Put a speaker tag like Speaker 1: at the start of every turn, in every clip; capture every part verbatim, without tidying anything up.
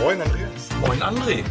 Speaker 1: Moin Andreas.
Speaker 2: Moin André.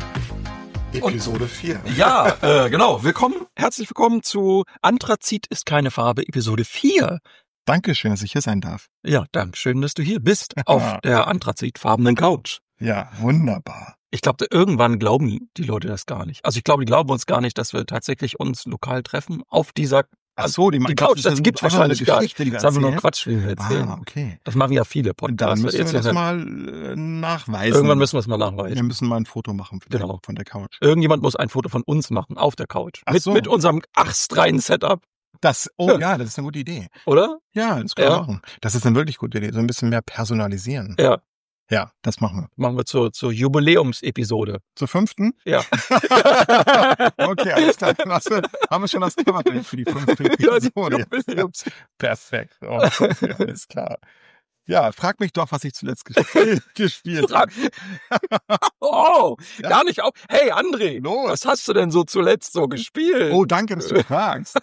Speaker 1: Episode vier.
Speaker 2: Ja, äh, genau. Willkommen, herzlich willkommen zu Anthrazit ist keine Farbe, Episode vier.
Speaker 1: Dankeschön, dass ich hier sein darf.
Speaker 2: Ja, danke schön, dass du hier bist, auf der anthrazitfarbenen Couch.
Speaker 1: Ja, wunderbar.
Speaker 2: Ich glaube, irgendwann glauben die Leute das gar nicht. Also ich glaube, die glauben uns gar nicht, dass wir tatsächlich uns lokal treffen auf dieser
Speaker 1: Ach so, die,
Speaker 2: die Couch. Das, das gibt wahrscheinlich gar nicht.
Speaker 1: Die
Speaker 2: das haben wir nur Quatsch, wie wir erzählen.
Speaker 1: Ah, okay.
Speaker 2: Das machen ja viele
Speaker 1: Und
Speaker 2: Podcasts.
Speaker 1: dann müssen wir
Speaker 2: Jetzt
Speaker 1: das
Speaker 2: ja
Speaker 1: mal äh, nachweisen.
Speaker 2: Irgendwann müssen wir es mal nachweisen.
Speaker 1: Wir müssen mal ein Foto machen
Speaker 2: genau.
Speaker 1: von der Couch.
Speaker 2: Irgendjemand muss ein Foto von uns machen auf der Couch.
Speaker 1: Ach
Speaker 2: Mit,
Speaker 1: so.
Speaker 2: mit unserem astreinen Setup.
Speaker 1: Das, oh ja, das ist eine gute Idee.
Speaker 2: Oder?
Speaker 1: Ja, das können wir
Speaker 2: Ja.
Speaker 1: machen. Das ist eine wirklich gute Idee. So ein bisschen mehr personalisieren.
Speaker 2: Ja.
Speaker 1: Ja, das machen wir.
Speaker 2: Machen wir zur, zur Jubiläumsepisode.
Speaker 1: Zur fünften?
Speaker 2: Ja.
Speaker 1: Okay, alles klar. Dann hast du, haben wir schon das Thema für die fünfte Episode.
Speaker 2: Jubiläums.
Speaker 1: Perfekt. Oh, ja, alles klar. Ja, frag mich doch, was ich zuletzt gespielt, gespielt habe.
Speaker 2: Oh,
Speaker 1: Ja.
Speaker 2: gar nicht auf. Hey, André,
Speaker 1: Los.
Speaker 2: was hast du denn so zuletzt so gespielt?
Speaker 1: Oh, danke, dass du fragst.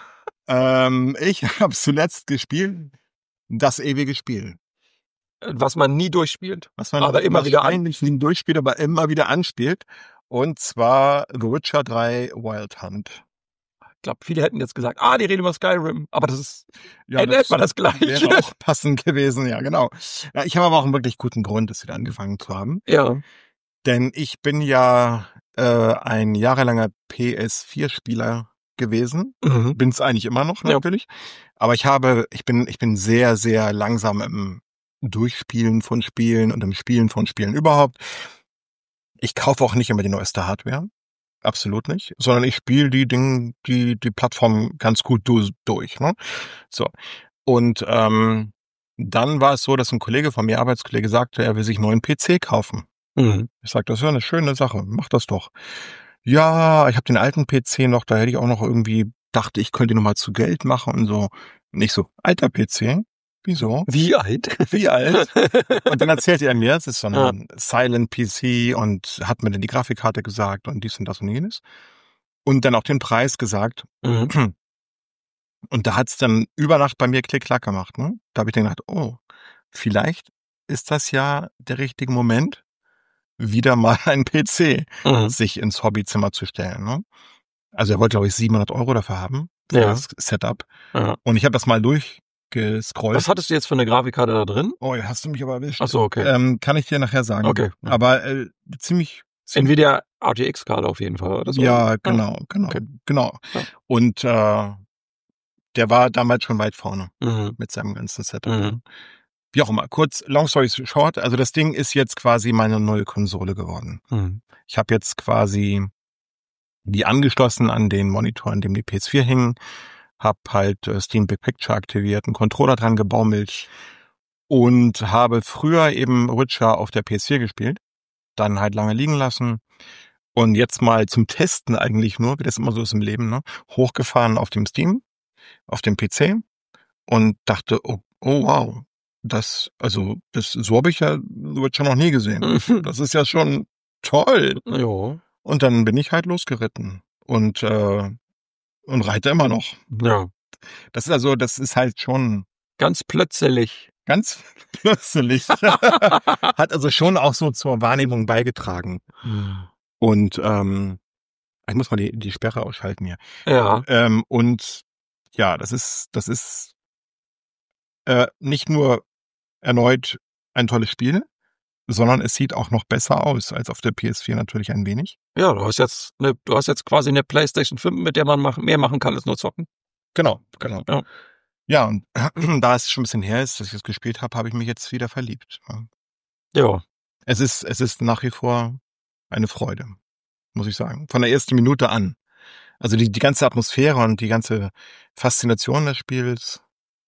Speaker 1: ähm, ich habe zuletzt gespielt das ewige Spiel.
Speaker 2: Was man nie durchspielt.
Speaker 1: Was man
Speaker 2: Aber immer wieder an-
Speaker 1: eigentlich nie durchspielt, aber immer wieder anspielt. Und zwar The Witcher drei Wild Hunt.
Speaker 2: Ich glaube, viele hätten jetzt gesagt, ah, die reden über Skyrim. Aber das ist
Speaker 1: Ja,
Speaker 2: in etwa das Gleiche.
Speaker 1: wäre auch passend gewesen, ja, genau. Ja, ich habe aber auch einen wirklich guten Grund, das wieder angefangen zu haben.
Speaker 2: Ja.
Speaker 1: Denn ich bin ja äh, ein jahrelanger P S vier Spieler gewesen.
Speaker 2: Mhm.
Speaker 1: Bin es eigentlich immer noch,
Speaker 2: Ja.
Speaker 1: natürlich. Aber ich habe, ich bin, ich bin sehr, sehr langsam im Durchspielen von Spielen und im Spielen von Spielen überhaupt. Ich kaufe auch nicht immer die neueste Hardware. Absolut nicht. Sondern ich spiele die Dinge, die, die Plattform ganz gut du- durch, ne? So. Und, ähm, dann war es so, dass ein Kollege von mir, Arbeitskollege, sagte, er will sich einen neuen P C kaufen.
Speaker 2: Mhm.
Speaker 1: Ich sagte, das ist ja eine schöne Sache, mach das doch. Ja, ich habe den alten P C noch, da hätte ich auch noch irgendwie, dachte ich, könnte ihn noch mal zu Geld machen und so. Nicht so, alter P C? Wieso?
Speaker 2: Wie alt?
Speaker 1: Wie alt? Und dann erzählte er mir, es ist so ein
Speaker 2: Ja.
Speaker 1: Silent P C und hat mir dann die Grafikkarte gesagt und dies und das und jenes. Und dann auch den Preis gesagt.
Speaker 2: Mhm.
Speaker 1: Und da hat's dann über Nacht bei mir Klick-Klack gemacht. Ne? Da habe ich dann gedacht, oh, vielleicht ist das ja der richtige Moment, wieder mal einen P C
Speaker 2: Mhm.
Speaker 1: sich ins Hobbyzimmer zu stellen. Ne? Also er wollte, glaube ich, siebenhundert Euro dafür haben, für
Speaker 2: Ja.
Speaker 1: das Setup.
Speaker 2: Ja.
Speaker 1: Und ich habe das mal durchgescrollt.
Speaker 2: Was hattest du jetzt für eine Grafikkarte da drin?
Speaker 1: Oh, ja, hast du mich aber erwischt.
Speaker 2: Ach so, okay.
Speaker 1: Ähm, kann ich dir nachher sagen.
Speaker 2: Okay. Ja.
Speaker 1: Aber äh, ziemlich, ziemlich
Speaker 2: Nvidia R T X-Karte auf jeden Fall. Oder so.
Speaker 1: ja, genau, genau,
Speaker 2: Okay.
Speaker 1: genau.
Speaker 2: Ja.
Speaker 1: Und äh, der war damals schon weit vorne
Speaker 2: Mhm.
Speaker 1: mit seinem ganzen Setup.
Speaker 2: Mhm.
Speaker 1: Wie auch immer. Kurz, long story short, also das Ding ist jetzt quasi meine neue Konsole geworden.
Speaker 2: Mhm.
Speaker 1: Ich habe jetzt quasi die angeschlossen an den Monitor, an dem die P S vier hingen, hab halt äh, Steam Big Picture aktiviert, einen Controller dran gebaumelt und habe früher eben Witcher auf der P S vier gespielt, dann halt lange liegen lassen und jetzt mal zum Testen eigentlich nur, wie das immer so ist im Leben, ne, hochgefahren auf dem Steam, auf dem P C und dachte, oh, oh wow, das, also das, so habe ich ja Witcher noch nie gesehen. Das ist ja schon toll.
Speaker 2: Ja.
Speaker 1: Und dann bin ich halt losgeritten und äh, und reite immer noch.
Speaker 2: Ja.
Speaker 1: Das ist also, das ist halt schon
Speaker 2: Ganz plötzlich.
Speaker 1: ganz plötzlich. Hat also schon auch so zur Wahrnehmung beigetragen. Und ähm, ich muss mal die, die Sperre ausschalten hier.
Speaker 2: Ja.
Speaker 1: Ähm, und ja, das ist, das ist äh, nicht nur erneut ein tolles Spiel, sondern es sieht auch noch besser aus als auf der P S vier natürlich ein wenig.
Speaker 2: Ja, du hast jetzt eine, du hast jetzt quasi eine PlayStation fünf, mit der man machen, mehr machen kann als nur zocken.
Speaker 1: Genau, genau.
Speaker 2: Ja.
Speaker 1: Ja, und da es schon ein bisschen her ist, dass ich das gespielt habe, habe ich mich jetzt wieder verliebt.
Speaker 2: Ja.
Speaker 1: Es ist, es ist nach wie vor eine Freude, muss ich sagen. Von der ersten Minute an. Also die, die ganze Atmosphäre und die ganze Faszination des Spiels,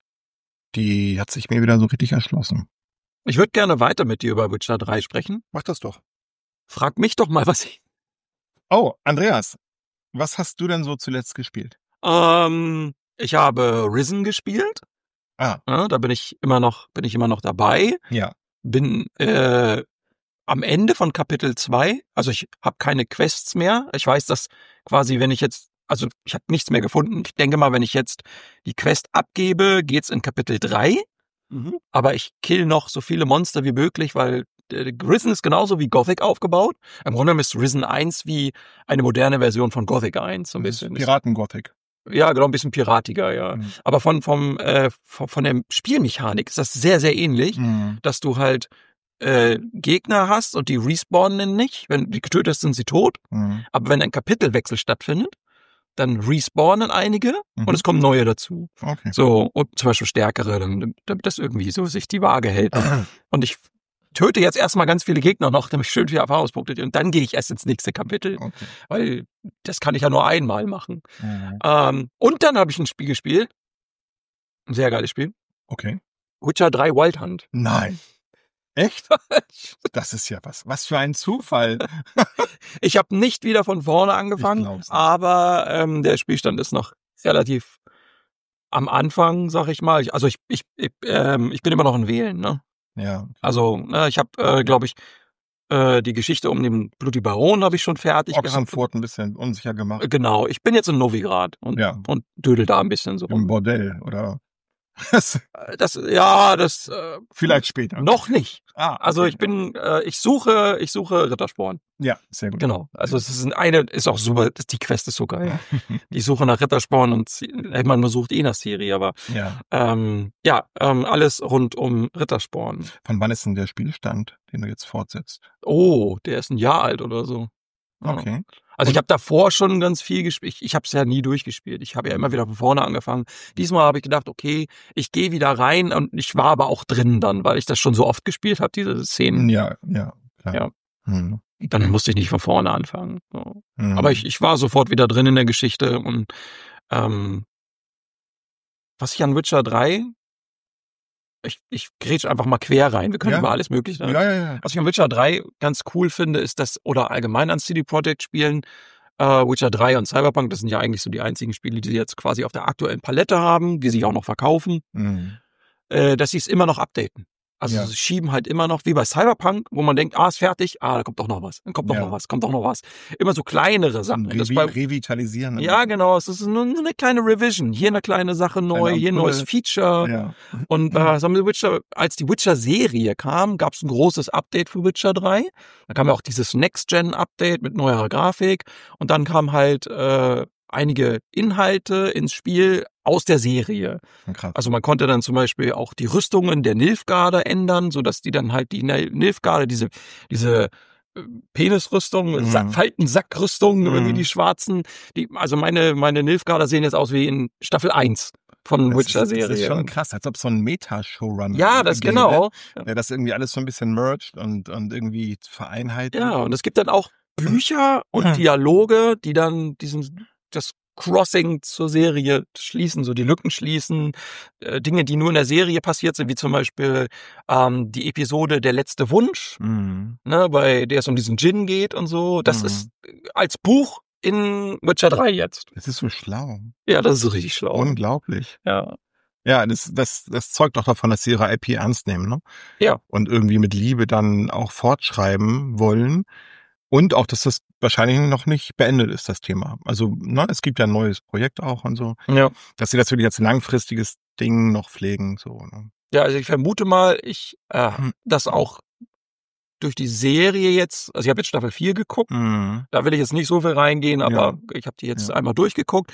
Speaker 1: die hat sich mir wieder so richtig erschlossen.
Speaker 2: Ich würde gerne weiter mit dir über Witcher drei sprechen.
Speaker 1: Mach das doch.
Speaker 2: Frag mich doch mal, was ich...
Speaker 1: Oh, Andreas, was hast du denn so zuletzt gespielt?
Speaker 2: Ähm, ich habe Risen gespielt.
Speaker 1: Ah,
Speaker 2: Ja, da bin ich immer noch, bin ich immer noch dabei.
Speaker 1: ja.
Speaker 2: Bin äh, am Ende von Kapitel zwei. Also ich habe keine Quests mehr. Ich weiß, dass quasi, wenn ich jetzt, also ich habe nichts mehr gefunden. Ich denke mal, wenn ich jetzt die Quest abgebe, geht's in Kapitel drei.
Speaker 1: Mhm.
Speaker 2: Aber ich kill noch so viele Monster wie möglich, weil der Risen ist genauso wie Gothic aufgebaut. Im Grunde ist Risen eins wie eine moderne Version von Gothic eins, so ein bisschen.
Speaker 1: Piraten-Gothic.
Speaker 2: Ja, genau, ein bisschen piratiger, ja.
Speaker 1: Mhm.
Speaker 2: Aber von, vom, äh, von, von der Spielmechanik ist das sehr, sehr ähnlich,
Speaker 1: Mhm.
Speaker 2: dass du halt äh, Gegner hast und die respawnen nicht. Wenn du die getötet hast, sind sie tot.
Speaker 1: Mhm.
Speaker 2: Aber wenn ein Kapitelwechsel stattfindet, dann respawnen einige
Speaker 1: Mhm.
Speaker 2: und es kommen neue dazu.
Speaker 1: Okay.
Speaker 2: So, und zum Beispiel stärkere, damit das irgendwie so sich die Waage hält. Und ich töte jetzt erstmal ganz viele Gegner noch, damit ich schön viele Erfahrungspunkte und dann gehe ich erst ins nächste Kapitel.
Speaker 1: Okay.
Speaker 2: Weil das kann ich ja nur einmal machen.
Speaker 1: Mhm.
Speaker 2: Ähm, und dann habe ich ein Spiel gespielt. Ein sehr geiles Spiel.
Speaker 1: Okay.
Speaker 2: Witcher drei Wild Hunt.
Speaker 1: Nein. Echt? Das ist ja was. Was für ein Zufall.
Speaker 2: Ich habe nicht wieder von vorne
Speaker 1: Ich
Speaker 2: angefangen,
Speaker 1: glaub's nicht.
Speaker 2: aber ähm, der Spielstand ist noch relativ am Anfang, sag ich mal. Ich, also ich, ich, ich, ähm, ich bin immer noch in Wählen, ne?
Speaker 1: Ja.
Speaker 2: Also ne, ich habe, äh, glaube ich, äh, die Geschichte um den Blutigen Baron habe ich schon fertig gehabt.
Speaker 1: Ochsenfurt ein bisschen unsicher gemacht.
Speaker 2: Genau, ich bin jetzt in Novigrad und,
Speaker 1: Ja.
Speaker 2: und dödel da ein bisschen so
Speaker 1: Im
Speaker 2: rum.
Speaker 1: Bordell, oder?
Speaker 2: Das, ja, das äh,
Speaker 1: Vielleicht später.
Speaker 2: noch nicht.
Speaker 1: Ah, okay.
Speaker 2: Also ich bin, äh, ich suche, ich suche Rittersporn.
Speaker 1: Ja, sehr gut.
Speaker 2: Genau. Also es ist eine, ist auch super, die Quest ist so geil. Die Suche nach Rittersporn und man sucht eh nach Serie, aber
Speaker 1: Ja.
Speaker 2: ähm, ja, ähm, alles rund um Rittersporn.
Speaker 1: Von wann ist denn der Spielstand, den du jetzt fortsetzt?
Speaker 2: Oh, der ist ein Jahr alt oder so. Ja.
Speaker 1: Okay.
Speaker 2: Also ich habe davor schon ganz viel gespielt. Ich, ich habe es ja nie durchgespielt. Ich habe ja immer wieder von vorne angefangen. Diesmal habe ich gedacht, okay, ich gehe wieder rein und ich war aber auch drin dann, weil ich das schon so oft gespielt habe, diese Szenen.
Speaker 1: Ja, ja, klar.
Speaker 2: Ja.
Speaker 1: Hm.
Speaker 2: Dann musste ich nicht von vorne anfangen. So.
Speaker 1: Hm.
Speaker 2: Aber ich, ich war sofort wieder drin in der Geschichte und ähm, was ich an Witcher drei, ich, ich grätsch einfach mal quer rein. Wir können
Speaker 1: Ja.
Speaker 2: über alles Mögliche.
Speaker 1: Ja, ja, ja.
Speaker 2: Was ich an Witcher drei ganz cool finde, ist das, oder allgemein an C D Projekt Spielen, äh, Witcher drei und Cyberpunk, das sind ja eigentlich so die einzigen Spiele, die sie jetzt quasi auf der aktuellen Palette haben, die sich auch noch verkaufen,
Speaker 1: Hm.
Speaker 2: äh, dass sie es immer noch updaten. Also
Speaker 1: Ja.
Speaker 2: sie schieben halt immer noch, wie bei Cyberpunk, wo man denkt, ah, ist fertig, ah, da kommt doch noch was, dann kommt doch
Speaker 1: Ja.
Speaker 2: noch was, kommt doch noch was. Immer so kleinere Sachen.
Speaker 1: Revi
Speaker 2: Das bei,
Speaker 1: revitalisieren.
Speaker 2: ja, genau, es ist nur eine kleine Revision. Hier eine kleine Sache neu,
Speaker 1: Kleine
Speaker 2: hier ein neues
Speaker 1: Ampulle.
Speaker 2: Feature.
Speaker 1: Ja.
Speaker 2: Und äh, sagen wir, Witcher, als die Witcher-Serie kam, gab es ein großes Update für Witcher drei. Da kam ja auch dieses Next-Gen-Update mit neuerer Grafik. Und dann kamen halt äh, einige Inhalte ins Spiel aus der Serie.
Speaker 1: Krass.
Speaker 2: Also man konnte dann zum Beispiel auch die Rüstungen der Nilfgaarder ändern, sodass die dann halt die Nilfgaarder, diese diese äh, Penisrüstung,
Speaker 1: Mhm.
Speaker 2: Sa Faltensackrüstung,
Speaker 1: Mhm.
Speaker 2: wie die schwarzen, die, also meine meine Nilfgaarder sehen jetzt aus wie in Staffel eins von
Speaker 1: Das ist,
Speaker 2: Witcher-Serie.
Speaker 1: das ist schon krass, als ob so ein Meta-Showrunner
Speaker 2: Ja, das
Speaker 1: gäbe,
Speaker 2: genau.
Speaker 1: der das irgendwie alles so ein bisschen merged und, und irgendwie vereinheitlicht.
Speaker 2: Ja, und es gibt dann auch Bücher und
Speaker 1: Mhm.
Speaker 2: Dialoge, die dann diesen das Crossing zur Serie schließen, so die Lücken schließen, äh, Dinge, die nur in der Serie passiert sind, wie zum Beispiel ähm, die Episode Der letzte Wunsch,
Speaker 1: Mhm.
Speaker 2: ne, bei der es um diesen Djinn geht und so. Das
Speaker 1: Mhm.
Speaker 2: ist äh, als Buch in Witcher drei jetzt.
Speaker 1: Das ist so schlau.
Speaker 2: Ja, das ist richtig schlau.
Speaker 1: Unglaublich.
Speaker 2: Ja.
Speaker 1: Ja, das, das, das zeugt doch davon, dass sie ihre I P ernst nehmen, ne?
Speaker 2: Ja.
Speaker 1: Und irgendwie mit Liebe dann auch fortschreiben wollen. Und auch, dass das wahrscheinlich noch nicht beendet ist, das Thema. Also, ne, es gibt ja ein neues Projekt auch und so.
Speaker 2: Ja.
Speaker 1: Dass sie das wirklich als langfristiges Ding noch pflegen, so, ne?
Speaker 2: Ja, also ich vermute mal, ich, äh,
Speaker 1: Hm.
Speaker 2: dass auch durch die Serie jetzt, also ich habe jetzt Staffel vier geguckt,
Speaker 1: Mhm.
Speaker 2: da will ich jetzt nicht so viel reingehen, aber
Speaker 1: Ja.
Speaker 2: ich habe die jetzt
Speaker 1: Ja.
Speaker 2: einmal durchgeguckt.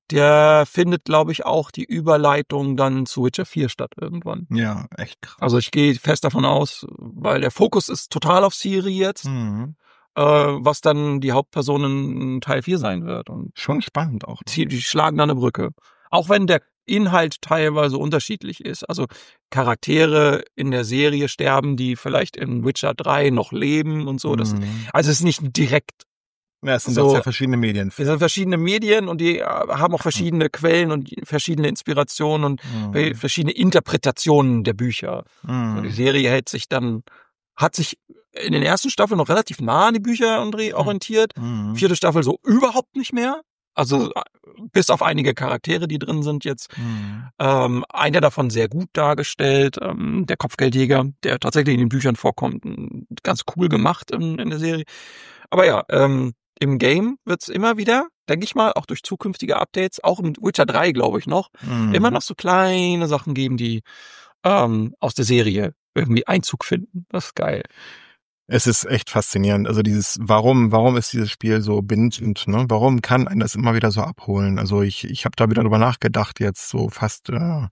Speaker 2: Der findet, glaube ich, auch die Überleitung dann zu Witcher vier statt irgendwann.
Speaker 1: Ja, echt krass.
Speaker 2: Also ich gehe fest davon aus, weil der Fokus ist total auf Ciri jetzt,
Speaker 1: Mhm.
Speaker 2: äh, was dann die Hauptperson in Teil vier sein wird. Und
Speaker 1: Schon spannend auch.
Speaker 2: die, die schlagen da eine Brücke. Auch wenn der Inhalt teilweise unterschiedlich ist. Also Charaktere in der Serie sterben, die vielleicht in Witcher drei noch leben und so. Das,
Speaker 1: Mhm.
Speaker 2: also es ist nicht direkt.
Speaker 1: Ja, es sind
Speaker 2: so-
Speaker 1: das ja verschiedene Medien.
Speaker 2: Es sind verschiedene Medien und die äh, haben auch verschiedene Quellen und verschiedene Inspirationen und
Speaker 1: Mhm.
Speaker 2: verschiedene Interpretationen der Bücher. So, die
Speaker 1: Mhm.
Speaker 2: Serie hält sich dann, hat sich in den ersten Staffeln noch relativ nah an die Bücher ondri- orientiert.
Speaker 1: Mhm.
Speaker 2: Vierte Staffel so überhaupt nicht mehr. Also äh, bis auf einige Charaktere, die drin sind jetzt.
Speaker 1: Mhm.
Speaker 2: Ähm, einer davon sehr gut dargestellt, ähm, der Kopfgeldjäger, der tatsächlich in den Büchern vorkommt. m, Ganz cool gemacht in, in der Serie. Aber ja, ähm, im Game wird's immer wieder, denke ich mal, auch durch zukünftige Updates, auch im Witcher drei, glaube ich noch,
Speaker 1: Mhm.
Speaker 2: immer noch so kleine Sachen geben, die ähm, aus der Serie irgendwie Einzug finden. Das ist geil.
Speaker 1: Es ist echt faszinierend. Also dieses, warum, warum ist dieses Spiel so bindend, ne? Warum kann einen das immer wieder so abholen? Also ich, ich habe da wieder drüber nachgedacht, jetzt so fast äh,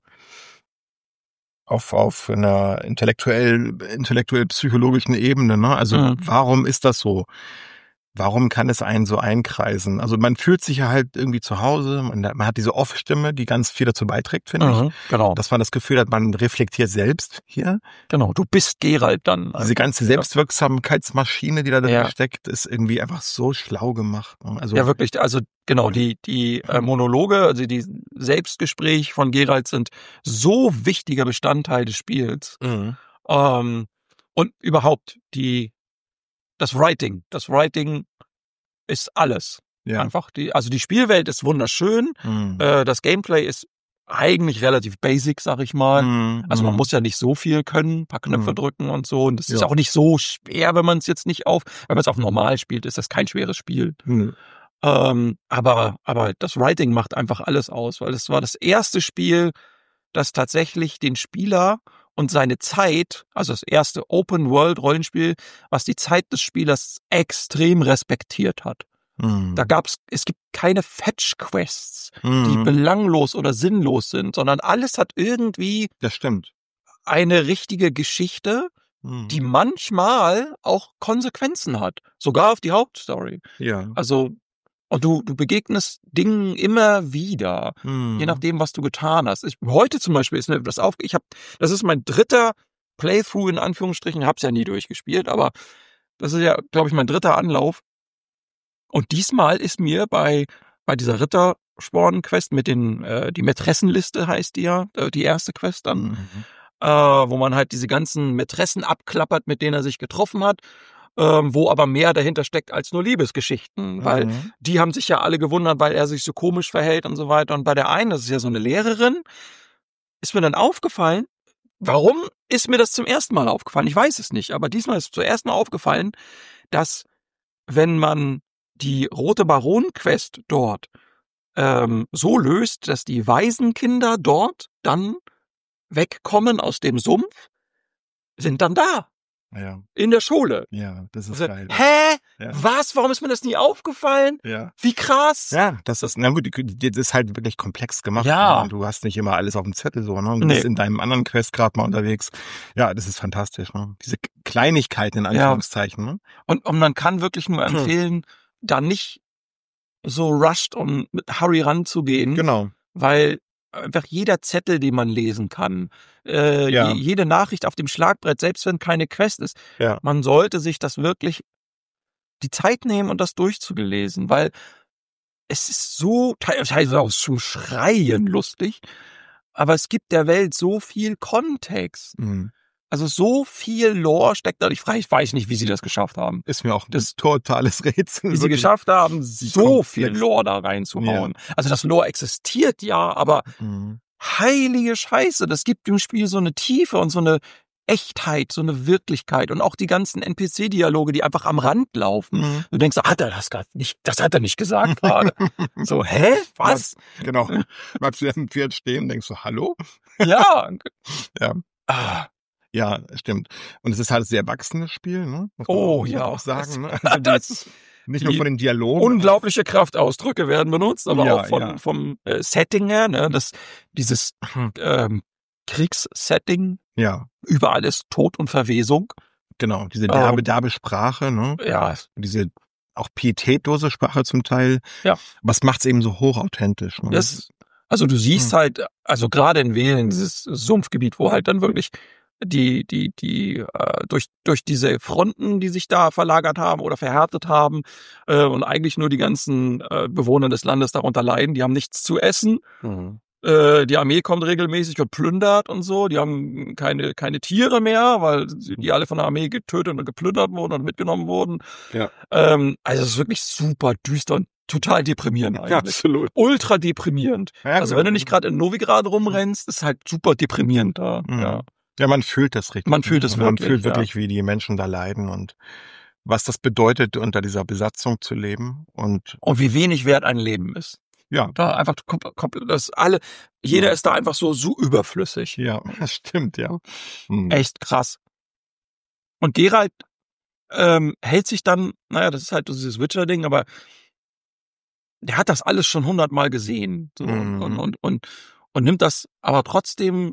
Speaker 1: auf auf einer intellektuell intellektuell psychologischen Ebene, ne? Also
Speaker 2: Mhm.
Speaker 1: warum ist das so? Warum kann es einen so einkreisen? Also man fühlt sich ja halt irgendwie zu Hause, man, man hat diese Off-Stimme, die ganz viel dazu beiträgt, finde ich.
Speaker 2: Mhm. Genau.
Speaker 1: Dass man das Gefühl hat, man reflektiert selbst hier.
Speaker 2: Genau. Du bist Geralt dann.
Speaker 1: Diese ganze Selbstwirksamkeitsmaschine, die da drin
Speaker 2: Ja.
Speaker 1: steckt, ist irgendwie einfach so schlau gemacht. ne? Also
Speaker 2: Ja, wirklich. Also genau, die die äh, Monologe, also die Selbstgespräche von Geralt sind so wichtiger Bestandteil des Spiels.
Speaker 1: Mhm.
Speaker 2: Ähm, und überhaupt die das Writing. Das Writing ist alles.
Speaker 1: ja.
Speaker 2: Einfach die, also die Spielwelt ist wunderschön.
Speaker 1: Mhm.
Speaker 2: Äh, das Gameplay ist eigentlich relativ basic, sag ich mal.
Speaker 1: Mhm.
Speaker 2: Also man
Speaker 1: Mhm.
Speaker 2: muss ja nicht so viel können, ein paar Knöpfe
Speaker 1: Mhm.
Speaker 2: drücken und so. Und das ist
Speaker 1: Ja.
Speaker 2: auch nicht so schwer, wenn man es jetzt nicht auf, wenn man es auf normal spielt, ist das kein schweres Spiel.
Speaker 1: Mhm.
Speaker 2: Ähm, aber, aber das Writing macht einfach alles aus, weil das war das erste Spiel, das tatsächlich den Spieler und seine Zeit, also das erste Open-World-Rollenspiel, was die Zeit des Spielers extrem respektiert hat.
Speaker 1: Mhm.
Speaker 2: Da gab's, es gibt keine Fetch-Quests, die
Speaker 1: Mhm.
Speaker 2: belanglos oder sinnlos sind, sondern alles hat irgendwie
Speaker 1: Das stimmt.
Speaker 2: eine richtige Geschichte,
Speaker 1: Mhm.
Speaker 2: die manchmal auch Konsequenzen hat. Sogar auf die Hauptstory.
Speaker 1: ja.
Speaker 2: Also, und du, du begegnest Dingen immer wieder,
Speaker 1: Mhm.
Speaker 2: je nachdem, was du getan hast. Ich, heute zum Beispiel ist mir das auf, ich habe, das ist mein dritter Playthrough in Anführungsstrichen, hab's ja nie durchgespielt, aber das ist ja, glaube ich, mein dritter Anlauf. Und diesmal ist mir bei, bei dieser Rittersporn-Quest mit den, äh, die Mätressenliste heißt die ja, äh, die erste Quest dann,
Speaker 1: Mhm.
Speaker 2: äh, wo man halt diese ganzen Mätressen abklappert, mit denen er sich getroffen hat, ähm, wo aber mehr dahinter steckt als nur Liebesgeschichten, weil
Speaker 1: Mhm.
Speaker 2: die haben sich ja alle gewundert, weil er sich so komisch verhält und so weiter. Und bei der einen, das ist ja so eine Lehrerin, ist mir dann aufgefallen, warum ist mir das zum ersten Mal aufgefallen? Ich weiß es nicht, aber diesmal ist zuerst mal aufgefallen, dass wenn man die Rote Baron-Quest dort ähm, so löst, dass die Waisenkinder dort dann wegkommen aus dem Sumpf, sind dann da,
Speaker 1: Ja.
Speaker 2: in der Schule.
Speaker 1: Ja, das ist
Speaker 2: Also,
Speaker 1: geil.
Speaker 2: hä?
Speaker 1: Ja.
Speaker 2: Was? Warum ist mir das nie aufgefallen?
Speaker 1: Ja.
Speaker 2: Wie krass.
Speaker 1: Ja, das ist, na gut, die- die- das ist halt wirklich komplex gemacht.
Speaker 2: Ja.
Speaker 1: Ne? Du hast nicht immer alles auf dem Zettel so, ne? Du
Speaker 2: Nee.
Speaker 1: bist in deinem anderen Quest gerade mal unterwegs. Ja, das ist fantastisch, ne? Diese K- Kleinigkeiten in
Speaker 2: Ja.
Speaker 1: Anführungszeichen, ne?
Speaker 2: Und, und man kann wirklich nur empfehlen, da nicht so rushed, um mit Hurry ranzugehen,
Speaker 1: Genau.
Speaker 2: weil einfach jeder Zettel, den man lesen kann, äh,
Speaker 1: Ja.
Speaker 2: je, jede Nachricht auf dem Schlagbrett, selbst wenn keine Quest ist,
Speaker 1: Ja.
Speaker 2: man sollte sich das wirklich die Zeit nehmen und das durchzulesen, weil es ist so teilweise auch zum Schreien lustig, aber es gibt der Welt so viel Kontext.
Speaker 1: Mhm.
Speaker 2: Also so viel Lore steckt da nicht frei. Ich weiß nicht, wie sie das geschafft haben.
Speaker 1: Ist mir auch
Speaker 2: Das-
Speaker 1: ein totales Rätsel.
Speaker 2: Wie sie
Speaker 1: wirklich.
Speaker 2: geschafft haben, so
Speaker 1: komplex.
Speaker 2: viel Lore da reinzuhauen. Also das Lore existiert ja, aber
Speaker 1: Mhm.
Speaker 2: heilige Scheiße, das gibt dem Spiel so eine Tiefe und so eine Echtheit, so eine Wirklichkeit und auch die ganzen N P C-Dialoge, die einfach am Rand laufen.
Speaker 1: Mhm.
Speaker 2: Du denkst, hat er das gerade nicht, das hat er nicht gesagt gerade. So, hä? Was?
Speaker 1: Genau. Bleibst du auf dem Pferd stehen und denkst so, hallo?
Speaker 2: Ja.
Speaker 1: Ja.
Speaker 2: Ah,
Speaker 1: Ja, stimmt. Und es ist halt ein sehr erwachsenes Spiel, ne? Muss man
Speaker 2: oh
Speaker 1: auch,
Speaker 2: ja.
Speaker 1: auch sagen. Ne?
Speaker 2: Das,
Speaker 1: Also die,
Speaker 2: das,
Speaker 1: nicht nur
Speaker 2: die
Speaker 1: von den Dialogen.
Speaker 2: unglaubliche Kraftausdrücke werden benutzt, aber
Speaker 1: Ja,
Speaker 2: auch von,
Speaker 1: ja.
Speaker 2: vom äh, Setting her, ne? Das, dieses ähm, Kriegssetting,
Speaker 1: Ja,
Speaker 2: überall ist Tod und Verwesung.
Speaker 1: genau. Diese derbe,
Speaker 2: Ähm.
Speaker 1: derbe Sprache, ne?
Speaker 2: Ja,
Speaker 1: Diese auch pietätlose Sprache zum Teil.
Speaker 2: Ja.
Speaker 1: Was macht's eben so hochauthentisch? Ne?
Speaker 2: das, also du siehst
Speaker 1: Hm.
Speaker 2: halt, also gerade in Wählen, dieses Sumpfgebiet, wo halt dann wirklich die, die, die, äh, durch, durch diese Fronten, die sich da verlagert haben oder verhärtet haben, äh, und eigentlich nur die ganzen äh, Bewohner des Landes darunter leiden, die haben nichts zu essen.
Speaker 1: Mhm.
Speaker 2: Äh, die Armee kommt regelmäßig und plündert und so. Die haben keine, keine Tiere mehr, weil die alle von der Armee getötet und geplündert wurden und mitgenommen wurden.
Speaker 1: Ja.
Speaker 2: Ähm, also es ist wirklich super düster und total deprimierend eigentlich.
Speaker 1: absolut.
Speaker 2: Ultra deprimierend.
Speaker 1: Ja,
Speaker 2: Also wenn du nicht gerade in Novigrad rumrennst, ist halt super deprimierend da.
Speaker 1: Mhm.
Speaker 2: Ja.
Speaker 1: Ja, man fühlt das richtig.
Speaker 2: Man fühlt es
Speaker 1: Man
Speaker 2: wirklich,
Speaker 1: fühlt
Speaker 2: ja.
Speaker 1: wirklich, wie die Menschen da leiden und was das bedeutet, unter dieser Besatzung zu leben. Und
Speaker 2: Und wie wenig wert ein Leben ist.
Speaker 1: Ja.
Speaker 2: Da einfach komplett, das alle, jeder
Speaker 1: Ja.
Speaker 2: ist da einfach so, so überflüssig.
Speaker 1: Ja, das stimmt, ja. Mhm.
Speaker 2: Echt krass. Und Geralt ähm, hält sich dann, naja, das ist halt dieses Witcher-Ding, aber der hat das alles schon hundertmal gesehen. So,
Speaker 1: Mhm.
Speaker 2: und, und, und, und nimmt das aber trotzdem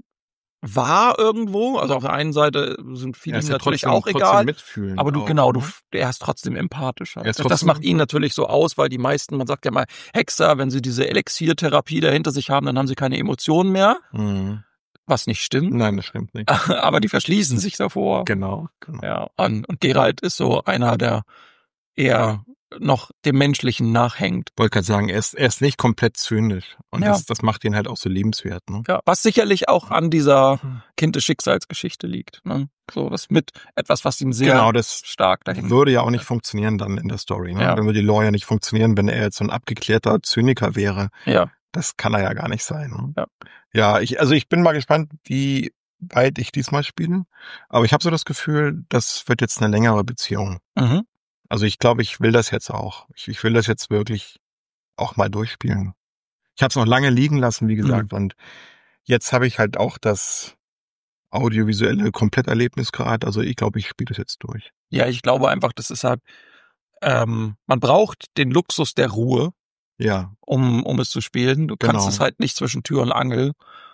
Speaker 2: wahr irgendwo. Also auf der einen Seite sind viele
Speaker 1: Er
Speaker 2: ihm
Speaker 1: ist ja
Speaker 2: natürlich
Speaker 1: trotzdem,
Speaker 2: auch
Speaker 1: trotzdem
Speaker 2: egal.
Speaker 1: mitfühlend
Speaker 2: Aber du,
Speaker 1: auch,
Speaker 2: genau, du,
Speaker 1: ne?
Speaker 2: er ist trotzdem empathischer.
Speaker 1: Er ist
Speaker 2: Das, das
Speaker 1: trotzdem
Speaker 2: macht ihn natürlich so aus, weil die meisten, man sagt ja mal, Hexer, wenn sie diese Elixiertherapie dahinter sich haben, dann haben sie keine Emotionen mehr.
Speaker 1: Mhm.
Speaker 2: Was nicht stimmt.
Speaker 1: Nein, das stimmt nicht.
Speaker 2: Aber die verschließen sich davor.
Speaker 1: Genau, genau.
Speaker 2: Ja, und, und Geralt ist so einer, der eher noch dem Menschlichen nachhängt.
Speaker 1: Wollte gerade sagen, er ist, er ist nicht komplett zynisch. Und
Speaker 2: Ja.
Speaker 1: das, das macht ihn halt auch so liebenswert. Ne?
Speaker 2: Ja, was sicherlich auch an dieser Kind des Schicksalsgeschichte liegt. Ne? So, das mit etwas, was ihm sehr
Speaker 1: Genau, das
Speaker 2: stark dahin.
Speaker 1: würde ja auch nicht funktionieren dann in der Story. Ne?
Speaker 2: Ja.
Speaker 1: Dann würde die Lore ja nicht funktionieren, wenn er jetzt so ein abgeklärter Zyniker wäre.
Speaker 2: Ja.
Speaker 1: Das kann er ja gar nicht sein. Ne?
Speaker 2: Ja.
Speaker 1: Ja, ich, also ich bin mal gespannt, wie weit ich diesmal spiele. Aber ich habe so das Gefühl, das wird jetzt eine längere Beziehung.
Speaker 2: Mhm.
Speaker 1: Also ich glaube, ich will das jetzt auch. Ich, ich will das jetzt wirklich auch mal durchspielen. Ich habe es noch lange liegen lassen, wie gesagt. Mhm. Und jetzt habe ich halt auch das audiovisuelle Kompletterlebnis gerade. Also ich glaube, ich spiele das jetzt durch.
Speaker 2: Ja, ich glaube einfach, das ist halt, ähm, man braucht den Luxus der Ruhe,
Speaker 1: ja,
Speaker 2: um um es zu spielen. Du
Speaker 1: genau.
Speaker 2: kannst es halt nicht zwischen Tür und Angel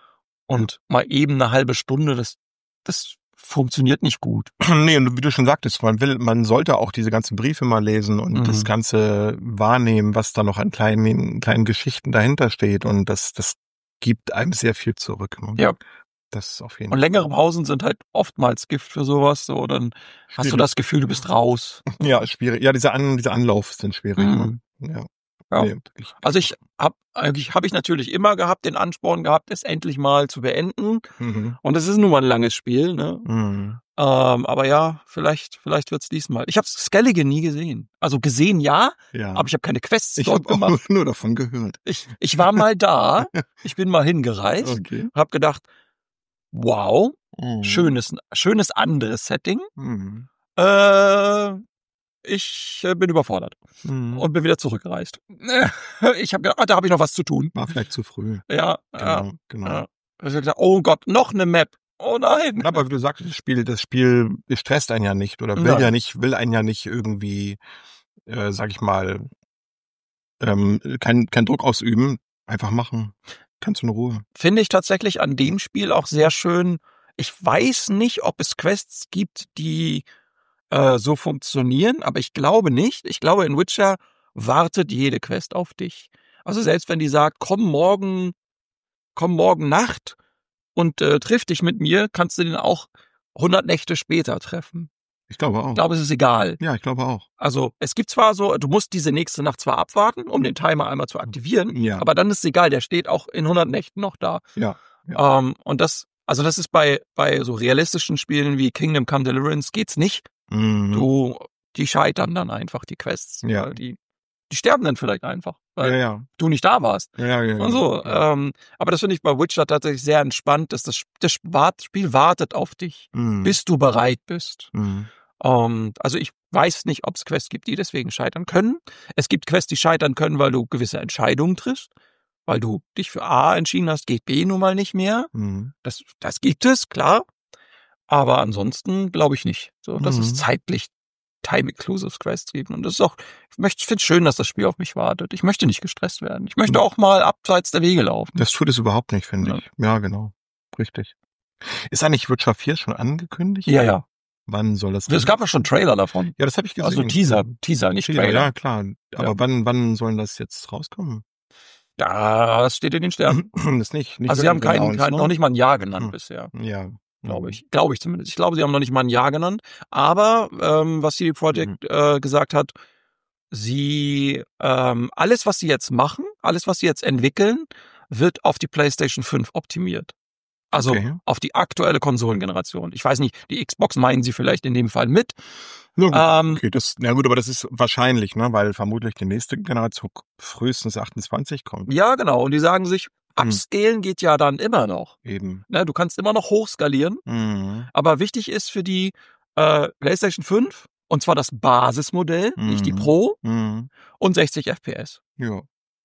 Speaker 2: und mal eben eine halbe Stunde, das das funktioniert nicht gut.
Speaker 1: Nee, und wie du schon sagtest, man will, man sollte auch diese ganzen Briefe mal lesen und mhm. das Ganze wahrnehmen, was da noch an kleinen, kleinen Geschichten dahinter steht. Und das, das gibt einem sehr viel zurück. Ne?
Speaker 2: Ja.
Speaker 1: Das ist auf jeden
Speaker 2: und längere Pausen sind halt oftmals Gift für sowas. So, dann schwierig. Hast du das Gefühl, du bist raus.
Speaker 1: Ja, schwierig. Ja, diese, An, diese Anlauf sind schwierig.
Speaker 2: Mhm.
Speaker 1: Ne? Ja.
Speaker 2: Ja.
Speaker 1: Nee,
Speaker 2: also ich habe eigentlich habe ich natürlich immer gehabt, den Ansporn gehabt, es endlich mal zu beenden.
Speaker 1: Mhm.
Speaker 2: Und es ist nun mal ein langes Spiel, ne?
Speaker 1: Mhm.
Speaker 2: Ähm, aber ja, vielleicht vielleicht wird's diesmal. Ich habe Skellige nie gesehen. Also gesehen ja,
Speaker 1: ja.
Speaker 2: aber ich habe keine Quests
Speaker 1: ich
Speaker 2: dort
Speaker 1: hab
Speaker 2: gemacht.
Speaker 1: Ich habe nur davon gehört.
Speaker 2: Ich ich war mal da. Ich bin mal hingereist.
Speaker 1: Okay.
Speaker 2: Habe gedacht, wow,
Speaker 1: mhm. schönes
Speaker 2: schönes anderes Setting.
Speaker 1: Mhm.
Speaker 2: Äh Ich bin überfordert
Speaker 1: mhm.
Speaker 2: und bin wieder zurückgereist. Ich habe gedacht, da habe ich noch was zu tun.
Speaker 1: War vielleicht zu früh.
Speaker 2: Ja,
Speaker 1: genau,
Speaker 2: ja,
Speaker 1: genau.
Speaker 2: Ja. Ich habe gedacht, oh Gott, noch eine Map. Oh nein.
Speaker 1: Ja, aber wie du sagst, das Spiel, das Spiel stresst einen ja nicht oder will nein. ja nicht, will einen ja nicht irgendwie, äh, sag ich mal, ähm, kein, kein Druck ausüben. Einfach machen. Kannst du in Ruhe.
Speaker 2: Finde ich tatsächlich an dem Spiel auch sehr schön. Ich weiß nicht, ob es Quests gibt, die so funktionieren, aber ich glaube nicht. Ich glaube, in Witcher wartet jede Quest auf dich. Also selbst wenn die sagt, komm morgen, komm morgen Nacht und äh, triff dich mit mir, kannst du den auch hundert Nächte später treffen.
Speaker 1: Ich glaube auch.
Speaker 2: Ich glaube, es ist egal.
Speaker 1: Ja, ich glaube auch.
Speaker 2: Also es gibt zwar so, du musst diese nächste Nacht zwar abwarten, um den Timer einmal zu aktivieren,
Speaker 1: ja.
Speaker 2: aber dann ist es egal, der steht auch in hundert Nächten noch da.
Speaker 1: Ja. ja.
Speaker 2: Ähm, und das, also das ist bei bei so realistischen Spielen wie Kingdom Come Deliverance geht's nicht.
Speaker 1: Mhm.
Speaker 2: Du, die scheitern dann einfach, die Quests.
Speaker 1: Ja.
Speaker 2: Die, die sterben dann vielleicht einfach, weil
Speaker 1: ja, ja.
Speaker 2: du nicht da warst.
Speaker 1: Ja, ja, ja.
Speaker 2: Also,
Speaker 1: ja.
Speaker 2: Ähm, aber das finde ich bei Witcher tatsächlich sehr entspannt, dass das, das Spiel wartet auf dich,
Speaker 1: mhm.
Speaker 2: bis du bereit bist.
Speaker 1: Mhm.
Speaker 2: Um, also ich weiß nicht, ob es Quests gibt, die deswegen scheitern können. Es gibt Quests, die scheitern können, weil du gewisse Entscheidungen triffst, weil du dich für A entschieden hast, geht B nun mal nicht mehr.
Speaker 1: Mhm.
Speaker 2: Das, das gibt es, klar. Aber ansonsten glaube ich nicht. So, dass
Speaker 1: mhm.
Speaker 2: es zeitlich Time-Inclusive Quests gibt. Und das ist auch, ich möchte, finde es schön, dass das Spiel auf mich wartet. Ich möchte nicht gestresst werden. Ich möchte auch mal abseits der Wege laufen.
Speaker 1: Das tut es überhaupt nicht, finde
Speaker 2: ja.
Speaker 1: ich. Ja, genau. Richtig. Ist eigentlich Witcher vier schon angekündigt?
Speaker 2: Ja, ja.
Speaker 1: Wann soll das?
Speaker 2: Es gab ja schon Trailer davon.
Speaker 1: Ja, das habe ich gesehen.
Speaker 2: Also Teaser, Teaser, nicht
Speaker 1: Teaser,
Speaker 2: Trailer.
Speaker 1: Ja, klar. Aber ja. wann, wann sollen das jetzt rauskommen?
Speaker 2: Das steht in den Sternen.
Speaker 1: Das nicht. nicht
Speaker 2: also sie haben keinen, kein,
Speaker 1: ne?
Speaker 2: noch nicht mal ein Jahr genannt
Speaker 1: hm.
Speaker 2: bisher.
Speaker 1: Ja.
Speaker 2: Glaube ich. Glaube ich zumindest. Ich glaube, sie haben noch nicht mal ein Jahr genannt. Aber ähm, was C D Projekt mhm. äh, gesagt hat, sie ähm, alles, was sie jetzt machen, alles, was sie jetzt entwickeln, wird auf die PlayStation fünf optimiert. Also
Speaker 1: okay.
Speaker 2: auf die aktuelle Konsolengeneration. Ich weiß nicht, die Xbox meinen sie vielleicht in dem Fall mit.
Speaker 1: Na gut,
Speaker 2: ähm,
Speaker 1: okay, das, na gut, aber das ist wahrscheinlich, ne, weil vermutlich die nächste Generation frühestens achtundzwanzig kommt.
Speaker 2: Ja, genau. Und die sagen sich, Upscalen hm. geht ja dann immer noch.
Speaker 1: Eben.
Speaker 2: Ne, du kannst immer noch hochskalieren.
Speaker 1: Mhm.
Speaker 2: Aber wichtig ist für die äh, PlayStation fünf, und zwar das Basismodell,
Speaker 1: mhm.
Speaker 2: nicht die Pro,
Speaker 1: mhm.
Speaker 2: und sechzig F P S.
Speaker 1: Ja.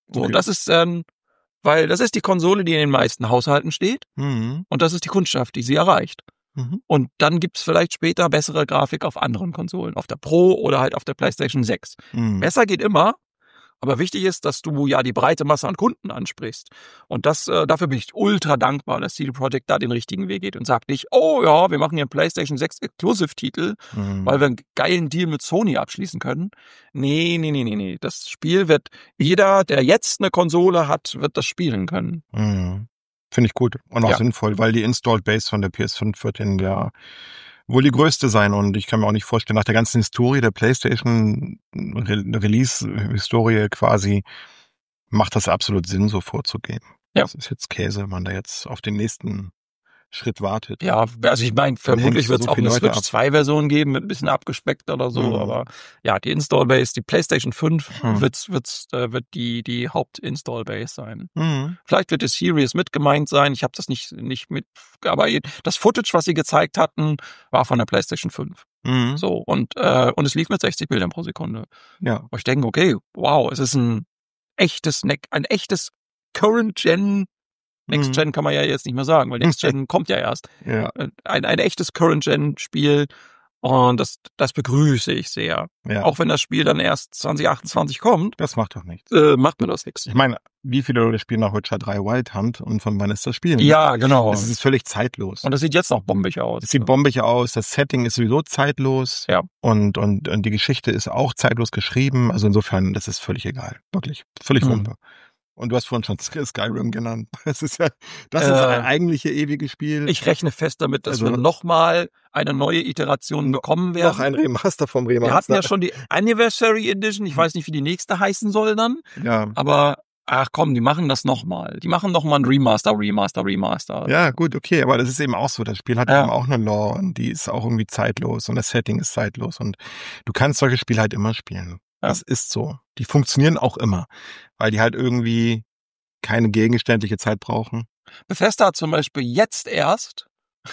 Speaker 2: So,
Speaker 1: Okay.
Speaker 2: und das ist dann, weil das ist die Konsole, die in den meisten Haushalten steht
Speaker 1: Mhm.
Speaker 2: und das ist die Kundschaft, die sie erreicht.
Speaker 1: Mhm.
Speaker 2: Und dann gibt's vielleicht später bessere Grafik auf anderen Konsolen, auf der Pro oder halt auf der PlayStation sechs.
Speaker 1: Mhm.
Speaker 2: Besser geht immer, aber wichtig ist, dass du ja die breite Masse an Kunden ansprichst. Und das, äh, dafür bin ich ultra dankbar, dass C D Projekt da den richtigen Weg geht und sagt nicht, oh ja, wir machen hier einen PlayStation sechs Exclusive-Titel,
Speaker 1: Mhm.
Speaker 2: weil wir einen geilen Deal mit Sony abschließen können. Nee, nee, nee, nee, nee. Das Spiel wird, jeder, der jetzt eine Konsole hat, wird das spielen können.
Speaker 1: Mhm. Finde ich gut und auch
Speaker 2: Ja.
Speaker 1: sinnvoll, weil die Installed Base von der P S fünf wird in der wohl die größte sein und ich kann mir auch nicht vorstellen, nach der ganzen Historie der PlayStation Re Release-Historie quasi macht das absolut Sinn, so vorzugehen.
Speaker 2: Ja.
Speaker 1: Das ist jetzt Käse, wenn man da jetzt auf den nächsten Schritt wartet.
Speaker 2: Ja, also ich meine,
Speaker 1: Dann
Speaker 2: vermutlich
Speaker 1: hängst du
Speaker 2: wird es
Speaker 1: so
Speaker 2: auch
Speaker 1: viele
Speaker 2: eine
Speaker 1: Leute
Speaker 2: Switch
Speaker 1: ab.
Speaker 2: zwei Version geben, mit ein bisschen abgespeckt oder so,
Speaker 1: Mhm.
Speaker 2: aber ja, die Install-Base, die PlayStation fünf
Speaker 1: Mhm.
Speaker 2: wird's, wird's, äh, wird die, die Haupt-Install-Base sein.
Speaker 1: Mhm.
Speaker 2: Vielleicht wird die Series mit gemeint sein, ich habe das nicht, nicht mit, aber das Footage, was sie gezeigt hatten, war von der PlayStation fünf.
Speaker 1: Mhm.
Speaker 2: So, und, äh, und es lief mit sechzig Bildern pro Sekunde.
Speaker 1: Ja.
Speaker 2: Wo ich denke, okay, wow, es ist ein echtes, Ne- ein echtes Current-Gen, Next
Speaker 1: Mhm.
Speaker 2: Gen kann man ja jetzt nicht mehr sagen, weil Next Gen kommt ja erst.
Speaker 1: Ja.
Speaker 2: Ein, ein echtes Current-Gen-Spiel und das, das begrüße ich sehr.
Speaker 1: Ja.
Speaker 2: Auch wenn das Spiel dann erst zwanzig achtundzwanzig kommt,
Speaker 1: Das macht doch nichts.
Speaker 2: äh, macht mir das nichts.
Speaker 1: Ich meine, wie viele Leute spielen nach Witcher drei Wild Hunt und von wann ist das Spiel?
Speaker 2: Ja, genau.
Speaker 1: Es ist völlig zeitlos.
Speaker 2: Und das sieht jetzt noch bombig aus.
Speaker 1: Es sieht bombig aus, das Setting ist sowieso zeitlos.
Speaker 2: Ja.
Speaker 1: Und, und, und die Geschichte ist auch zeitlos geschrieben. Also insofern, das ist völlig egal. Wirklich. Völlig
Speaker 2: Mhm.
Speaker 1: wumpe. Und du hast vorhin schon Skyrim genannt. Das ist ja, das ist
Speaker 2: Äh,
Speaker 1: ein eigentliche ewige Spiel.
Speaker 2: Ich rechne fest damit, dass
Speaker 1: Also-
Speaker 2: wir nochmal eine neue Iteration bekommen werden.
Speaker 1: Noch ein Remaster vom Remaster.
Speaker 2: Wir hatten ja schon die Anniversary Edition. Ich weiß nicht, wie die nächste heißen soll dann.
Speaker 1: Ja.
Speaker 2: Aber, ach komm, die machen das nochmal. Die machen nochmal ein Remaster, Remaster, Remaster.
Speaker 1: Ja, gut, okay, aber das ist eben auch so. Das Spiel hat
Speaker 2: Ja.
Speaker 1: eben auch eine Lore und die ist auch irgendwie zeitlos und das Setting ist zeitlos und du kannst solche Spiele halt immer spielen.
Speaker 2: Ja.
Speaker 1: Das ist so. Die funktionieren auch immer, weil die halt irgendwie keine gegenständliche Zeit brauchen.
Speaker 2: Bethesda hat zum Beispiel jetzt erst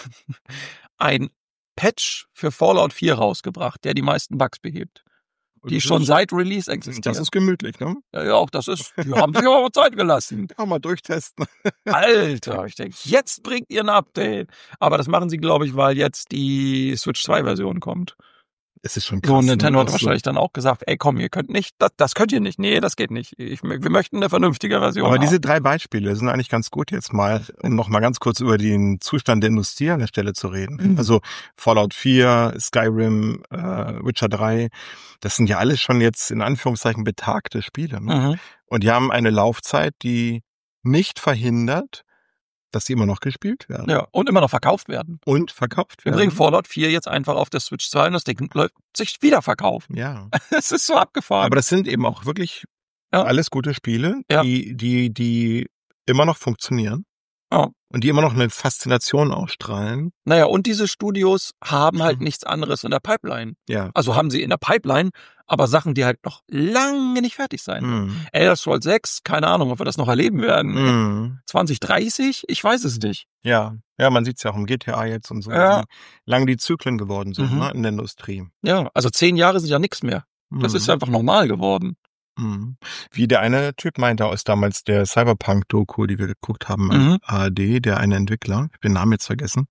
Speaker 2: ein Patch für Fallout vier rausgebracht, der die meisten Bugs behebt. Die
Speaker 1: Das
Speaker 2: schon
Speaker 1: ist-
Speaker 2: seit Release existiert.
Speaker 1: Das ist gemütlich, ne?
Speaker 2: ja, ja, auch das ist, die haben sich aber Zeit gelassen.
Speaker 1: Kann man mal durchtesten.
Speaker 2: Alter, ich denke, jetzt bringt ihr ein Update. Aber das machen sie, glaube ich, weil jetzt die Switch zwei Version kommt.
Speaker 1: Es ist schon krass.
Speaker 2: So, Nintendo
Speaker 1: ne?
Speaker 2: hat
Speaker 1: Auch
Speaker 2: wahrscheinlich dann auch gesagt, ey komm, ihr könnt nicht, das, das könnt ihr nicht. Nee, das geht nicht. Ich, wir möchten eine vernünftige Version.
Speaker 1: Aber
Speaker 2: haben.
Speaker 1: diese drei Beispiele sind eigentlich ganz gut jetzt mal, um noch mal ganz kurz über den Zustand der Industrie an der Stelle zu reden.
Speaker 2: Mhm.
Speaker 1: Also Fallout vier, Skyrim, äh, Witcher drei, das sind ja alles schon jetzt in Anführungszeichen betagte Spiele. Ne?
Speaker 2: Mhm.
Speaker 1: Und die haben eine Laufzeit, die nicht verhindert, dass sie immer noch gespielt werden
Speaker 2: Ja, und immer noch verkauft werden.
Speaker 1: und verkauft
Speaker 2: Wir
Speaker 1: werden.
Speaker 2: bringen Fallout vier jetzt einfach auf der Switch zwei und das Ding läuft sich wieder verkaufen.
Speaker 1: Ja,
Speaker 2: Es ist so abgefahren.
Speaker 1: aber das sind eben auch wirklich
Speaker 2: Ja.
Speaker 1: alles gute Spiele,
Speaker 2: Ja.
Speaker 1: die, die, die immer noch funktionieren.
Speaker 2: Ja.
Speaker 1: Und die immer noch eine Faszination ausstrahlen.
Speaker 2: Naja, und diese Studios haben halt
Speaker 1: Mhm.
Speaker 2: nichts anderes in der Pipeline.
Speaker 1: Ja.
Speaker 2: Also haben sie in der Pipeline, aber Sachen, die halt noch lange nicht fertig sein.
Speaker 1: Mhm.
Speaker 2: Elder Scrolls sechs, keine Ahnung, ob wir das noch erleben werden.
Speaker 1: Mhm.
Speaker 2: zwanzig dreißig? Ich weiß es nicht.
Speaker 1: Ja, ja, man sieht's ja auch im G T A jetzt und so,
Speaker 2: Ja.
Speaker 1: wie lang die Zyklen geworden sind,
Speaker 2: Mhm.
Speaker 1: ne, in der Industrie.
Speaker 2: Ja, also zehn Jahre sind ja nichts mehr. Das
Speaker 1: Mhm.
Speaker 2: ist einfach normal geworden.
Speaker 1: Mhm. Wie der eine Typ meinte aus damals der Cyberpunk-Doku, die wir geguckt haben,
Speaker 2: Mhm.
Speaker 1: A R D, der eine Entwickler, ich hab den Namen jetzt vergessen,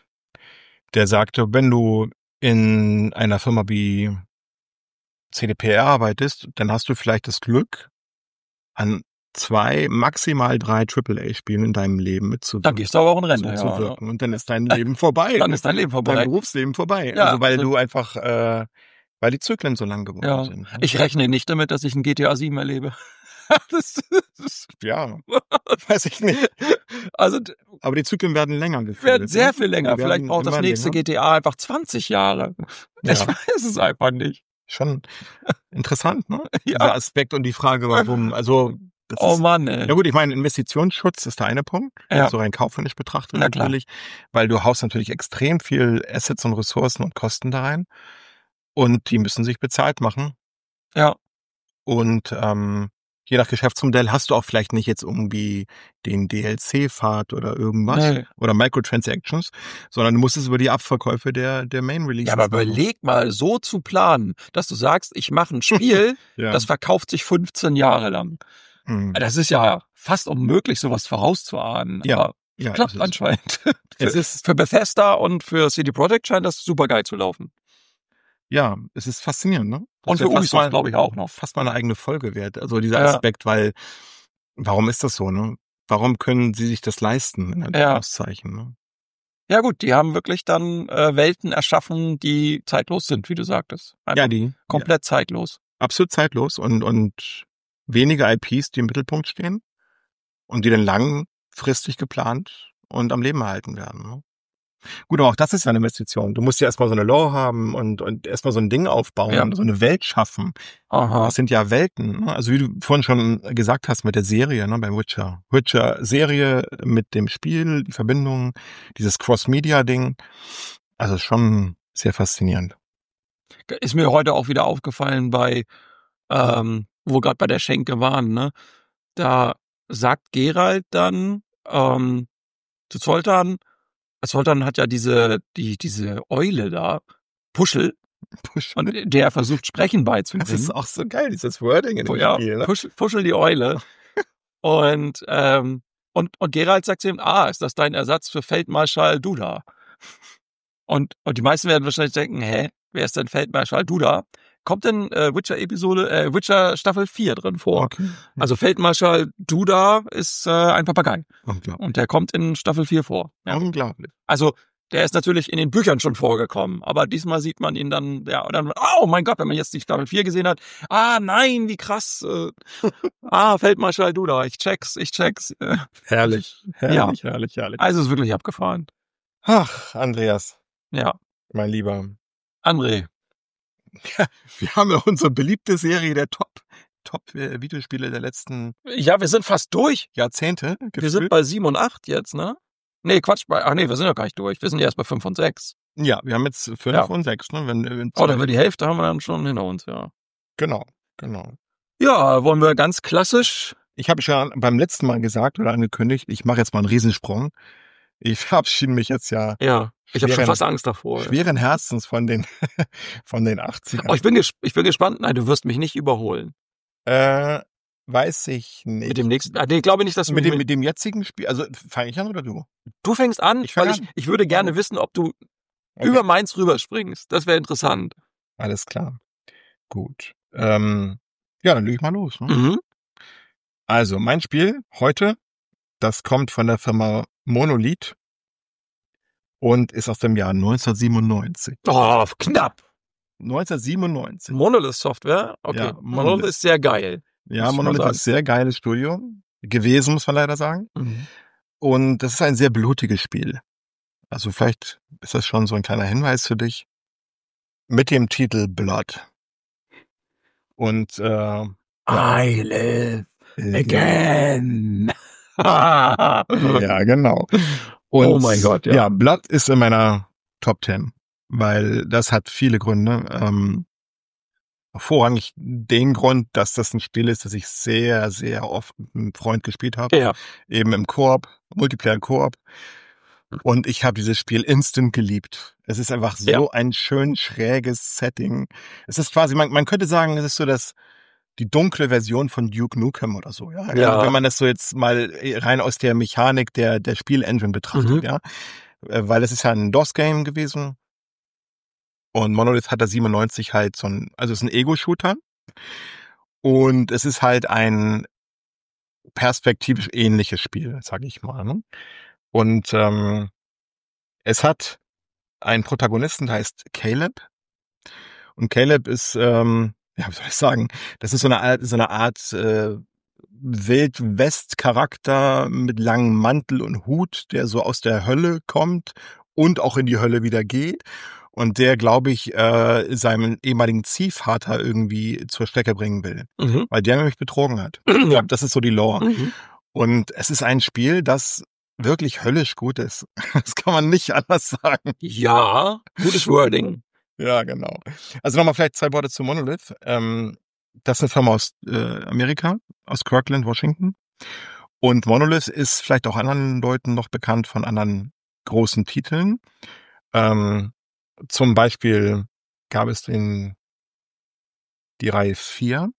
Speaker 1: der sagte, wenn du in einer Firma wie C D P R arbeitest, dann hast du vielleicht das Glück, an zwei, maximal drei Triple A-Spielen in deinem Leben mitzuwirken.
Speaker 2: Dann gehst du aber auch in Rente.
Speaker 1: zu
Speaker 2: Ja.
Speaker 1: wirken. Und dann ist dein Leben vorbei.
Speaker 2: Dann ist dein Leben vorbei.
Speaker 1: Dein Berufsleben vorbei.
Speaker 2: Ja,
Speaker 1: also weil
Speaker 2: also-
Speaker 1: du einfach, äh, weil die Zyklen so lang geworden
Speaker 2: Ja.
Speaker 1: sind. ne?
Speaker 2: Ich rechne nicht damit, dass ich ein G T A sieben erlebe. das, das,
Speaker 1: Ja, weiß ich nicht.
Speaker 2: also d-
Speaker 1: Aber die Zyklen werden länger gefühlt.
Speaker 2: werden sehr
Speaker 1: ne?
Speaker 2: viel länger.
Speaker 1: Die
Speaker 2: Vielleicht
Speaker 1: werden
Speaker 2: braucht das
Speaker 1: immer
Speaker 2: nächste
Speaker 1: länger.
Speaker 2: G T A einfach zwanzig Jahre.
Speaker 1: Ja.
Speaker 2: Ich weiß es einfach nicht.
Speaker 1: Schon interessant, ne?
Speaker 2: Ja.
Speaker 1: Dieser Aspekt und die Frage, warum. Also, das
Speaker 2: Oh
Speaker 1: ist,
Speaker 2: Mann, ey.
Speaker 1: ja gut, ich meine, Investitionsschutz ist der eine Punkt,
Speaker 2: Ja.
Speaker 1: so rein kaufmännisch betrachtet
Speaker 2: Na klar.
Speaker 1: natürlich, weil du haust natürlich extrem viel Assets und Ressourcen und Kosten da rein und die müssen sich bezahlt machen.
Speaker 2: Ja.
Speaker 1: Und ähm, je nach Geschäftsmodell hast du auch vielleicht nicht jetzt irgendwie den D L C-Pfad oder irgendwas
Speaker 2: Nee.
Speaker 1: oder Microtransactions, sondern du musst es über die Abverkäufe der der Main Releases
Speaker 2: Ja, aber
Speaker 1: machen.
Speaker 2: überleg mal, so zu planen, dass du sagst, ich mache ein Spiel,
Speaker 1: Ja.
Speaker 2: das verkauft sich fünfzehn Jahre lang.
Speaker 1: Mhm.
Speaker 2: Das ist ja fast unmöglich, sowas vorauszuahnen.
Speaker 1: Ja,
Speaker 2: Aber
Speaker 1: ja,
Speaker 2: klappt
Speaker 1: es ist-
Speaker 2: anscheinend.
Speaker 1: Es
Speaker 2: für,
Speaker 1: ist,
Speaker 2: für Bethesda und für C D Projekt scheint das super geil zu laufen.
Speaker 1: ja, es ist faszinierend, ne? Das
Speaker 2: Und für
Speaker 1: wäre fast
Speaker 2: Ubisoft,
Speaker 1: mal-
Speaker 2: glaube ich, auch noch.
Speaker 1: Fast mal eine eigene Folge wert. Also dieser
Speaker 2: Ja.
Speaker 1: Aspekt, weil, warum ist das so, ne? Warum können sie sich das leisten, in
Speaker 2: Ja.
Speaker 1: Anführungszeichen, ne?
Speaker 2: Ja gut, die haben wirklich dann äh, Welten erschaffen, die zeitlos sind, wie du sagtest. Einfach
Speaker 1: Ja, die,
Speaker 2: komplett zeitlos.
Speaker 1: absolut zeitlos und, und wenige I Ps, die im Mittelpunkt stehen und die dann langfristig geplant und am Leben erhalten werden. Ne? Gut, aber auch das ist ja eine Investition. Du musst ja erstmal so eine Lore haben und, und erstmal so ein Ding aufbauen,
Speaker 2: Ja.
Speaker 1: so eine Welt schaffen.
Speaker 2: Aha.
Speaker 1: Das sind ja Welten. Ne? Also wie du vorhin schon gesagt hast mit der Serie, ne, beim Witcher. Witcher-Serie mit dem Spiel, die Verbindung, dieses Cross-Media-Ding. Also schon sehr faszinierend.
Speaker 2: Ist mir heute auch wieder aufgefallen bei, ähm, wo wir gerade bei der Schenke waren, ne? Da sagt Geralt dann ähm, zu Zoltan, Zoltan hat ja diese, die, diese Eule da, Puschel, und der versucht Sprechen
Speaker 1: Das
Speaker 2: beizubringen.
Speaker 1: ist auch so geil, dieses Wording in dem
Speaker 2: ja,
Speaker 1: Spiel. Ne?
Speaker 2: Puschel, Puschel die Eule. und, ähm, und, und Geralt sagt zu ihm, ah, ist das dein Ersatz für Feldmarschall Duda? Und, und die meisten werden wahrscheinlich denken, hä, wer ist denn Feldmarschall Duda? Kommt in äh, Witcher-Episode, äh, Witcher Staffel vier drin vor.
Speaker 1: Okay.
Speaker 2: Also Feldmarschall Duda ist äh, ein Papagei.
Speaker 1: Unglaublich.
Speaker 2: Und der kommt in Staffel vier vor. Ja.
Speaker 1: Unglaublich.
Speaker 2: Also der ist natürlich in den Büchern schon vorgekommen, aber diesmal sieht man ihn dann, ja, und dann, oh mein Gott, wenn man jetzt die Staffel vier gesehen hat, ah nein, wie krass, äh, ah, Feldmarschall Duda, ich check's, ich check's. Äh,
Speaker 1: Herrlich. Herrlich, herrlich, herrlich.
Speaker 2: Also es ist wirklich abgefahren.
Speaker 1: Ach, Andreas,
Speaker 2: Ja,
Speaker 1: mein Lieber.
Speaker 2: André,
Speaker 1: Wir haben ja unsere beliebte Serie der Top, Top-Videospiele der letzten
Speaker 2: ja, wir sind fast durch.
Speaker 1: Jahrzehnte.
Speaker 2: Wir
Speaker 1: gefühlt.
Speaker 2: sind bei sieben und acht jetzt, ne? Nee, Quatsch, bei, ach nee, wir sind ja gar nicht durch. Wir sind ja erst bei fünf und sechs.
Speaker 1: Ja, wir haben jetzt fünf
Speaker 2: Ja.
Speaker 1: und sechs. Ne? Wenn, wenn
Speaker 2: Oh, dann wird die Hälfte haben wir dann schon hinter uns, ja.
Speaker 1: Genau, genau.
Speaker 2: Ja, wollen wir ganz klassisch.
Speaker 1: Ich habe schon beim letzten Mal gesagt oder angekündigt, ich mache jetzt mal einen Riesensprung. Ich verabschiede mich jetzt ja
Speaker 2: Ja, ich habe schon
Speaker 1: Schweren-
Speaker 2: fast Angst davor.
Speaker 1: schweren Herzens von den von den achtzigern.
Speaker 2: Oh, ich bin, ges ich bin gespannt. Nein, du wirst mich nicht überholen.
Speaker 1: Äh, weiß ich nicht.
Speaker 2: Mit dem nächsten. Ah, nee, ich glaube nicht, dass du
Speaker 1: mit dem,
Speaker 2: mit,
Speaker 1: mit dem jetzigen Spiel, also fange ich an oder du?
Speaker 2: du fängst an,
Speaker 1: Ich fang
Speaker 2: weil ich,
Speaker 1: an.
Speaker 2: ich würde gerne wissen, ob du
Speaker 1: Okay.
Speaker 2: über meins rüberspringst. Das wäre interessant.
Speaker 1: Alles klar. Gut. Ähm, ja, dann leg ich mal los. Ne?
Speaker 2: Mhm.
Speaker 1: Also, mein Spiel heute, das kommt von der Firma Monolith und ist aus dem Jahr neunzehnhundertsiebenundneunzig.
Speaker 2: Oh, knapp.
Speaker 1: neunzehnhundertsiebenundneunzig.
Speaker 2: Monolith Software. Okay.
Speaker 1: Ja,
Speaker 2: Monolith.
Speaker 1: Monolith.
Speaker 2: ist sehr geil.
Speaker 1: Ja,
Speaker 2: muss ich mal
Speaker 1: Monolith
Speaker 2: sagen.
Speaker 1: ist ein sehr geiles Studio gewesen, muss man leider sagen.
Speaker 2: Mhm.
Speaker 1: Und das ist ein sehr blutiges Spiel. Also vielleicht ist das schon so ein kleiner Hinweis für dich. Mit dem Titel Blood. Und äh,
Speaker 2: I live
Speaker 1: äh,
Speaker 2: again.
Speaker 1: ja, genau. Und,
Speaker 2: Oh mein Gott, ja.
Speaker 1: Ja, Blood ist in meiner Top Ten, weil das hat viele Gründe. Ähm, vorrangig den Grund, dass das ein Spiel ist, das ich sehr, sehr oft mit einem Freund gespielt habe.
Speaker 2: Ja.
Speaker 1: Eben im Koop, Multiplayer-Koop. Und ich habe dieses Spiel instant geliebt. Es ist einfach so
Speaker 2: Ja.
Speaker 1: ein schön schräges Setting. Es ist quasi, man, man könnte sagen, es ist so das die dunkle Version von Duke Nukem oder so, ja.
Speaker 2: Ja.
Speaker 1: Also wenn man das so jetzt mal rein aus der Mechanik der der Spielengine betrachtet,
Speaker 2: Mhm.
Speaker 1: ja. Äh, Weil es ist ja ein DOS-Game gewesen. Und Monolith hat da siebenundneunzig halt so ein, also es ist ein Ego-Shooter. Und es ist halt ein perspektivisch ähnliches Spiel, sage ich mal. Ne? Und ähm, es hat einen Protagonisten, der heißt Caleb. Und Caleb ist, ähm, ja, wie soll ich sagen, das ist so eine Art, so eine Art äh, Wild-West-Charakter mit langem Mantel und Hut, der so aus der Hölle kommt und auch in die Hölle wieder geht. Und der, glaube ich, äh, seinen ehemaligen Ziehvater irgendwie zur Strecke bringen will,
Speaker 2: Mhm.
Speaker 1: weil der nämlich betrogen hat. Ich
Speaker 2: Ja.
Speaker 1: glaube, das ist so die Lore.
Speaker 2: Mhm.
Speaker 1: Und es ist ein Spiel, das wirklich höllisch gut ist. Das kann man nicht anders sagen.
Speaker 2: Ja, gutes Wording.
Speaker 1: Ja, genau. Also nochmal vielleicht zwei Worte zu Monolith. Ähm, das ist eine Firma aus äh, Amerika, aus Kirkland, Washington. Und Monolith ist vielleicht auch anderen Leuten noch bekannt von anderen großen Titeln. Ähm, zum Beispiel gab es den die Reihe vier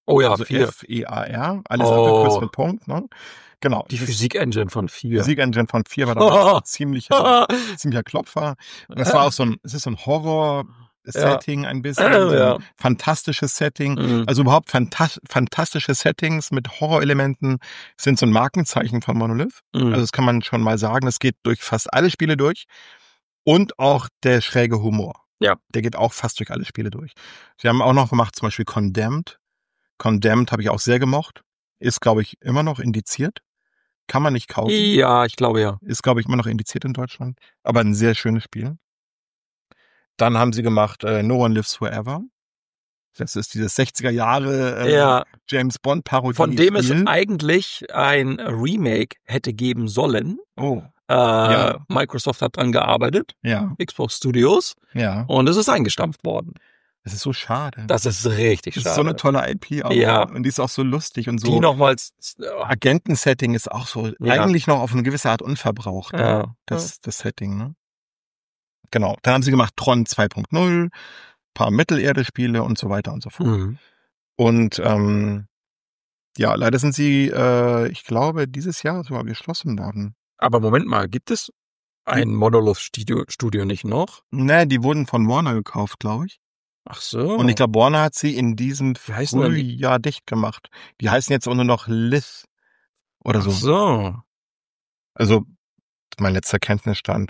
Speaker 2: Oh ja,
Speaker 1: also
Speaker 2: vier.
Speaker 1: F E A R, alles
Speaker 2: Oh.
Speaker 1: abgekürzt mit Punkt, ne? Genau.
Speaker 2: Die
Speaker 1: das ist-
Speaker 2: Physik-Engine von vier.
Speaker 1: Physik-Engine von vier war da ziemlicher, ziemlicher Klopfer. Und das war auch so ein, es ist so ein Horror-Setting ein bisschen, so ein
Speaker 2: Ja.
Speaker 1: fantastisches Setting.
Speaker 2: Mhm.
Speaker 1: Also überhaupt fantas fantastische Settings mit Horrorelementen sind so ein Markenzeichen von Monolith.
Speaker 2: Mhm.
Speaker 1: Also das kann man schon mal sagen. Das geht durch fast alle Spiele durch. Und auch der schräge Humor.
Speaker 2: Ja.
Speaker 1: Der geht auch fast durch alle Spiele durch. Sie haben auch noch gemacht, zum Beispiel Condemned. Condemned habe ich auch sehr gemocht. Ist, glaube ich, immer noch indiziert. Kann man nicht kaufen.
Speaker 2: Ja, ich glaube ja.
Speaker 1: Ist, glaube ich, immer noch indiziert in Deutschland. Aber ein sehr schönes Spiel. Dann haben sie gemacht äh, No One Lives Forever. Das ist dieses sechziger Jahre äh,
Speaker 2: Ja.
Speaker 1: James Bond Parodie.
Speaker 2: Von dem es
Speaker 1: Spiel.
Speaker 2: eigentlich ein Remake hätte geben sollen.
Speaker 1: Oh,
Speaker 2: Äh,
Speaker 1: Ja.
Speaker 2: Microsoft hat dran gearbeitet,
Speaker 1: ja,
Speaker 2: Xbox Studios,
Speaker 1: ja.
Speaker 2: und es ist eingestampft worden.
Speaker 1: Das ist so schade.
Speaker 2: Das ist richtig
Speaker 1: Das
Speaker 2: schade.
Speaker 1: ist so eine tolle I P auch.
Speaker 2: Ja.
Speaker 1: Und die ist auch so lustig und so.
Speaker 2: Die nochmals.
Speaker 1: Agentensetting ist auch so
Speaker 2: Ja.
Speaker 1: eigentlich noch auf eine gewisse Art unverbraucht.
Speaker 2: Ja.
Speaker 1: Das, das Setting, ne? Genau. Dann haben sie gemacht Tron zwei Punkt null, paar Mittelerde-Spiele und so weiter und so fort.
Speaker 2: Mhm.
Speaker 1: Und ähm, ja, leider sind sie, äh, ich glaube, dieses Jahr sogar geschlossen worden.
Speaker 2: Aber Moment mal, gibt es ein Monolith Studio, Studio nicht noch?
Speaker 1: Ne, die wurden von Warner gekauft, glaube ich.
Speaker 2: Ach so.
Speaker 1: Und ich glaube, Warner hat sie in diesem
Speaker 2: Wie heißen denn die?
Speaker 1: Frühjahr dicht gemacht. Die heißen jetzt auch nur noch Lith oder
Speaker 2: Ach
Speaker 1: so.
Speaker 2: so.
Speaker 1: Also mein letzter Kenntnisstand.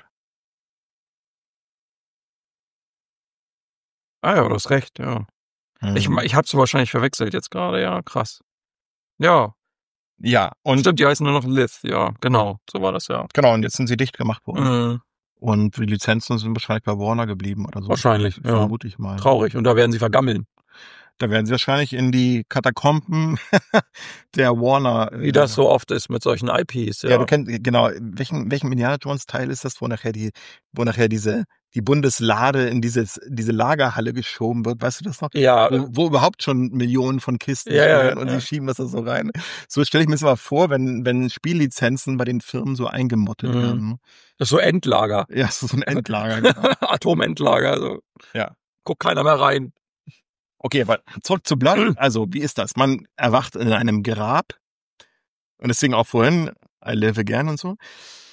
Speaker 2: Ah ja, du hast recht, ja.
Speaker 1: Mhm.
Speaker 2: Ich, ich hab's wahrscheinlich verwechselt jetzt gerade, ja, krass. Ja,
Speaker 1: ja, und
Speaker 2: stimmt, die heißen nur noch Lith, ja, genau, so war das ja.
Speaker 1: genau, und jetzt sind sie dicht gemacht worden.
Speaker 2: Mhm.
Speaker 1: Und die Lizenzen sind wahrscheinlich bei Warner geblieben oder so.
Speaker 2: Wahrscheinlich, ja.
Speaker 1: Vermute ich mal.
Speaker 2: Traurig. Und da werden sie vergammeln.
Speaker 1: Da werden sie wahrscheinlich in die Katakomben der Warner.
Speaker 2: Wie das so oft ist mit solchen I Ps, ja.
Speaker 1: Ja, du kennst, genau, welchen, welchen Indiana Jones Teil ist das, wo nachher die, wo nachher diese, die Bundeslade in dieses, diese Lagerhalle geschoben wird, weißt du das noch?
Speaker 2: Ja,
Speaker 1: Wo, wo überhaupt schon Millionen von Kisten
Speaker 2: Ja, ja,
Speaker 1: stehen und
Speaker 2: ja.
Speaker 1: sie schieben das da so rein. So stelle ich mir das mal vor, wenn, wenn Spiellizenzen bei den Firmen so eingemottet
Speaker 2: Mhm.
Speaker 1: werden.
Speaker 2: das ist so Endlager.
Speaker 1: Ja, so ein Endlager, genau.
Speaker 2: Atomendlager, also.
Speaker 1: Ja.
Speaker 2: Guckt keiner mehr rein.
Speaker 1: Okay, aber zurück zu Blood. Also, wie ist das? Man erwacht in einem Grab. Und deswegen auch vorhin, I live again und so.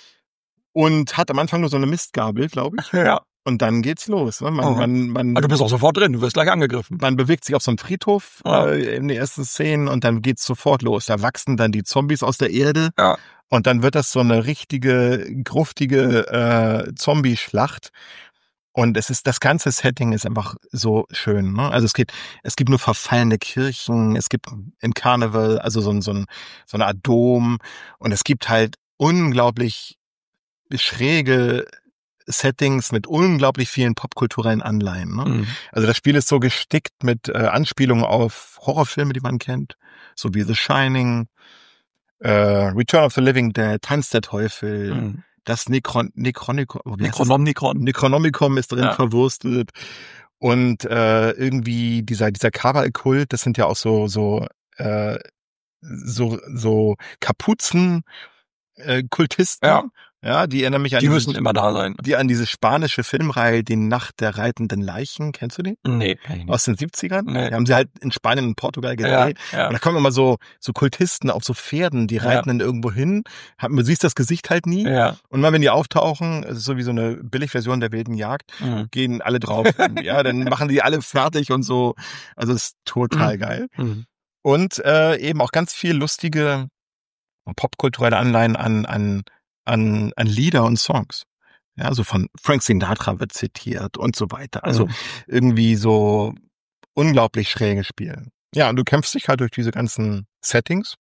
Speaker 1: Und hat am Anfang nur so eine Mistgabel, glaube ich.
Speaker 2: Ja.
Speaker 1: Und dann geht's los. Ne? Man,
Speaker 2: Oh.
Speaker 1: man, man,
Speaker 2: Ah, du bist auch sofort drin, du wirst gleich angegriffen.
Speaker 1: man bewegt sich auf so einem Friedhof
Speaker 2: Ja.
Speaker 1: äh, in den ersten Szenen und dann geht's sofort los. Da wachsen dann die Zombies aus der Erde.
Speaker 2: Ja.
Speaker 1: Und dann wird das so eine richtige, gruftige äh, Zombie-Schlacht. Und es ist, das ganze Setting ist einfach so schön, ne? Also es geht, es gibt nur verfallene Kirchen, es gibt in Carnival, also so ein, so ein, so eine Art Dom. Und es gibt halt unglaublich schräge Settings mit unglaublich vielen popkulturellen Anleihen, ne?
Speaker 2: Mhm.
Speaker 1: Also das Spiel ist so gestickt mit äh, Anspielungen auf Horrorfilme, die man kennt, so wie The Shining, äh, Return of the Living Dead, Tanz der Teufel,
Speaker 2: Mhm.
Speaker 1: das Necron Necronicon, wie heißt das?
Speaker 2: Necronomicon.
Speaker 1: Necronomicon ist drin
Speaker 2: Ja.
Speaker 1: verwurstelt und äh, irgendwie dieser dieser Kabal-Kult, das sind ja auch so so äh, so so Kapuzen äh, Kultisten,
Speaker 2: Ja.
Speaker 1: ja, die erinnern mich an
Speaker 2: Die
Speaker 1: diese-
Speaker 2: müssen immer da sein.
Speaker 1: die an diese spanische Filmreihe Die Nacht der reitenden Leichen, kennst du die?
Speaker 2: Nee, kenn ich nicht.
Speaker 1: Aus den siebzigern?
Speaker 2: Nee.
Speaker 1: Die haben sie halt in Spanien und Portugal
Speaker 2: Ja,
Speaker 1: gedreht. Und
Speaker 2: ja.
Speaker 1: da kommen immer so so Kultisten auf so Pferden, die
Speaker 2: Ja.
Speaker 1: reiten dann irgendwo hin. Hab- Du siehst das Gesicht halt nie.
Speaker 2: Ja.
Speaker 1: Und mal wenn die auftauchen, es ist so wie so eine Billigversion der wilden Jagd,
Speaker 2: Mhm.
Speaker 1: gehen alle drauf. ja, dann machen die alle fertig und so. Also das ist total geil.
Speaker 2: Mhm.
Speaker 1: Und äh, eben auch ganz viel lustige popkulturelle Anleihen an an an an Lieder und Songs. Ja, also von Frank Sinatra wird zitiert und so weiter. Also
Speaker 2: Mhm.
Speaker 1: irgendwie so unglaublich schräge Spiele. Ja, und du kämpfst dich halt durch diese ganzen Settings.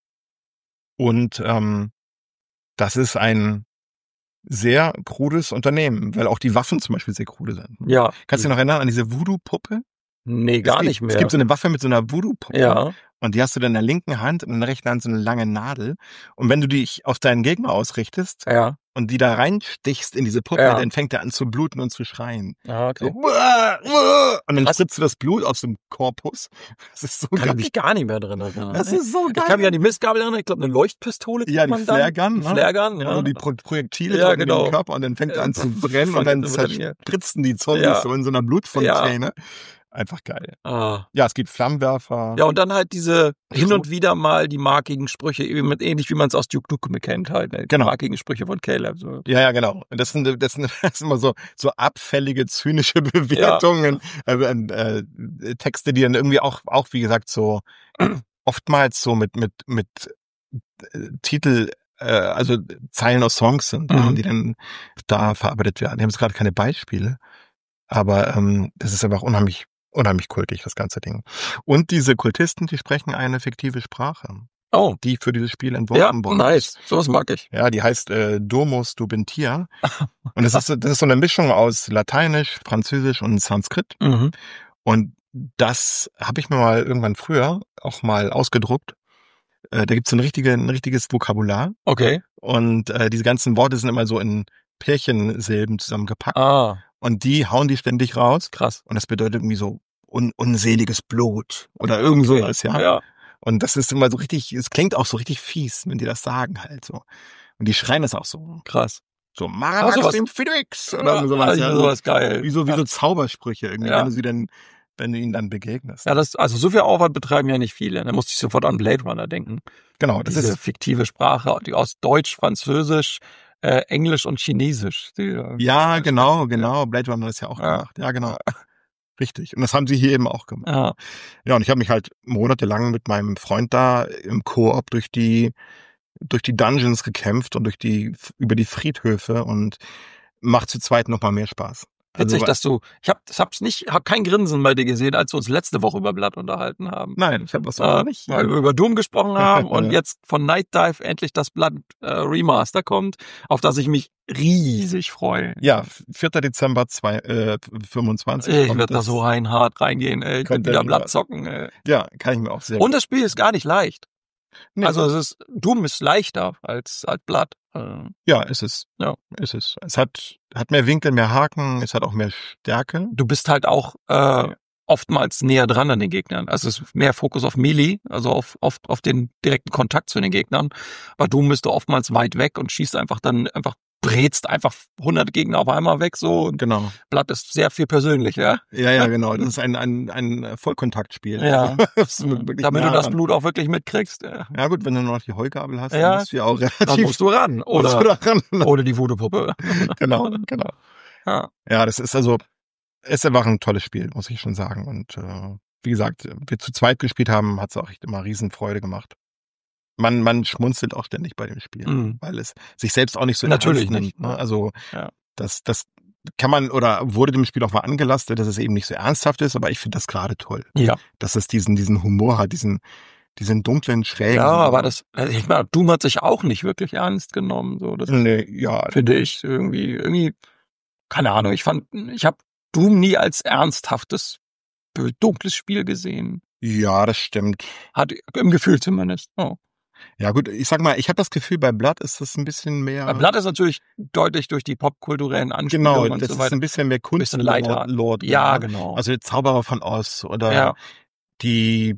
Speaker 1: Und ähm, das ist ein sehr krudes Unternehmen, weil auch die Waffen zum Beispiel sehr krude sind.
Speaker 2: Ja.
Speaker 1: Kannst du dich noch erinnern an diese Voodoo-Puppe?
Speaker 2: Nee, gar
Speaker 1: es gibt,
Speaker 2: nicht mehr.
Speaker 1: Es gibt so eine Waffe mit so einer Voodoo-Puppe.
Speaker 2: ja.
Speaker 1: Und die hast du dann in der linken Hand und in der rechten Hand so eine lange Nadel. Und wenn du dich auf deinen Gegner ausrichtest
Speaker 2: Ja.
Speaker 1: und die da reinstichst in diese Puppe,
Speaker 2: Ja.
Speaker 1: dann fängt er an zu bluten und zu schreien.
Speaker 2: Ja,
Speaker 1: So,
Speaker 2: okay.
Speaker 1: und dann
Speaker 2: Was?
Speaker 1: spritzt du das Blut aus dem Korpus. Das ist so
Speaker 2: Kann ich
Speaker 1: geil.
Speaker 2: mich gar nicht mehr drin erinnern.
Speaker 1: Das ist so
Speaker 2: ich
Speaker 1: geil.
Speaker 2: kann mich an die Mistgabel erinnern, ich glaube eine Leuchtpistole.
Speaker 1: Ja,
Speaker 2: kriegt
Speaker 1: die
Speaker 2: man dann.
Speaker 1: Flaregun,
Speaker 2: Die
Speaker 1: ne?
Speaker 2: Flaregun, ja.
Speaker 1: Also die Pro Projektile
Speaker 2: Ja,
Speaker 1: drücken in
Speaker 2: genau.
Speaker 1: den Körper und dann fängt er an
Speaker 2: Ja,
Speaker 1: zu brennen
Speaker 2: voll
Speaker 1: und dann
Speaker 2: wird er hier.
Speaker 1: zerspritzen die Zombies
Speaker 2: Ja.
Speaker 1: so in so einer Blutfontäne. Einfach geil.
Speaker 2: Ah.
Speaker 1: Ja, es gibt Flammenwerfer.
Speaker 2: Ja, und dann halt diese hin und wieder mal die markigen Sprüche, ähnlich wie man es aus Duke Nukem kennt halt, ne? Die
Speaker 1: Genau.
Speaker 2: markigen Sprüche von Caleb. So.
Speaker 1: Ja, ja, genau. Das sind, das sind, das sind immer so, so abfällige, zynische Bewertungen, ja. äh, äh, Texte, die dann irgendwie auch, auch wie gesagt, so oftmals so mit, mit, mit äh, Titel, äh, also Zeilen aus Songs sind, mhm. die dann da verarbeitet werden. Ich habe jetzt gerade keine Beispiele, aber ähm, das ist einfach unheimlich Unheimlich kultig, das ganze Ding. Und diese Kultisten, die sprechen eine fiktive Sprache.
Speaker 2: Oh.
Speaker 1: Die für dieses Spiel entworfen worden
Speaker 2: ist. Ja, nice. Sowas mag ich.
Speaker 1: Ja, die heißt äh, Domus Dubintia. Und das ist, das ist so eine Mischung aus Lateinisch, Französisch und Sanskrit.
Speaker 2: Mhm.
Speaker 1: Und das habe ich mir mal irgendwann früher auch mal ausgedruckt. Äh, da gibt's so ein, richtige, ein richtiges Vokabular.
Speaker 2: Okay.
Speaker 1: Und äh, diese ganzen Worte sind immer so in Pärchensilben zusammengepackt.
Speaker 2: Ah.
Speaker 1: Und die hauen die ständig raus.
Speaker 2: Krass.
Speaker 1: Und das bedeutet irgendwie so un unseliges Blut oder irgend
Speaker 2: okay.
Speaker 1: sowas, ja.
Speaker 2: ja.
Speaker 1: Und das ist immer so richtig, es klingt auch so richtig fies, wenn die das sagen halt so. Und die schreien das auch so.
Speaker 2: Krass.
Speaker 1: So, Marax dem Phoenix oder
Speaker 2: ja,
Speaker 1: sowas.
Speaker 2: Ja, sowas geil.
Speaker 1: Wie so, wie so Zaubersprüche irgendwie,
Speaker 2: ja.
Speaker 1: wenn du sie dann, wenn du ihnen dann begegnest.
Speaker 2: Ja, das, also so viel Aufwand betreiben ja nicht viele. Da musste ich sofort an Blade Runner denken.
Speaker 1: Genau, das
Speaker 2: Diese
Speaker 1: ist
Speaker 2: fiktive Sprache, die aus Deutsch, Französisch, Äh, Englisch und Chinesisch. Die, äh,
Speaker 1: ja, genau, genau. Blade Runner ist ja auch
Speaker 2: ja.
Speaker 1: gemacht. Ja, genau. Richtig. Und das haben sie hier eben auch gemacht.
Speaker 2: Ja,
Speaker 1: ja und ich habe mich halt monatelang mit meinem Freund da im Koop durch die durch die Dungeons gekämpft und durch die über die Friedhöfe und macht zu zweit noch mal mehr Spaß.
Speaker 2: Witzig,
Speaker 1: also,
Speaker 2: dass du, ich hab, das hab's nicht, hab kein Grinsen bei dir gesehen, als wir uns letzte Woche über Blood unterhalten haben.
Speaker 1: Nein, ich habe was
Speaker 2: äh,
Speaker 1: auch nicht.
Speaker 2: Weil wir über Doom gesprochen haben und jetzt von Night Dive endlich das Blood äh, Remaster kommt, auf das ich mich riesig freue.
Speaker 1: Ja, vierter Dezember fünfundzwanzig.
Speaker 2: Ich werde da so rein hart reingehen, ey. Ich will wieder Blood zocken, ey.
Speaker 1: Ja, kann ich mir auch sehr
Speaker 2: Und das Spiel ist gar nicht leicht.
Speaker 1: Nee.
Speaker 2: Also es ist, Doom ist leichter als, als Blood.
Speaker 1: Ja, ist es.
Speaker 2: Ja,
Speaker 1: ist es. Es hat, hat mehr Winkel, mehr Haken, es hat auch mehr Stärke.
Speaker 2: Du bist halt auch äh, ja. oftmals näher dran an den Gegnern. Also es ist mehr Fokus auf Melee, also auf, auf, auf den direkten Kontakt zu den Gegnern. Bei Doom bist du oftmals weit weg und schießt einfach dann einfach brätst einfach hundert Gegner auf einmal weg, so. Und
Speaker 1: genau.
Speaker 2: Blood ist sehr viel persönlicher.
Speaker 1: Ja, ja, genau. Das ist ein, ein, ein Vollkontaktspiel.
Speaker 2: Ja.
Speaker 1: Also,
Speaker 2: damit du das Blut auch wirklich mitkriegst. Ja,
Speaker 1: ja gut, wenn du noch die Heugabel hast,
Speaker 2: ja,
Speaker 1: dann musst du ja auch relativ...
Speaker 2: Dann musst du ran. Oder,
Speaker 1: du da ran.
Speaker 2: oder die Voodoo-Puppe.
Speaker 1: Genau, genau.
Speaker 2: Ja.
Speaker 1: ja, das ist also, ist einfach ein tolles Spiel, muss ich schon sagen. Und äh, wie gesagt, wir zu zweit gespielt haben, hat es auch echt immer Riesenfreude gemacht. Man, man schmunzelt auch ständig bei dem Spiel,
Speaker 2: mhm.
Speaker 1: weil es sich selbst auch nicht so
Speaker 2: Natürlich
Speaker 1: ernst
Speaker 2: nicht.
Speaker 1: nimmt. Ne? Also
Speaker 2: ja.
Speaker 1: das, das kann man oder wurde dem Spiel auch mal angelastet, dass es eben nicht so ernsthaft ist, aber ich finde das gerade toll.
Speaker 2: Ja.
Speaker 1: Dass es diesen, diesen Humor hat, diesen, diesen dunklen, schrägen.
Speaker 2: Ja, aber das, ich meine, Doom hat sich auch nicht wirklich ernst genommen. So, das
Speaker 1: nee, ja.
Speaker 2: finde ich irgendwie, irgendwie, keine Ahnung, ich fand, ich habe Doom nie als ernsthaftes, dunkles Spiel gesehen.
Speaker 1: Ja, das stimmt.
Speaker 2: Hat im Gefühl zumindest. Oh.
Speaker 1: Ja gut, ich sag mal, ich habe das Gefühl, bei Blood ist das ein bisschen mehr...
Speaker 2: Bei Blood ist natürlich deutlich durch die popkulturellen Anspielungen
Speaker 1: genau,
Speaker 2: und
Speaker 1: das
Speaker 2: so weiter.
Speaker 1: ist ein bisschen mehr Kunst.
Speaker 2: Bisschen Leiter.
Speaker 1: Lord,
Speaker 2: ja, genau.
Speaker 1: Also der Zauberer von Oz oder
Speaker 2: ja.
Speaker 1: die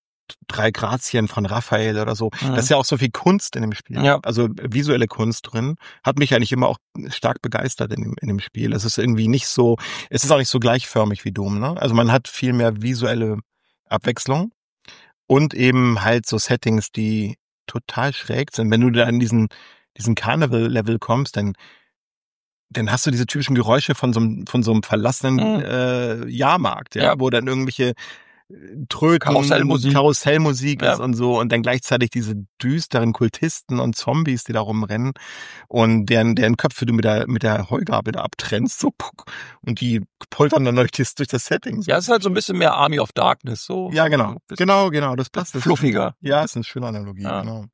Speaker 1: drei Grazien von Raphael oder so.
Speaker 2: Mhm.
Speaker 1: Das ist ja auch so viel Kunst in dem Spiel.
Speaker 2: Ja.
Speaker 1: Also visuelle Kunst drin. Hat mich eigentlich immer auch stark begeistert in dem, in dem Spiel. Es ist irgendwie nicht so, es ist auch nicht so gleichförmig wie Doom, ne? Also man hat viel mehr visuelle Abwechslung und eben halt so Settings, die total schräg sind. Wenn du da in diesen, diesen Carnival-Level kommst, dann, dann hast du diese typischen Geräusche von so einem, von so einem verlassenen
Speaker 2: mhm.
Speaker 1: äh, Jahrmarkt, ja,
Speaker 2: ja,
Speaker 1: wo dann irgendwelche Tröten,
Speaker 2: Karussellmusik,
Speaker 1: Karussellmusik
Speaker 2: ja.
Speaker 1: ist und so und dann gleichzeitig diese düsteren Kultisten und Zombies, die da rumrennen und deren, deren Köpfe du mit der, mit der Heugabel da abtrennst, so, und die poltern dann durch das, durch das Setting. So.
Speaker 2: Ja, es ist halt so ein bisschen mehr Army of Darkness, so.
Speaker 1: Ja, genau. Genau, genau, das passt.
Speaker 2: Fluffiger.
Speaker 1: Ja, ist eine schöne Analogie,
Speaker 2: ja.
Speaker 1: genau.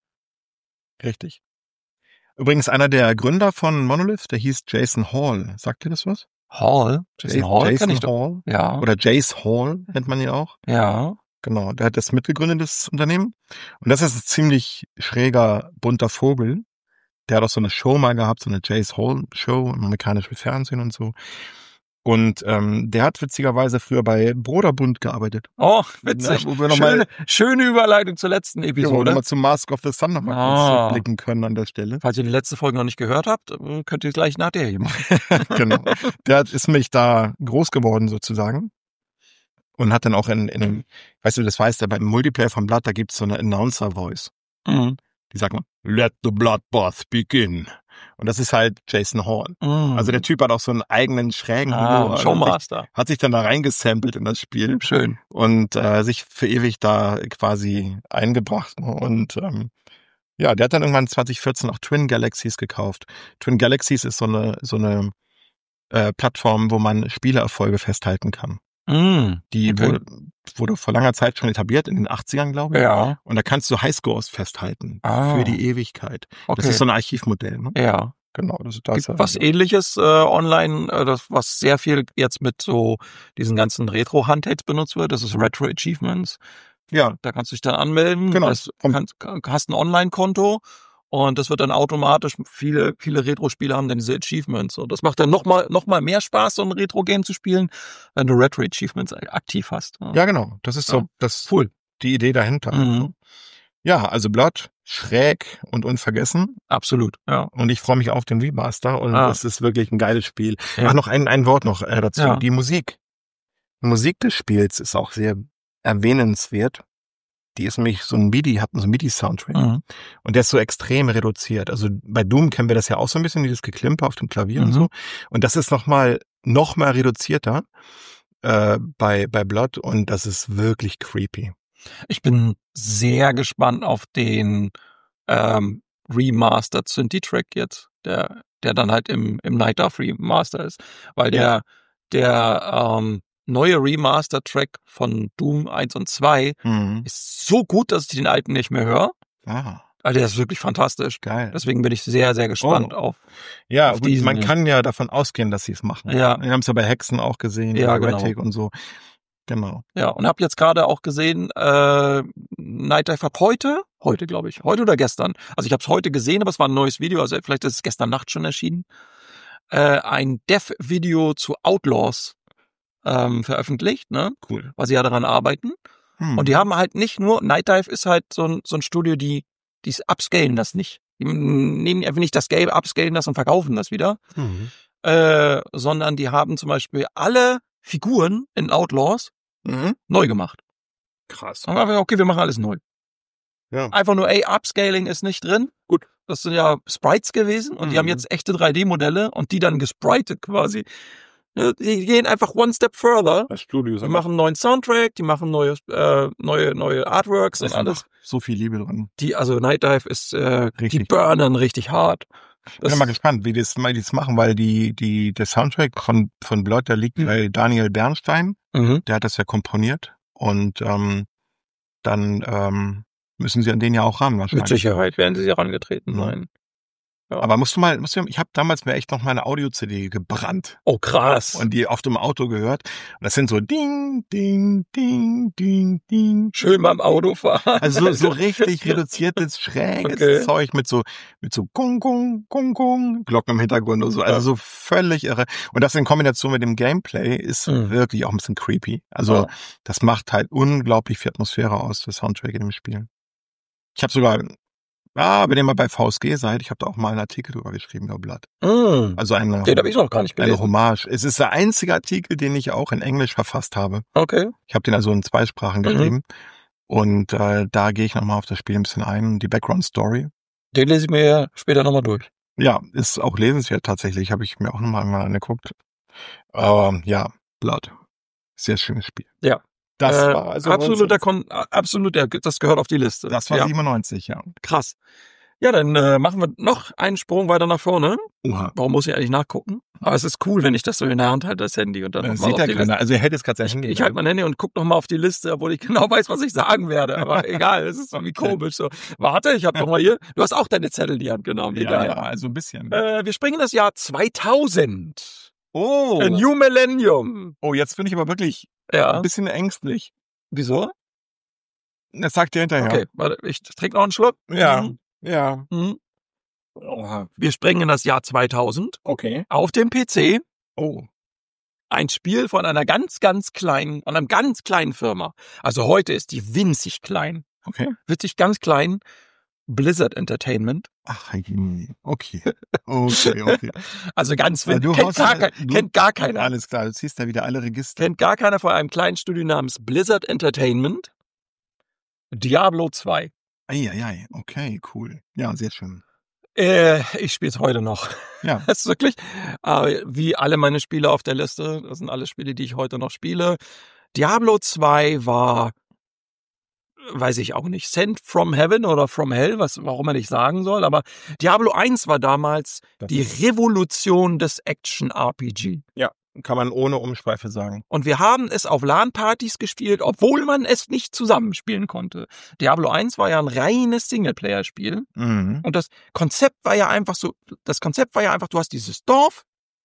Speaker 1: Richtig. Übrigens, einer der Gründer von Monolith, der hieß Jason Hall. Sagt dir das was?
Speaker 2: Hall? Jason
Speaker 1: J-
Speaker 2: Hall
Speaker 1: Jason
Speaker 2: kann ich
Speaker 1: Hall.
Speaker 2: doch. Ja.
Speaker 1: Oder Jace Hall nennt man ihn auch.
Speaker 2: Ja.
Speaker 1: Genau, der hat das mitgegründet, das Unternehmen. Und das ist ein ziemlich schräger, bunter Vogel. Der hat auch so eine Show mal gehabt, so eine Jace Hall Show im amerikanischen Fernsehen und so. Und ähm, der hat witzigerweise früher bei Broderbund gearbeitet.
Speaker 2: Oh, witzig.
Speaker 1: Ja, wo wir noch
Speaker 2: schöne,
Speaker 1: mal,
Speaker 2: schöne Überleitung zur letzten Episode.
Speaker 1: wo wir nochmal zum Mask of the Sun nochmal
Speaker 2: ah.
Speaker 1: kurz zurückblicken können an der Stelle.
Speaker 2: Falls ihr die letzte Folge noch nicht gehört habt, könnt ihr gleich nach der hier machen.
Speaker 1: Genau. Der ist mich da groß geworden sozusagen. Und hat dann auch in, in einem, weißt du, das weißt du, beim Multiplayer von Blood, da gibt's so eine Announcer-Voice.
Speaker 2: Mhm.
Speaker 1: Die sagt man, let the bloodbath begin. Und das ist halt Jason Horn.
Speaker 2: Mhm.
Speaker 1: Also der Typ hat auch so einen eigenen schrägen
Speaker 2: ah,
Speaker 1: Humor.
Speaker 2: Showmaster.
Speaker 1: Hat sich, hat sich dann da reingesampelt in das Spiel.
Speaker 2: Schön.
Speaker 1: Und äh, sich für ewig da quasi eingebracht. Und ähm, ja, der hat dann irgendwann zwanzig vierzehn auch Twin Galaxies gekauft. Twin Galaxies ist so eine so eine äh, Plattform, wo man Spieleerfolge festhalten kann.
Speaker 2: Mm,
Speaker 1: Die
Speaker 2: okay.
Speaker 1: wurde, wurde vor langer Zeit schon etabliert, in den achtzigern, glaube ich.
Speaker 2: Ja.
Speaker 1: Und da kannst du Highscores festhalten.
Speaker 2: Ah.
Speaker 1: Für die Ewigkeit.
Speaker 2: Okay.
Speaker 1: Das ist so ein Archivmodell, ne?
Speaker 2: Ja.
Speaker 1: Genau. Das, das
Speaker 2: Gibt
Speaker 1: ist
Speaker 2: was
Speaker 1: ja.
Speaker 2: Ähnliches äh, online, äh, das, was sehr viel jetzt mit so diesen ganzen Retro-Handhelds benutzt wird. Das ist Retro Achievements.
Speaker 1: Ja.
Speaker 2: Da kannst du dich dann anmelden.
Speaker 1: Genau.
Speaker 2: Das kannst, hast ein Online-Konto. Und das wird dann automatisch, viele, viele Retro-Spiele haben dann diese Achievements. Und das macht dann nochmal, noch mal mehr Spaß, so ein Retro-Game zu spielen, wenn du Retro-Achievements aktiv hast.
Speaker 1: Ja, genau. Das ist so,
Speaker 2: Ja.
Speaker 1: das
Speaker 2: Cool.
Speaker 1: die Idee dahinter.
Speaker 2: Mhm.
Speaker 1: Ja, also Blood, schräg und unvergessen.
Speaker 2: Absolut, ja.
Speaker 1: Und ich freue mich auf den Remaster und
Speaker 2: Ah.
Speaker 1: das ist wirklich ein geiles Spiel.
Speaker 2: Ja.
Speaker 1: Ach, noch ein, ein Wort noch äh, dazu.
Speaker 2: Ja.
Speaker 1: Die Musik. Die Musik des Spiels ist auch sehr erwähnenswert. Die ist nämlich so ein MIDI, hat so ein MIDI-Soundtrack.
Speaker 2: Mhm.
Speaker 1: Und der ist so extrem reduziert. Also bei Doom kennen wir das ja auch so ein bisschen, dieses Geklimper auf dem Klavier
Speaker 2: Mhm.
Speaker 1: und so. Und das ist nochmal, noch mal reduzierter äh, bei, bei Blood und das ist wirklich creepy.
Speaker 2: Ich bin sehr gespannt auf den ähm, Remastered Synthie-Track jetzt, der, der dann halt im, im Night of Remaster ist. Weil der, der ähm, neue Remaster-Track von Doom eins und zwei
Speaker 1: Mhm.
Speaker 2: ist so gut, dass ich den alten nicht mehr höre.
Speaker 1: Ah,
Speaker 2: Also der ist wirklich fantastisch.
Speaker 1: geil.
Speaker 2: Deswegen bin ich sehr, sehr gespannt
Speaker 1: Oh.
Speaker 2: auf.
Speaker 1: Ja,
Speaker 2: auf
Speaker 1: gut,
Speaker 2: diesen-
Speaker 1: man kann ja davon ausgehen, dass sie es machen.
Speaker 2: Ja.
Speaker 1: Wir haben es ja bei Hexen auch gesehen,
Speaker 2: Ja,
Speaker 1: bei
Speaker 2: genau.
Speaker 1: Retic und so. Genau.
Speaker 2: Ja, und habe jetzt gerade auch gesehen, äh, Night Dive hat heute, heute glaube ich, heute oder gestern, also ich habe es heute gesehen, aber es war ein neues Video, also vielleicht ist es gestern Nacht schon erschienen, äh, ein Dev-Video zu Outlaws ähm, veröffentlicht, ne,
Speaker 1: Cool.
Speaker 2: weil sie ja daran arbeiten.
Speaker 1: Hm.
Speaker 2: Und die haben halt nicht nur, Night Dive ist halt so ein, so ein Studio, die die upscalen das nicht. Die nehmen einfach nicht das Game, upscalen das und verkaufen das wieder,
Speaker 1: Mhm.
Speaker 2: äh, sondern die haben zum Beispiel alle Figuren in Outlaws
Speaker 1: Mhm.
Speaker 2: neu gemacht.
Speaker 1: Krass.
Speaker 2: Dann haben wir gesagt, okay, wir machen alles neu.
Speaker 1: Ja.
Speaker 2: Einfach nur, ey, Upscaling ist nicht drin. Gut, das sind ja Sprites gewesen und die
Speaker 1: Mhm.
Speaker 2: haben jetzt echte drei D-Modelle und die dann gespritet quasi. Ja, die gehen einfach one step further.
Speaker 1: Das Studio ist
Speaker 2: Die
Speaker 1: einfach-
Speaker 2: machen einen neuen Soundtrack, die machen neue, äh, neue, neue Artworks
Speaker 1: da
Speaker 2: und
Speaker 1: ist
Speaker 2: alles.
Speaker 1: einfach so viel Liebe drin.
Speaker 2: Die, also Night Dive ist, äh, die
Speaker 1: Richtig.
Speaker 2: burnen richtig hart.
Speaker 1: Ich
Speaker 2: Das-
Speaker 1: bin mal gespannt, wie die das, wie die das machen, weil die, die, der Soundtrack von, von Blood, der liegt
Speaker 2: Mhm.
Speaker 1: bei Daniel Bernstein.
Speaker 2: Mhm.
Speaker 1: Der hat das ja komponiert. Und ähm, dann ähm, müssen sie an den ja auch ran wahrscheinlich.
Speaker 2: Mit Sicherheit werden sie herangetreten
Speaker 1: Mhm.
Speaker 2: sein. Ja.
Speaker 1: Aber musst du mal, musst du, ich habe damals mir echt noch meine Audio-C D gebrannt
Speaker 2: Oh, krass.
Speaker 1: und die oft im Auto gehört. Und das sind so Ding, Ding, Ding, Ding, Ding.
Speaker 2: Schön beim Autofahren.
Speaker 1: Also so, so richtig reduziertes, schräges
Speaker 2: Okay.
Speaker 1: Zeug mit so, mit so Gung, Gung, Gung, Gung, Glocken im Hintergrund und so. Also
Speaker 2: Ja.
Speaker 1: so völlig irre. Und das in Kombination mit dem Gameplay ist
Speaker 2: Mhm.
Speaker 1: wirklich auch ein bisschen creepy. Also
Speaker 2: Ja.
Speaker 1: das macht halt unglaublich viel Atmosphäre aus, der Soundtrack in dem Spiel. Ich habe sogar, ah, wenn ihr mal bei V S G seid, ich habe da auch mal einen Artikel drüber geschrieben über Blood.
Speaker 2: Mhm.
Speaker 1: Also eine,
Speaker 2: Den habe ich noch gar nicht
Speaker 1: eine
Speaker 2: gelesen.
Speaker 1: Hommage. Es ist der einzige Artikel, den ich auch in Englisch verfasst habe.
Speaker 2: Okay.
Speaker 1: Ich habe den also in zwei Sprachen
Speaker 2: Mhm.
Speaker 1: geschrieben. Und äh, da gehe ich nochmal auf das Spiel ein bisschen ein, die Background-Story.
Speaker 2: Den lese ich mir später nochmal durch.
Speaker 1: Ja, ist auch lesenswert tatsächlich, habe ich mir auch nochmal mal angeguckt. Aber ja, Blood. Sehr schönes Spiel.
Speaker 2: Ja.
Speaker 1: Das
Speaker 2: äh,
Speaker 1: war also
Speaker 2: absoluter Kon absolut, ja, das gehört auf die Liste.
Speaker 1: das war
Speaker 2: ja,
Speaker 1: siebenundneunzig, ja.
Speaker 2: krass. Ja, dann äh, machen wir noch einen Sprung weiter nach vorne.
Speaker 1: Oha.
Speaker 2: Warum muss ich eigentlich nachgucken? Aber es ist cool, wenn ich das so in der Hand halte, das Handy und dann
Speaker 1: Das
Speaker 2: noch mal
Speaker 1: sieht
Speaker 2: auf
Speaker 1: ja
Speaker 2: die
Speaker 1: keiner.
Speaker 2: Liste.
Speaker 1: Also er hätte jetzt gerade sein
Speaker 2: Ich,
Speaker 1: Handy.
Speaker 2: ich halte mein Handy und guck noch mal auf die Liste, obwohl ich genau weiß, was ich sagen werde. Aber egal, es ist irgendwie komisch. So, warte, ich habe noch mal hier. Du hast auch deine Zettel in die Hand genommen.
Speaker 1: ja,
Speaker 2: Egal.
Speaker 1: ja, also ein bisschen.
Speaker 2: Äh, wir springen in das Jahr zweitausend.
Speaker 1: Oh.
Speaker 2: A New Millennium.
Speaker 1: Oh, jetzt bin ich aber wirklich
Speaker 2: Ja.
Speaker 1: ein bisschen ängstlich.
Speaker 2: Wieso?
Speaker 1: Das sagt ihr hinterher.
Speaker 2: Okay, warte, ich trinke noch einen Schluck.
Speaker 1: Ja,
Speaker 2: Mhm.
Speaker 1: ja.
Speaker 2: Mhm.
Speaker 1: Oha.
Speaker 2: Wir springen in das Jahr zweitausend.
Speaker 1: Okay.
Speaker 2: Auf dem P C.
Speaker 1: Oh.
Speaker 2: Ein Spiel von einer ganz, ganz kleinen, von einer ganz kleinen Firma. Also heute ist die winzig klein.
Speaker 1: Okay.
Speaker 2: Witzig ganz klein. Blizzard Entertainment.
Speaker 1: Ach, okay. Okay, okay.
Speaker 2: Also ganz,
Speaker 1: Also du
Speaker 2: kennt,
Speaker 1: haust
Speaker 2: gar,
Speaker 1: ja-
Speaker 2: kein,
Speaker 1: du-
Speaker 2: kennt gar keiner.
Speaker 1: Alles klar, du ziehst da wieder alle Register.
Speaker 2: Kennt gar keiner von einem kleinen Studio namens Blizzard Entertainment. Diablo zwei.
Speaker 1: Eieiei, okay, cool. Ja, sehr schön.
Speaker 2: Äh, ich spiele es heute noch.
Speaker 1: Ja.
Speaker 2: Das ist wirklich, äh, wie alle meine Spiele auf der Liste, das sind alle Spiele, die ich heute noch spiele. Diablo zwei war, weiß ich auch nicht, Sent from Heaven oder from Hell, was, warum man nicht sagen soll, aber Diablo eins war damals
Speaker 1: Das
Speaker 2: die Revolution des Action-R P G.
Speaker 1: Ja, kann man ohne Umschweife sagen.
Speaker 2: Und wir haben es auf LAN-Partys gespielt, obwohl man es nicht zusammenspielen konnte. Diablo eins war ja ein reines Singleplayer-Spiel.
Speaker 1: Mhm.
Speaker 2: Und das Konzept war ja einfach so, das Konzept war ja einfach, du hast dieses Dorf,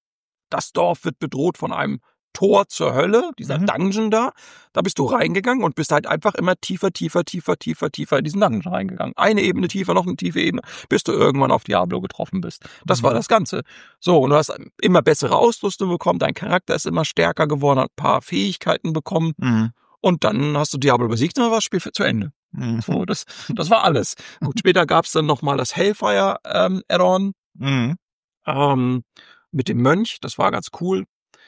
Speaker 2: das Dorf wird bedroht von einem Tor zur Hölle, dieser
Speaker 1: Mhm.
Speaker 2: Dungeon da, da bist du reingegangen und bist halt einfach immer tiefer, tiefer, tiefer, tiefer, tiefer in diesen Dungeon reingegangen. Eine Ebene tiefer, noch eine tiefe Ebene, bis du irgendwann auf Diablo getroffen bist. Das
Speaker 1: Mhm.
Speaker 2: war das Ganze. So, und du hast immer bessere Ausrüstung bekommen, dein Charakter ist immer stärker geworden, hat ein paar Fähigkeiten bekommen
Speaker 1: Mhm.
Speaker 2: und dann hast du Diablo besiegt und dann war das Spiel zu Ende.
Speaker 1: Mhm.
Speaker 2: So, das, das war alles. Gut, später gab's dann nochmal das Hellfire ähm, Add-on
Speaker 1: Mhm.
Speaker 2: ähm, mit dem Mönch, das war ganz cool.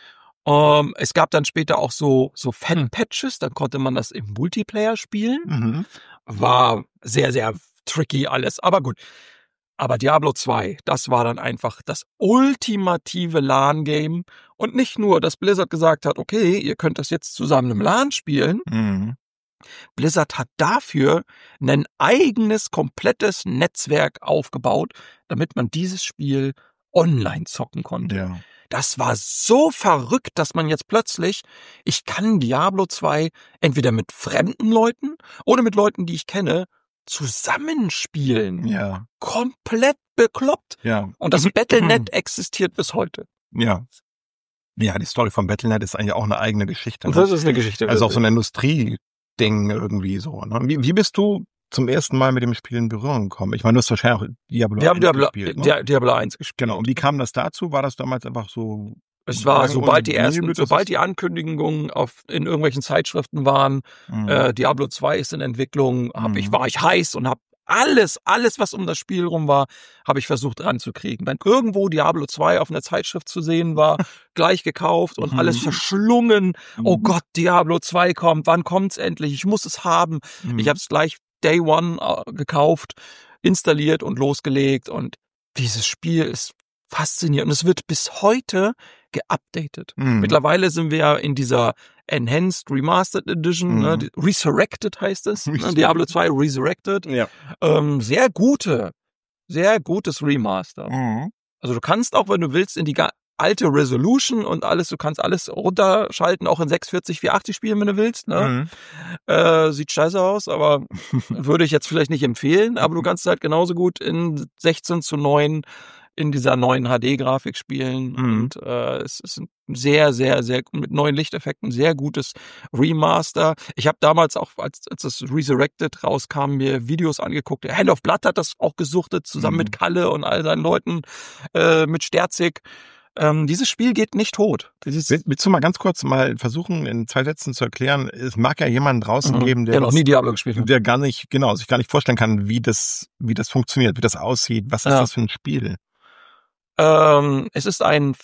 Speaker 2: Ähm, es gab dann später auch so, so Fan-Patches, dann konnte man das im Multiplayer spielen.
Speaker 1: Mhm.
Speaker 2: War sehr, sehr tricky alles, aber gut. Aber Diablo zwei, das war dann einfach das ultimative LAN-Game. Und nicht nur, dass Blizzard gesagt hat, okay, ihr könnt das jetzt zusammen im LAN spielen.
Speaker 1: Mhm.
Speaker 2: Blizzard hat dafür ein eigenes, komplettes Netzwerk aufgebaut, damit man dieses Spiel online zocken konnte.
Speaker 1: Ja.
Speaker 2: Das war so verrückt, dass man jetzt plötzlich, ich kann Diablo zwei entweder mit fremden Leuten oder mit Leuten, die ich kenne, zusammenspielen.
Speaker 1: Ja.
Speaker 2: Komplett bekloppt.
Speaker 1: Ja.
Speaker 2: Und das Battle Punkt net existiert bis heute.
Speaker 1: Ja. Ja, die Story von Battle Punkt net ist eigentlich auch eine eigene Geschichte.
Speaker 2: Und
Speaker 1: Ne?
Speaker 2: das ist eine Geschichte.
Speaker 1: Also auch so ein Industrie-Ding irgendwie so. Ne? Wie, wie bist du zum ersten Mal mit dem Spiel in Berührung gekommen? Ich meine, du hast wahrscheinlich auch Diablo
Speaker 2: Wir haben
Speaker 1: eins
Speaker 2: Diablo,
Speaker 1: gespielt. Ne?
Speaker 2: Dia- Diablo eins gespielt.
Speaker 1: Genau. Und wie kam das dazu? War das damals einfach so?
Speaker 2: Es war,
Speaker 1: Sagen
Speaker 2: sobald die
Speaker 1: und
Speaker 2: ersten,
Speaker 1: Mühe, das
Speaker 2: sobald
Speaker 1: ist-
Speaker 2: die Ankündigungen auf, in irgendwelchen Zeitschriften waren,
Speaker 1: Mhm.
Speaker 2: äh, Diablo zwei ist in Entwicklung, hab
Speaker 1: Mhm.
Speaker 2: ich, war ich heiß und hab alles, alles, was um das Spiel rum war, habe ich versucht ranzukriegen. Wenn irgendwo Diablo zwei auf einer Zeitschrift zu sehen war, gleich gekauft und
Speaker 1: Mhm.
Speaker 2: alles verschlungen. Oh
Speaker 1: Mhm.
Speaker 2: Gott, Diablo zwei kommt, wann kommt's endlich? Ich muss es haben.
Speaker 1: Mhm.
Speaker 2: Ich habe es gleich Day One äh, gekauft, installiert und losgelegt und dieses Spiel ist faszinierend und es wird bis heute geupdatet.
Speaker 1: Mhm.
Speaker 2: Mittlerweile sind wir ja in dieser Enhanced Remastered Edition,
Speaker 1: Mhm.
Speaker 2: ne, die- Resurrected heißt es, ne,
Speaker 1: Resurrected.
Speaker 2: Diablo zwei Resurrected.
Speaker 1: Ja.
Speaker 2: Ähm, sehr gute, sehr gutes Remaster.
Speaker 1: Mhm.
Speaker 2: Also du kannst auch, wenn du willst, in die ga- alte Resolution und alles, du kannst alles runterschalten, auch in sechs vierzig, vierhundertachtzig spielen, wenn du willst. Ne?
Speaker 1: Mhm.
Speaker 2: Äh, sieht scheiße aus, aber würde ich jetzt vielleicht nicht empfehlen. Aber du kannst halt genauso gut in sechzehn zu neun in dieser neuen H D-Grafik spielen.
Speaker 1: Mhm.
Speaker 2: Und äh, es ist ein sehr, sehr, sehr, mit neuen Lichteffekten, sehr gutes Remaster. Ich habe damals auch, als, als das Resurrected rauskam, mir Videos angeguckt. Hand of Blood hat das auch gesuchtet, zusammen
Speaker 1: Mhm.
Speaker 2: mit Kalle und all seinen Leuten, äh, mit Sterzig. Ähm, dieses Spiel geht nicht tot. Dieses,
Speaker 1: Will- Willst du mal ganz kurz mal versuchen, in zwei Sätzen zu erklären? Es mag ja jemanden draußen
Speaker 2: Mhm.
Speaker 1: geben, der,
Speaker 2: der noch
Speaker 1: das-
Speaker 2: nie Diablo gespielt hat.
Speaker 1: der gar nicht, genau, sich gar nicht vorstellen kann, wie das, wie das funktioniert, wie das aussieht. Was ist
Speaker 2: Ja.
Speaker 1: das für ein Spiel?
Speaker 2: Ähm, es ist ein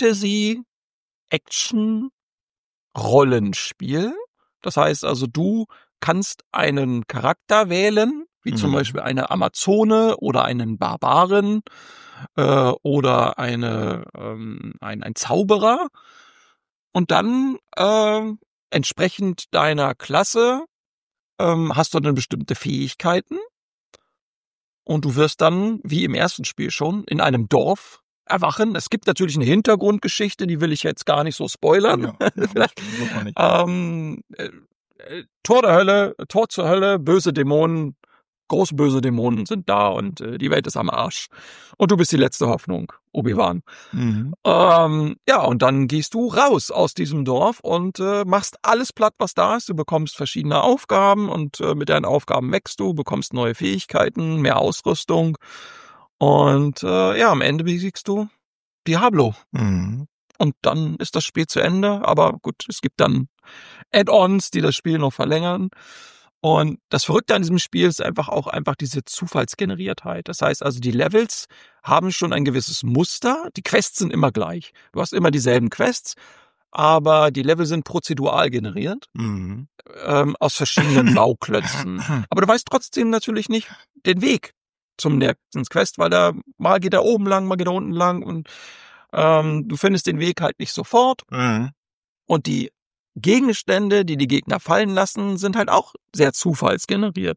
Speaker 2: Fantasy-Action-Rollenspiel. Das heißt also, du kannst einen Charakter wählen, wie zum
Speaker 1: Mhm.
Speaker 2: Beispiel eine Amazone oder einen Barbaren äh, oder eine, ähm, ein, ein Zauberer. Und dann ähm, entsprechend deiner Klasse ähm, hast du dann bestimmte Fähigkeiten. Und du wirst dann, wie im ersten Spiel schon, in einem Dorf erwachen. Es gibt natürlich eine Hintergrundgeschichte, die will ich jetzt gar nicht so spoilern.
Speaker 1: Ja, ja,
Speaker 2: Vielleicht.
Speaker 1: muss man nicht.
Speaker 2: Ähm, äh, äh, Tor der Hölle, Tor zur Hölle, böse Dämonen, große böse Dämonen sind da und äh, die Welt ist am Arsch. Und du bist die letzte Hoffnung, Obi-Wan.
Speaker 1: Mhm.
Speaker 2: Ähm, ja, und dann gehst du raus aus diesem Dorf und äh, machst alles platt, was da ist. Du bekommst verschiedene Aufgaben und äh, mit deinen Aufgaben wächst du, bekommst neue Fähigkeiten, mehr Ausrüstung. Und äh, ja, am Ende besiegst du Diablo.
Speaker 1: Mhm.
Speaker 2: Und dann ist das Spiel zu Ende. Aber gut, es gibt dann Add-ons, die das Spiel noch verlängern. Und das Verrückte an diesem Spiel ist einfach auch einfach diese Zufallsgeneriertheit. Das heißt also, die Levels haben schon ein gewisses Muster. Die Quests sind immer gleich. Du hast immer dieselben Quests, aber die Level sind prozedural generiert,
Speaker 1: Mhm.
Speaker 2: ähm, aus verschiedenen Bauklötzen. Aber du weißt trotzdem natürlich nicht den Weg zum nächsten Quest, weil da mal geht er oben lang, mal geht er unten lang und ähm, du findest den Weg halt nicht sofort.
Speaker 1: Mhm.
Speaker 2: Und die Gegenstände, die die Gegner fallen lassen, sind halt auch sehr zufallsgeneriert.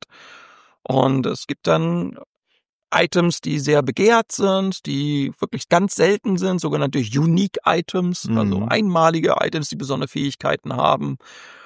Speaker 2: Und es gibt dann Items, die sehr begehrt sind, die wirklich ganz selten sind, sogenannte Unique Items,
Speaker 1: Mhm.
Speaker 2: also einmalige Items, die besondere Fähigkeiten haben.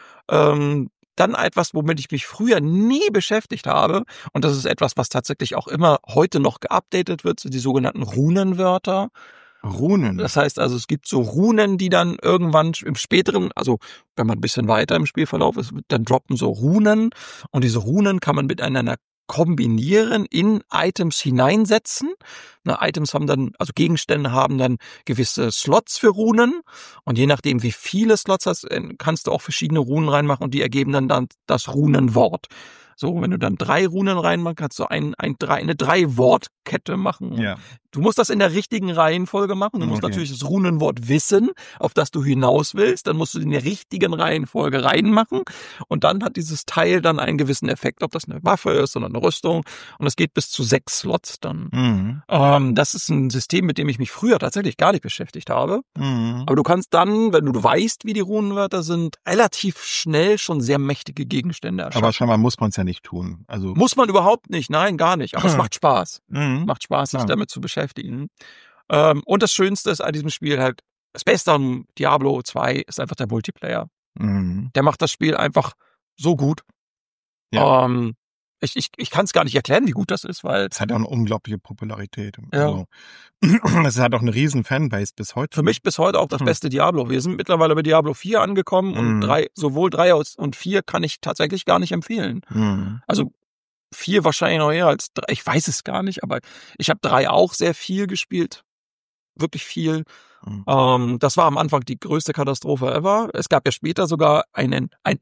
Speaker 2: Ähm, dann etwas, womit ich mich früher nie beschäftigt habe, und das ist etwas, was tatsächlich auch immer heute noch geupdatet wird, sind die sogenannten Runenwörter.
Speaker 1: Runen.
Speaker 2: Das heißt also, es gibt so Runen, die dann irgendwann im späteren, also wenn man ein bisschen weiter im Spielverlauf ist, dann droppen so Runen und diese Runen kann man miteinander kombinieren, in Items hineinsetzen. Na, Items haben dann, also Gegenstände haben dann gewisse Slots für Runen und je nachdem, wie viele Slots hast, kannst du auch verschiedene Runen reinmachen und die ergeben dann, dann das Runenwort. So, wenn du dann drei Runen reinmachst, kannst du ein, ein, drei, eine Drei-Wort-Kette machen.
Speaker 1: Ja.
Speaker 2: Du musst das in der richtigen Reihenfolge machen. Du musst
Speaker 1: Okay.
Speaker 2: natürlich das Runenwort wissen, auf das du hinaus willst. Dann musst du in der richtigen Reihenfolge reinmachen. Und dann hat dieses Teil dann einen gewissen Effekt, ob das eine Waffe ist oder eine Rüstung. Und das geht bis zu sechs Slots dann.
Speaker 1: Mhm.
Speaker 2: Ähm, das ist ein System, mit dem ich mich früher tatsächlich gar nicht beschäftigt habe.
Speaker 1: Mhm.
Speaker 2: Aber du kannst dann, wenn du weißt, wie die Runenwörter sind, relativ schnell schon sehr mächtige Gegenstände erschaffen.
Speaker 1: Aber scheinbar muss man es ja nicht tun. Also
Speaker 2: Muss man überhaupt nicht, nein, gar nicht. Aber es macht Spaß.
Speaker 1: Mhm.
Speaker 2: Macht Spaß, sich
Speaker 1: Klar.
Speaker 2: damit zu beschäftigen. Ähm, und das Schönste ist an diesem Spiel halt, das Beste an Diablo zwei ist einfach der Multiplayer.
Speaker 1: Mhm.
Speaker 2: Der macht das Spiel einfach so gut.
Speaker 1: Ja.
Speaker 2: Ähm, ich ich, ich kann es gar nicht erklären, wie gut das ist, weil
Speaker 1: Es hat auch eine unglaubliche Popularität.
Speaker 2: Ja.
Speaker 1: Also, es hat auch eine riesen Fanbase bis heute.
Speaker 2: für mich bis heute auch das
Speaker 1: Hm.
Speaker 2: beste Diablo. Wir sind mittlerweile bei Diablo vier angekommen und
Speaker 1: Mhm.
Speaker 2: drei, sowohl drei und vier kann ich tatsächlich gar nicht empfehlen.
Speaker 1: Mhm.
Speaker 2: Also vier wahrscheinlich noch eher als drei. Ich weiß es gar nicht, aber ich habe drei auch sehr viel gespielt. Wirklich viel.
Speaker 1: Mhm.
Speaker 2: Ähm, das war am Anfang die größte Katastrophe ever. Es gab ja später sogar einen, ein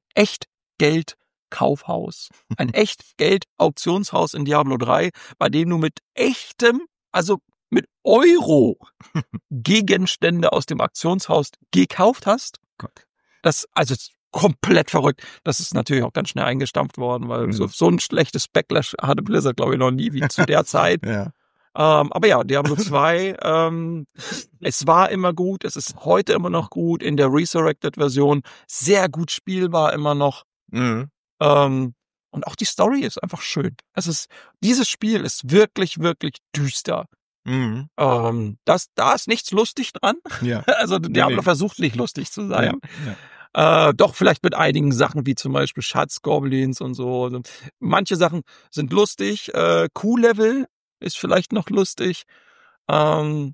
Speaker 2: Echtgeld-Kaufhaus. Ein Echtgeld-Auktionshaus in Diablo drei, bei dem du mit echtem, also mit Euro Gegenstände aus dem Auktionshaus gekauft hast.
Speaker 1: Gott.
Speaker 2: Das, also komplett verrückt. Das ist natürlich auch ganz schnell eingestampft worden, weil
Speaker 1: Mhm.
Speaker 2: so, so ein schlechtes Backlash hatte Blizzard, glaube ich, noch nie wie zu der Zeit.
Speaker 1: Ja.
Speaker 2: Ähm, aber ja, Diablo zwei, ähm, es war immer gut, es ist heute immer noch gut, in der Resurrected-Version sehr gut spielbar immer noch.
Speaker 1: Mhm.
Speaker 2: Ähm, und auch die Story ist einfach schön. Es ist, dieses Spiel ist wirklich, wirklich düster.
Speaker 1: Mhm.
Speaker 2: Ähm, das, da ist nichts lustig dran.
Speaker 1: Ja.
Speaker 2: Also Diablo
Speaker 1: nee.
Speaker 2: versucht nicht lustig zu sein.
Speaker 1: Ja.
Speaker 2: Äh, doch vielleicht mit einigen Sachen wie zum Beispiel Schatzgoblins und so. Also, manche Sachen sind lustig. Äh, Q-Level ist vielleicht noch lustig. Ähm,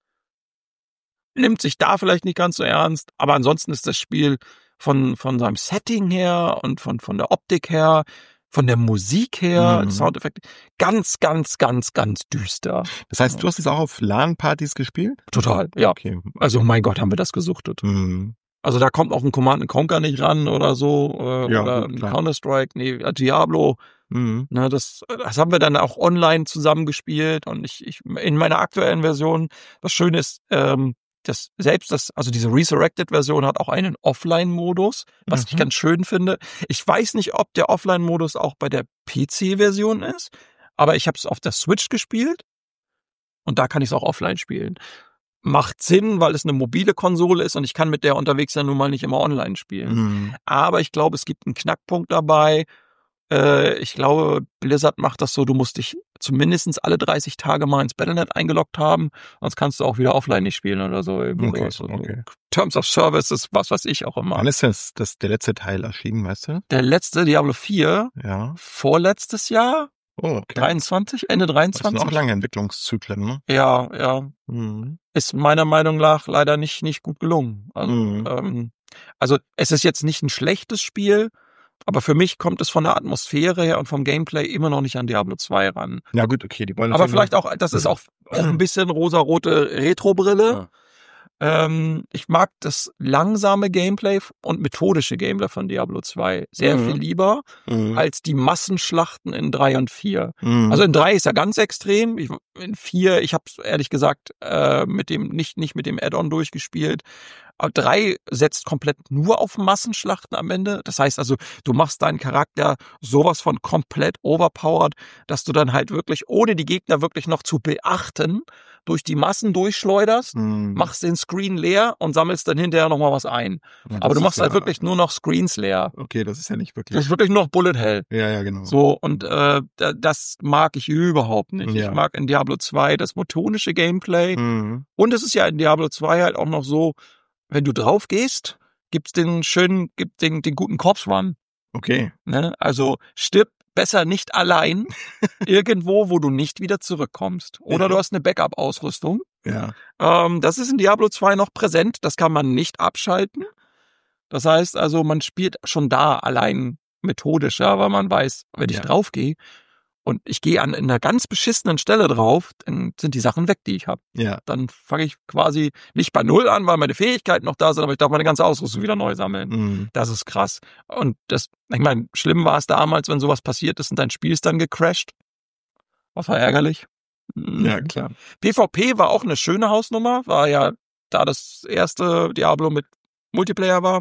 Speaker 2: nimmt sich da vielleicht nicht ganz so ernst. Aber ansonsten ist das Spiel von von seinem Setting her und von von der Optik her, von der Musik her,
Speaker 1: Mhm.
Speaker 2: Soundeffekte, ganz, ganz, ganz, ganz düster.
Speaker 1: Das heißt, du hast es auch auf LAN-Partys gespielt?
Speaker 2: Total, ja.
Speaker 1: Okay.
Speaker 2: Also mein Gott, haben wir das gesuchtet.
Speaker 1: Mhm.
Speaker 2: Also da kommt auch ein Command and Conquer nicht ran oder so, äh,
Speaker 1: Ja,
Speaker 2: oder
Speaker 1: gut,
Speaker 2: ein
Speaker 1: klar.
Speaker 2: Counter-Strike, nee, äh, Diablo,
Speaker 1: Mhm.
Speaker 2: ne, das, das haben wir dann auch online zusammengespielt und ich, ich, in meiner aktuellen Version, das Schöne ist, ähm, das, selbst das, also diese Resurrected-Version hat auch einen Offline-Modus, was ich
Speaker 1: Mhm.
Speaker 2: ganz schön finde. Ich weiß nicht, ob der Offline-Modus auch bei der P C-Version ist, aber ich habe es auf der Switch gespielt und da kann ich es auch offline spielen. Macht Sinn, weil es eine mobile Konsole ist und ich kann mit der unterwegs ja nun mal nicht immer online spielen.
Speaker 1: Mhm.
Speaker 2: Aber ich glaube, es gibt einen Knackpunkt dabei. Äh, ich glaube, Blizzard macht das so, du musst dich zumindest alle dreißig Tage mal ins Battle Net eingeloggt haben, sonst kannst du auch wieder offline nicht spielen oder so. Irgendwie
Speaker 1: Okay,
Speaker 2: sowas. Also
Speaker 1: okay.
Speaker 2: Terms of Services, was weiß ich auch immer.
Speaker 1: Wann ist das, das der letzte Teil erschienen, weißt du?
Speaker 2: Der letzte, Diablo vier,
Speaker 1: Ja.
Speaker 2: vorletztes Jahr,
Speaker 1: Oh, okay.
Speaker 2: dreiundzwanzig, Ende
Speaker 1: Das sind
Speaker 2: dreiundzwanzig.
Speaker 1: auch lange Entwicklungszyklen, ne?
Speaker 2: Ja, ja.
Speaker 1: Mhm.
Speaker 2: Ist meiner Meinung nach leider nicht, nicht gut gelungen. Also,
Speaker 1: Mhm.
Speaker 2: ähm, also es ist jetzt nicht ein schlechtes Spiel, aber für mich kommt es von der Atmosphäre her und vom Gameplay immer noch nicht an Diablo zwei ran.
Speaker 1: Ja gut, okay, die wollen
Speaker 2: Aber
Speaker 1: natürlich
Speaker 2: vielleicht auch, das ist auch, auch ein bisschen rosarote Retro-Brille. Ähm, ich mag das langsame Gameplay und methodische Gameplay von Diablo zwei sehr
Speaker 1: Mhm.
Speaker 2: viel lieber
Speaker 1: Mhm.
Speaker 2: als die Massenschlachten in drei und vier.
Speaker 1: Mhm.
Speaker 2: Also in drei ist ja ganz extrem. Ich, in vier, ich habe ehrlich gesagt äh, mit dem nicht nicht mit dem Add-on durchgespielt. Aber drei setzt komplett nur auf Massenschlachten am Ende. Das heißt also, du machst deinen Charakter sowas von komplett overpowered, dass du dann halt wirklich, ohne die Gegner wirklich noch zu beachten, durch die Massen durchschleuderst,
Speaker 1: Mhm.
Speaker 2: machst den Screen leer und sammelst dann hinterher nochmal was ein.
Speaker 1: Ja,
Speaker 2: Aber
Speaker 1: das
Speaker 2: du machst
Speaker 1: ist
Speaker 2: halt
Speaker 1: ja-
Speaker 2: wirklich nur noch Screens leer.
Speaker 1: Okay, das ist ja nicht
Speaker 2: Das
Speaker 1: wirklich.
Speaker 2: ist wirklich nur noch Bullet Hell.
Speaker 1: Ja, ja, genau.
Speaker 2: So, und äh, da- das mag ich überhaupt nicht.
Speaker 1: Ja.
Speaker 2: Ich mag in Diablo zwei das motonische Gameplay.
Speaker 1: Mhm.
Speaker 2: Und es ist ja in Diablo zwei halt auch noch so, wenn du drauf gehst, gibt's den schönen, gibt den, den guten Corpse Run.
Speaker 1: Okay.
Speaker 2: Ne? Also stirb besser nicht allein irgendwo, wo du nicht wieder zurückkommst. Oder du hast eine Backup-Ausrüstung.
Speaker 1: Ja.
Speaker 2: Ähm, das ist in Diablo zwei noch präsent. Das kann man nicht abschalten. Das heißt also, man spielt schon da allein methodischer, weil man weiß, wenn ich
Speaker 1: Ja.
Speaker 2: draufgehe und ich gehe an einer ganz beschissenen Stelle drauf, dann sind die Sachen weg, die ich habe.
Speaker 1: Ja.
Speaker 2: Dann fange ich quasi nicht bei Null an, weil meine Fähigkeiten noch da sind, aber ich darf meine ganze Ausrüstung wieder neu sammeln.
Speaker 1: Mhm.
Speaker 2: Das ist krass. Und das, ich meine, schlimm war es damals, wenn sowas passiert ist und dein Spiel ist dann gecrashed. Das war ärgerlich.
Speaker 1: Ja, klar.
Speaker 2: PvP war auch eine schöne Hausnummer, war ja, da das erste Diablo mit Multiplayer war,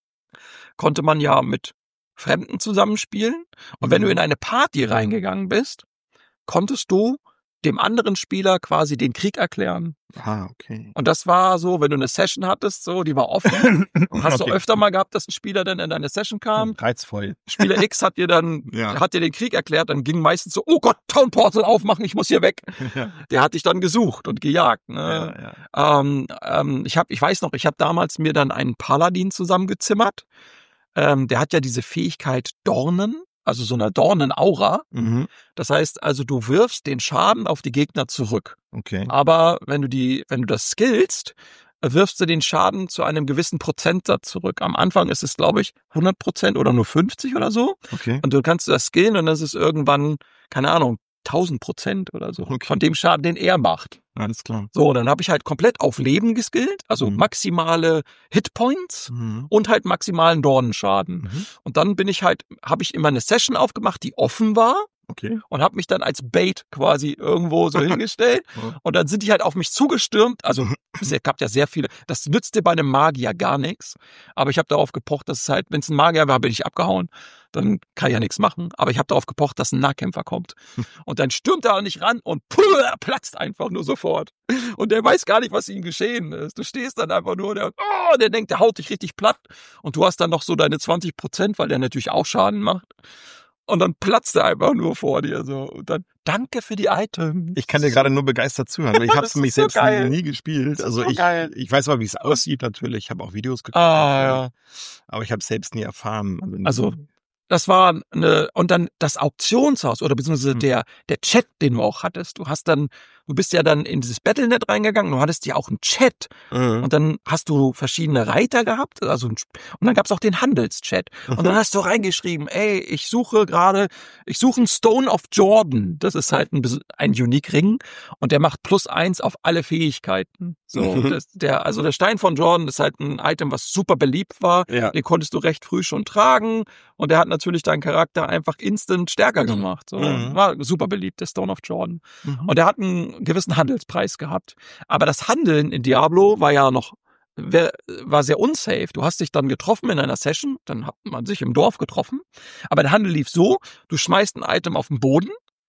Speaker 2: konnte man ja mit Fremden zusammenspielen. Und wenn
Speaker 1: Mhm.
Speaker 2: du in eine Party reingegangen bist, konntest du dem anderen Spieler quasi den Krieg erklären.
Speaker 1: Ah, okay.
Speaker 2: Und das war so, wenn du eine Session hattest, so, die war offen. Hast du
Speaker 1: Okay.
Speaker 2: öfter mal gehabt, dass ein Spieler dann in deine Session kam.
Speaker 1: Reizvoll.
Speaker 2: Spieler X hat dir dann,
Speaker 1: Ja.
Speaker 2: hat dir den Krieg erklärt, dann ging meistens so, oh Gott, Town Portal aufmachen, ich muss hier weg.
Speaker 1: Ja.
Speaker 2: Der hat dich dann gesucht und gejagt. Ne?
Speaker 1: Ja, ja.
Speaker 2: Ähm, ähm, ich hab, ich weiß noch, ich habe damals mir dann einen Paladin zusammengezimmert. Ähm, der hat ja diese Fähigkeit Dornen, also so eine Dornenaura.
Speaker 1: Mhm.
Speaker 2: Das heißt also, du wirfst den Schaden auf die Gegner zurück.
Speaker 1: Okay.
Speaker 2: Aber wenn du die, wenn du das skillst, wirfst du den Schaden zu einem gewissen Prozentsatz zurück. Am Anfang ist es, glaube ich, hundert Prozent oder nur fünfzig oder so.
Speaker 1: Okay.
Speaker 2: Und du kannst das skillen und das ist irgendwann, keine Ahnung, tausend Prozent oder so.
Speaker 1: Okay.
Speaker 2: Von dem Schaden, den er macht.
Speaker 1: Alles klar.
Speaker 2: So, dann habe ich halt komplett auf Leben geskillt, also
Speaker 1: Mhm.
Speaker 2: maximale Hitpoints
Speaker 1: Mhm.
Speaker 2: und halt maximalen Dornenschaden.
Speaker 1: Mhm.
Speaker 2: Und dann bin ich halt, habe ich immer eine Session aufgemacht, die offen war
Speaker 1: Okay.
Speaker 2: und habe mich dann als Bait quasi irgendwo so hingestellt.
Speaker 1: Ja.
Speaker 2: Und dann sind die halt auf mich zugestürmt. Also es gab ja sehr viele. Das nützte bei einem Magier gar nichts. Aber ich habe darauf gepocht, dass es halt, wenn es ein Magier war, bin ich abgehauen. Dann kann ich ja nichts machen. Aber ich habe darauf gepocht, dass ein Nahkämpfer kommt. Und dann stürmt er nicht ran und puh, er platzt einfach nur sofort. Und der weiß gar nicht, was ihm geschehen ist. Du stehst dann einfach nur, der, oh, der denkt, der haut dich richtig platt. Und du hast dann noch so deine zwanzig Prozent, weil der natürlich auch Schaden macht. Und dann platzt er einfach nur vor dir so. Und dann, danke für die Items.
Speaker 1: Ich kann dir gerade nur begeistert zuhören, weil ich habe
Speaker 2: Das
Speaker 1: es mich
Speaker 2: ist so
Speaker 1: selbst
Speaker 2: geil.
Speaker 1: nie gespielt.
Speaker 2: Das ist
Speaker 1: Also
Speaker 2: so
Speaker 1: ich,
Speaker 2: geil.
Speaker 1: ich weiß aber, wie es aussieht natürlich. Ich habe auch Videos geguckt.
Speaker 2: Ah, ja.
Speaker 1: Aber ich habe es selbst nie erfahren.
Speaker 2: Also, das war eine, und dann das Auktionshaus oder beziehungsweise
Speaker 1: Hm.
Speaker 2: der, der Chat, den du auch hattest. Du hast dann, du bist ja dann in dieses Battlenet reingegangen, du hattest ja auch einen Chat.
Speaker 1: Mhm.
Speaker 2: Und dann hast du verschiedene Reiter gehabt, also ein Sp- und dann gab's auch den Handelschat. Und dann hast du reingeschrieben, ey, ich suche gerade, ich suche einen Stone of Jordan. Das ist halt ein, bes- ein Unique Ring und der macht plus eins auf alle Fähigkeiten. So,
Speaker 1: Mhm.
Speaker 2: das, der, also der Stein von Jordan ist halt ein Item, was super beliebt war.
Speaker 1: Ja.
Speaker 2: Den konntest du recht früh schon tragen und der hat natürlich deinen Charakter einfach instant stärker gemacht. So.
Speaker 1: Mhm.
Speaker 2: War super beliebt, der Stone of Jordan.
Speaker 1: Mhm.
Speaker 2: Und der hat einen gewissen Handelspreis gehabt. Aber das Handeln in Diablo war ja noch, wer- war sehr unsafe. Du hast dich dann getroffen in einer Session, dann hat man sich im Dorf getroffen. Aber der Handel lief so, du schmeißt ein Item auf den Boden,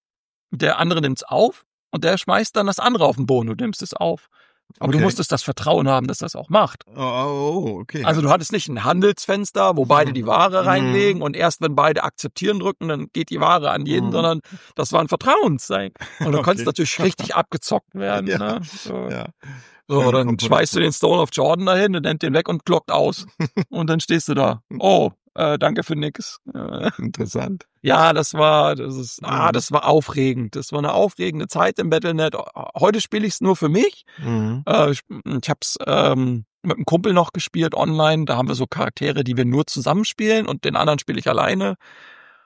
Speaker 2: der andere nimmt's auf und der schmeißt dann das andere auf den Boden, du nimmst es auf. Aber
Speaker 1: Okay.
Speaker 2: du musstest das Vertrauen haben, dass das auch macht.
Speaker 1: Oh, oh, okay.
Speaker 2: Also du hattest nicht ein Handelsfenster, wo beide die Ware
Speaker 1: Mhm.
Speaker 2: reinlegen und erst wenn beide akzeptieren drücken, dann geht die Ware an jeden,
Speaker 1: Mhm.
Speaker 2: sondern das war ein Vertrauenszeichen. Und du
Speaker 1: Okay.
Speaker 2: konntest natürlich richtig abgezockt werden.
Speaker 1: Ja.
Speaker 2: Ne? So,
Speaker 1: ja.
Speaker 2: so
Speaker 1: Ja,
Speaker 2: dann
Speaker 1: kommt
Speaker 2: schmeißt du den Stone of Jordan dahin, und nimmt den weg und glockt aus. Und dann stehst du da. Oh, äh, danke für nix. Äh,
Speaker 1: Interessant.
Speaker 2: ja, das war, das ist, ah,
Speaker 1: Mhm.
Speaker 2: das war aufregend. Das war eine aufregende Zeit im Battlenet. Heute spiele ich es nur für mich.
Speaker 1: Mhm.
Speaker 2: Äh, ich ich habe es ähm, mit einem Kumpel noch gespielt online. Da haben wir so Charaktere, die wir nur zusammenspielen und den anderen spiele ich alleine.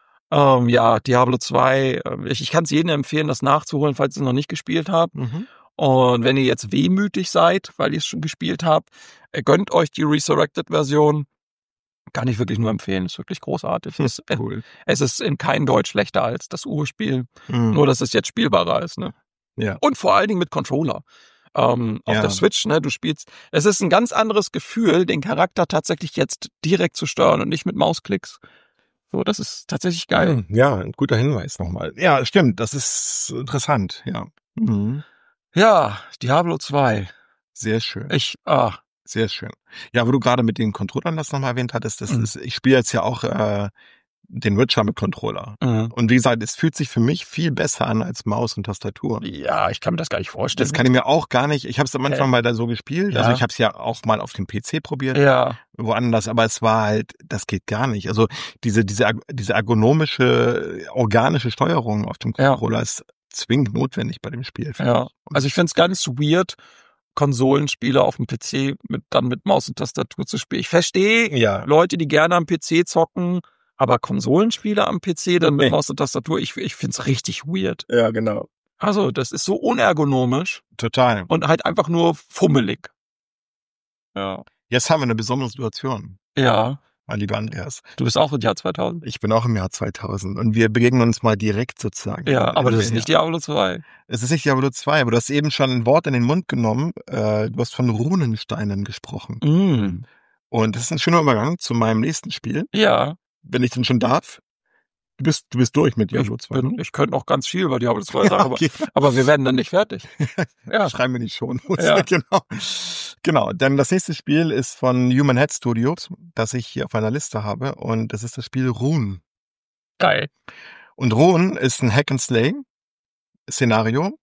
Speaker 2: Ähm, ja, Diablo zwei. äh, Ich, ich kann es jedem empfehlen, das nachzuholen, falls ihr es noch nicht gespielt habt.
Speaker 1: Mhm.
Speaker 2: Und wenn ihr jetzt wehmütig seid, weil ihr es schon gespielt habt, gönnt euch die Resurrected-Version. Kann ich wirklich nur empfehlen. Ist wirklich großartig.
Speaker 1: Hm,
Speaker 2: es,
Speaker 1: cool.
Speaker 2: es ist in kein Deutsch schlechter als das Urspiel.
Speaker 1: Mhm.
Speaker 2: Nur, dass es jetzt spielbarer ist. Ne?
Speaker 1: Ja.
Speaker 2: Und vor allen Dingen mit Controller. Ähm, auf
Speaker 1: Ja.
Speaker 2: der Switch, ne, du spielst, es ist ein ganz anderes Gefühl, den Charakter tatsächlich jetzt direkt zu steuern und nicht mit Mausklicks. So, das ist tatsächlich geil.
Speaker 1: Ja, ein guter Hinweis nochmal. Ja, stimmt, das ist interessant, ja. Mhm.
Speaker 2: Ja, Diablo zwei.
Speaker 1: Sehr schön,
Speaker 2: Ich, ah,
Speaker 1: sehr schön. Ja, wo du gerade mit den Controllern das nochmal erwähnt hattest, das
Speaker 2: Mhm.
Speaker 1: ist, ich spiele jetzt ja auch äh, den Witcher mit Controller.
Speaker 2: mhm.
Speaker 1: Und wie gesagt, es fühlt sich für mich viel besser an als Maus und Tastatur.
Speaker 2: ja, ich kann mir das gar nicht vorstellen.
Speaker 1: Das kann ich mir auch gar nicht. Ich habe es am Anfang
Speaker 2: Äh,
Speaker 1: mal da so gespielt.
Speaker 2: ja.
Speaker 1: Also ich habe es ja auch mal auf dem P C probiert,
Speaker 2: Ja,
Speaker 1: woanders, aber es war halt, das geht gar nicht. Also diese diese erg- diese ergonomische, organische Steuerung auf dem
Speaker 2: Ja.
Speaker 1: Controller ist zwingend notwendig bei dem Spiel. finde
Speaker 2: ja.
Speaker 1: ich. Und
Speaker 2: Also ich find's ganz weird, Konsolenspiele auf dem P C mit, dann mit Maus und Tastatur zu spielen. Ich verstehe
Speaker 1: ja,
Speaker 2: Leute, die gerne am P C zocken, aber Konsolenspiele am P C dann mit
Speaker 1: Nee.
Speaker 2: Maus und Tastatur, ich, ich find's richtig weird.
Speaker 1: ja, genau.
Speaker 2: Also, das ist so unergonomisch
Speaker 1: Total.
Speaker 2: und halt einfach nur fummelig. Ja.
Speaker 1: Jetzt haben wir eine besondere Situation,
Speaker 2: Ja,
Speaker 1: mein lieber Andreas.
Speaker 2: du bist auch im Jahr zweitausend.
Speaker 1: Ich bin auch im Jahr zweitausend und wir begegnen uns mal direkt sozusagen.
Speaker 2: Ja, aber das
Speaker 1: Im
Speaker 2: ist nicht
Speaker 1: Jahr.
Speaker 2: Diablo zwei.
Speaker 1: Es ist nicht Diablo zwei, aber du hast eben schon ein Wort in den Mund genommen. Äh, du hast von Runensteinen gesprochen.
Speaker 2: Mm.
Speaker 1: Und das ist ein schöner Übergang zu meinem nächsten Spiel,
Speaker 2: Ja,
Speaker 1: wenn ich denn schon darf. Du bist, du bist durch mit
Speaker 2: ich,
Speaker 1: Diablo zwei.
Speaker 2: bin, ich könnte noch ganz viel über Diablo zwei
Speaker 1: Ja,
Speaker 2: sagen,
Speaker 1: okay.
Speaker 2: aber, aber wir werden dann nicht fertig. Ja,
Speaker 1: Schreiben wir nicht schon.
Speaker 2: Ja.
Speaker 1: Genau. Genau. Denn das nächste Spiel ist von Human Head Studios, das ich hier auf meiner Liste habe. Und das ist das Spiel Rune.
Speaker 2: geil.
Speaker 1: Und Rune ist ein Hack-and-Slay-Szenario,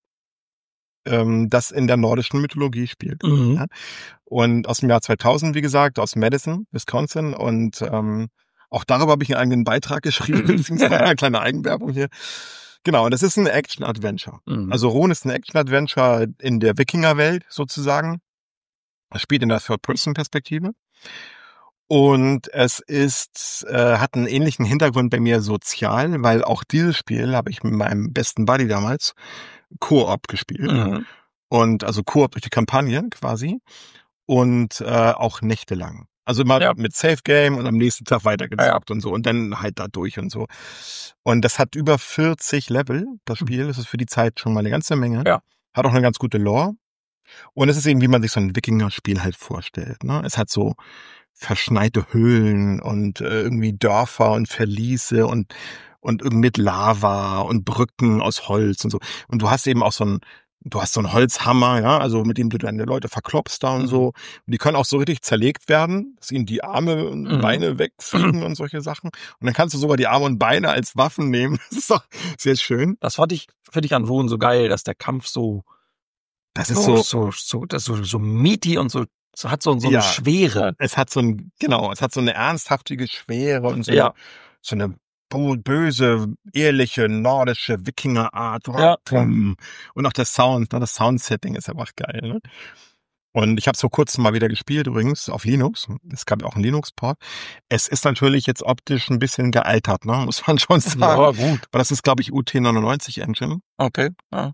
Speaker 1: ähm, das in der nordischen Mythologie spielt.
Speaker 2: Mhm.
Speaker 1: Ja. Und aus dem Jahr zweitausend, wie gesagt, aus Madison, Wisconsin. Und ähm, auch darüber habe ich einen eigenen Beitrag geschrieben, beziehungsweise eine kleine Eigenwerbung hier. Genau, und das ist ein Action-Adventure.
Speaker 2: Mhm.
Speaker 1: Also Rune ist ein Action-Adventure in der Wikingerwelt sozusagen. Es spielt in der Third-Person-Perspektive. Und es ist, äh, hat einen ähnlichen Hintergrund bei mir sozial, weil auch dieses Spiel habe ich mit meinem besten Buddy damals Koop gespielt.
Speaker 2: Mhm.
Speaker 1: Und also Koop durch die Kampagne quasi. Und äh, auch nächtelang. Also immer
Speaker 2: Ja.
Speaker 1: mit Safe Game und am nächsten Tag weitergezockt und so. Und dann halt da durch und so. Und das hat über vierzig Level, das Spiel. Das ist für die Zeit schon mal eine ganze Menge.
Speaker 2: Ja.
Speaker 1: Hat auch eine ganz gute Lore. Und es ist eben, wie man sich so ein Wikinger-Spiel halt vorstellt. Ne? Es hat so verschneite Höhlen und äh, irgendwie Dörfer und Verliese und und irgendwie mit Lava und Brücken aus Holz und so. Und du hast eben auch so ein, du hast so einen Holzhammer, ja, also mit dem du deine Leute verklopst da und
Speaker 2: Mhm.
Speaker 1: so. Und die können auch so richtig zerlegt werden, dass ihnen die Arme und
Speaker 2: Mhm.
Speaker 1: Beine wegfliegen und solche Sachen. Und dann kannst du sogar die Arme und Beine als Waffen nehmen. Das ist doch sehr schön.
Speaker 2: Das fand ich, finde ich an Rune so geil, dass der Kampf so,
Speaker 1: Das ist
Speaker 2: so,
Speaker 1: so,
Speaker 2: so, so, das so, so meaty und so, so hat so, so
Speaker 1: Ja.
Speaker 2: eine Schwere.
Speaker 1: es hat so ein, genau, es hat so eine ernsthaftige Schwere und so
Speaker 2: Ja.
Speaker 1: eine, so eine bo- böse, ehrliche, nordische Wikingerart.
Speaker 2: Ja.
Speaker 1: Und auch der Sound, ne, das Soundsetting ist einfach geil. Ne? Und ich habe es vor kurzem mal wieder gespielt übrigens auf Linux. Es gab ja auch einen Linux-Port. Es ist natürlich jetzt optisch ein bisschen gealtert, ne? Muss man schon sagen.
Speaker 2: Ja, gut.
Speaker 1: Aber das ist, glaube ich, U T neunundneunzig Engine.
Speaker 2: Okay. Ja.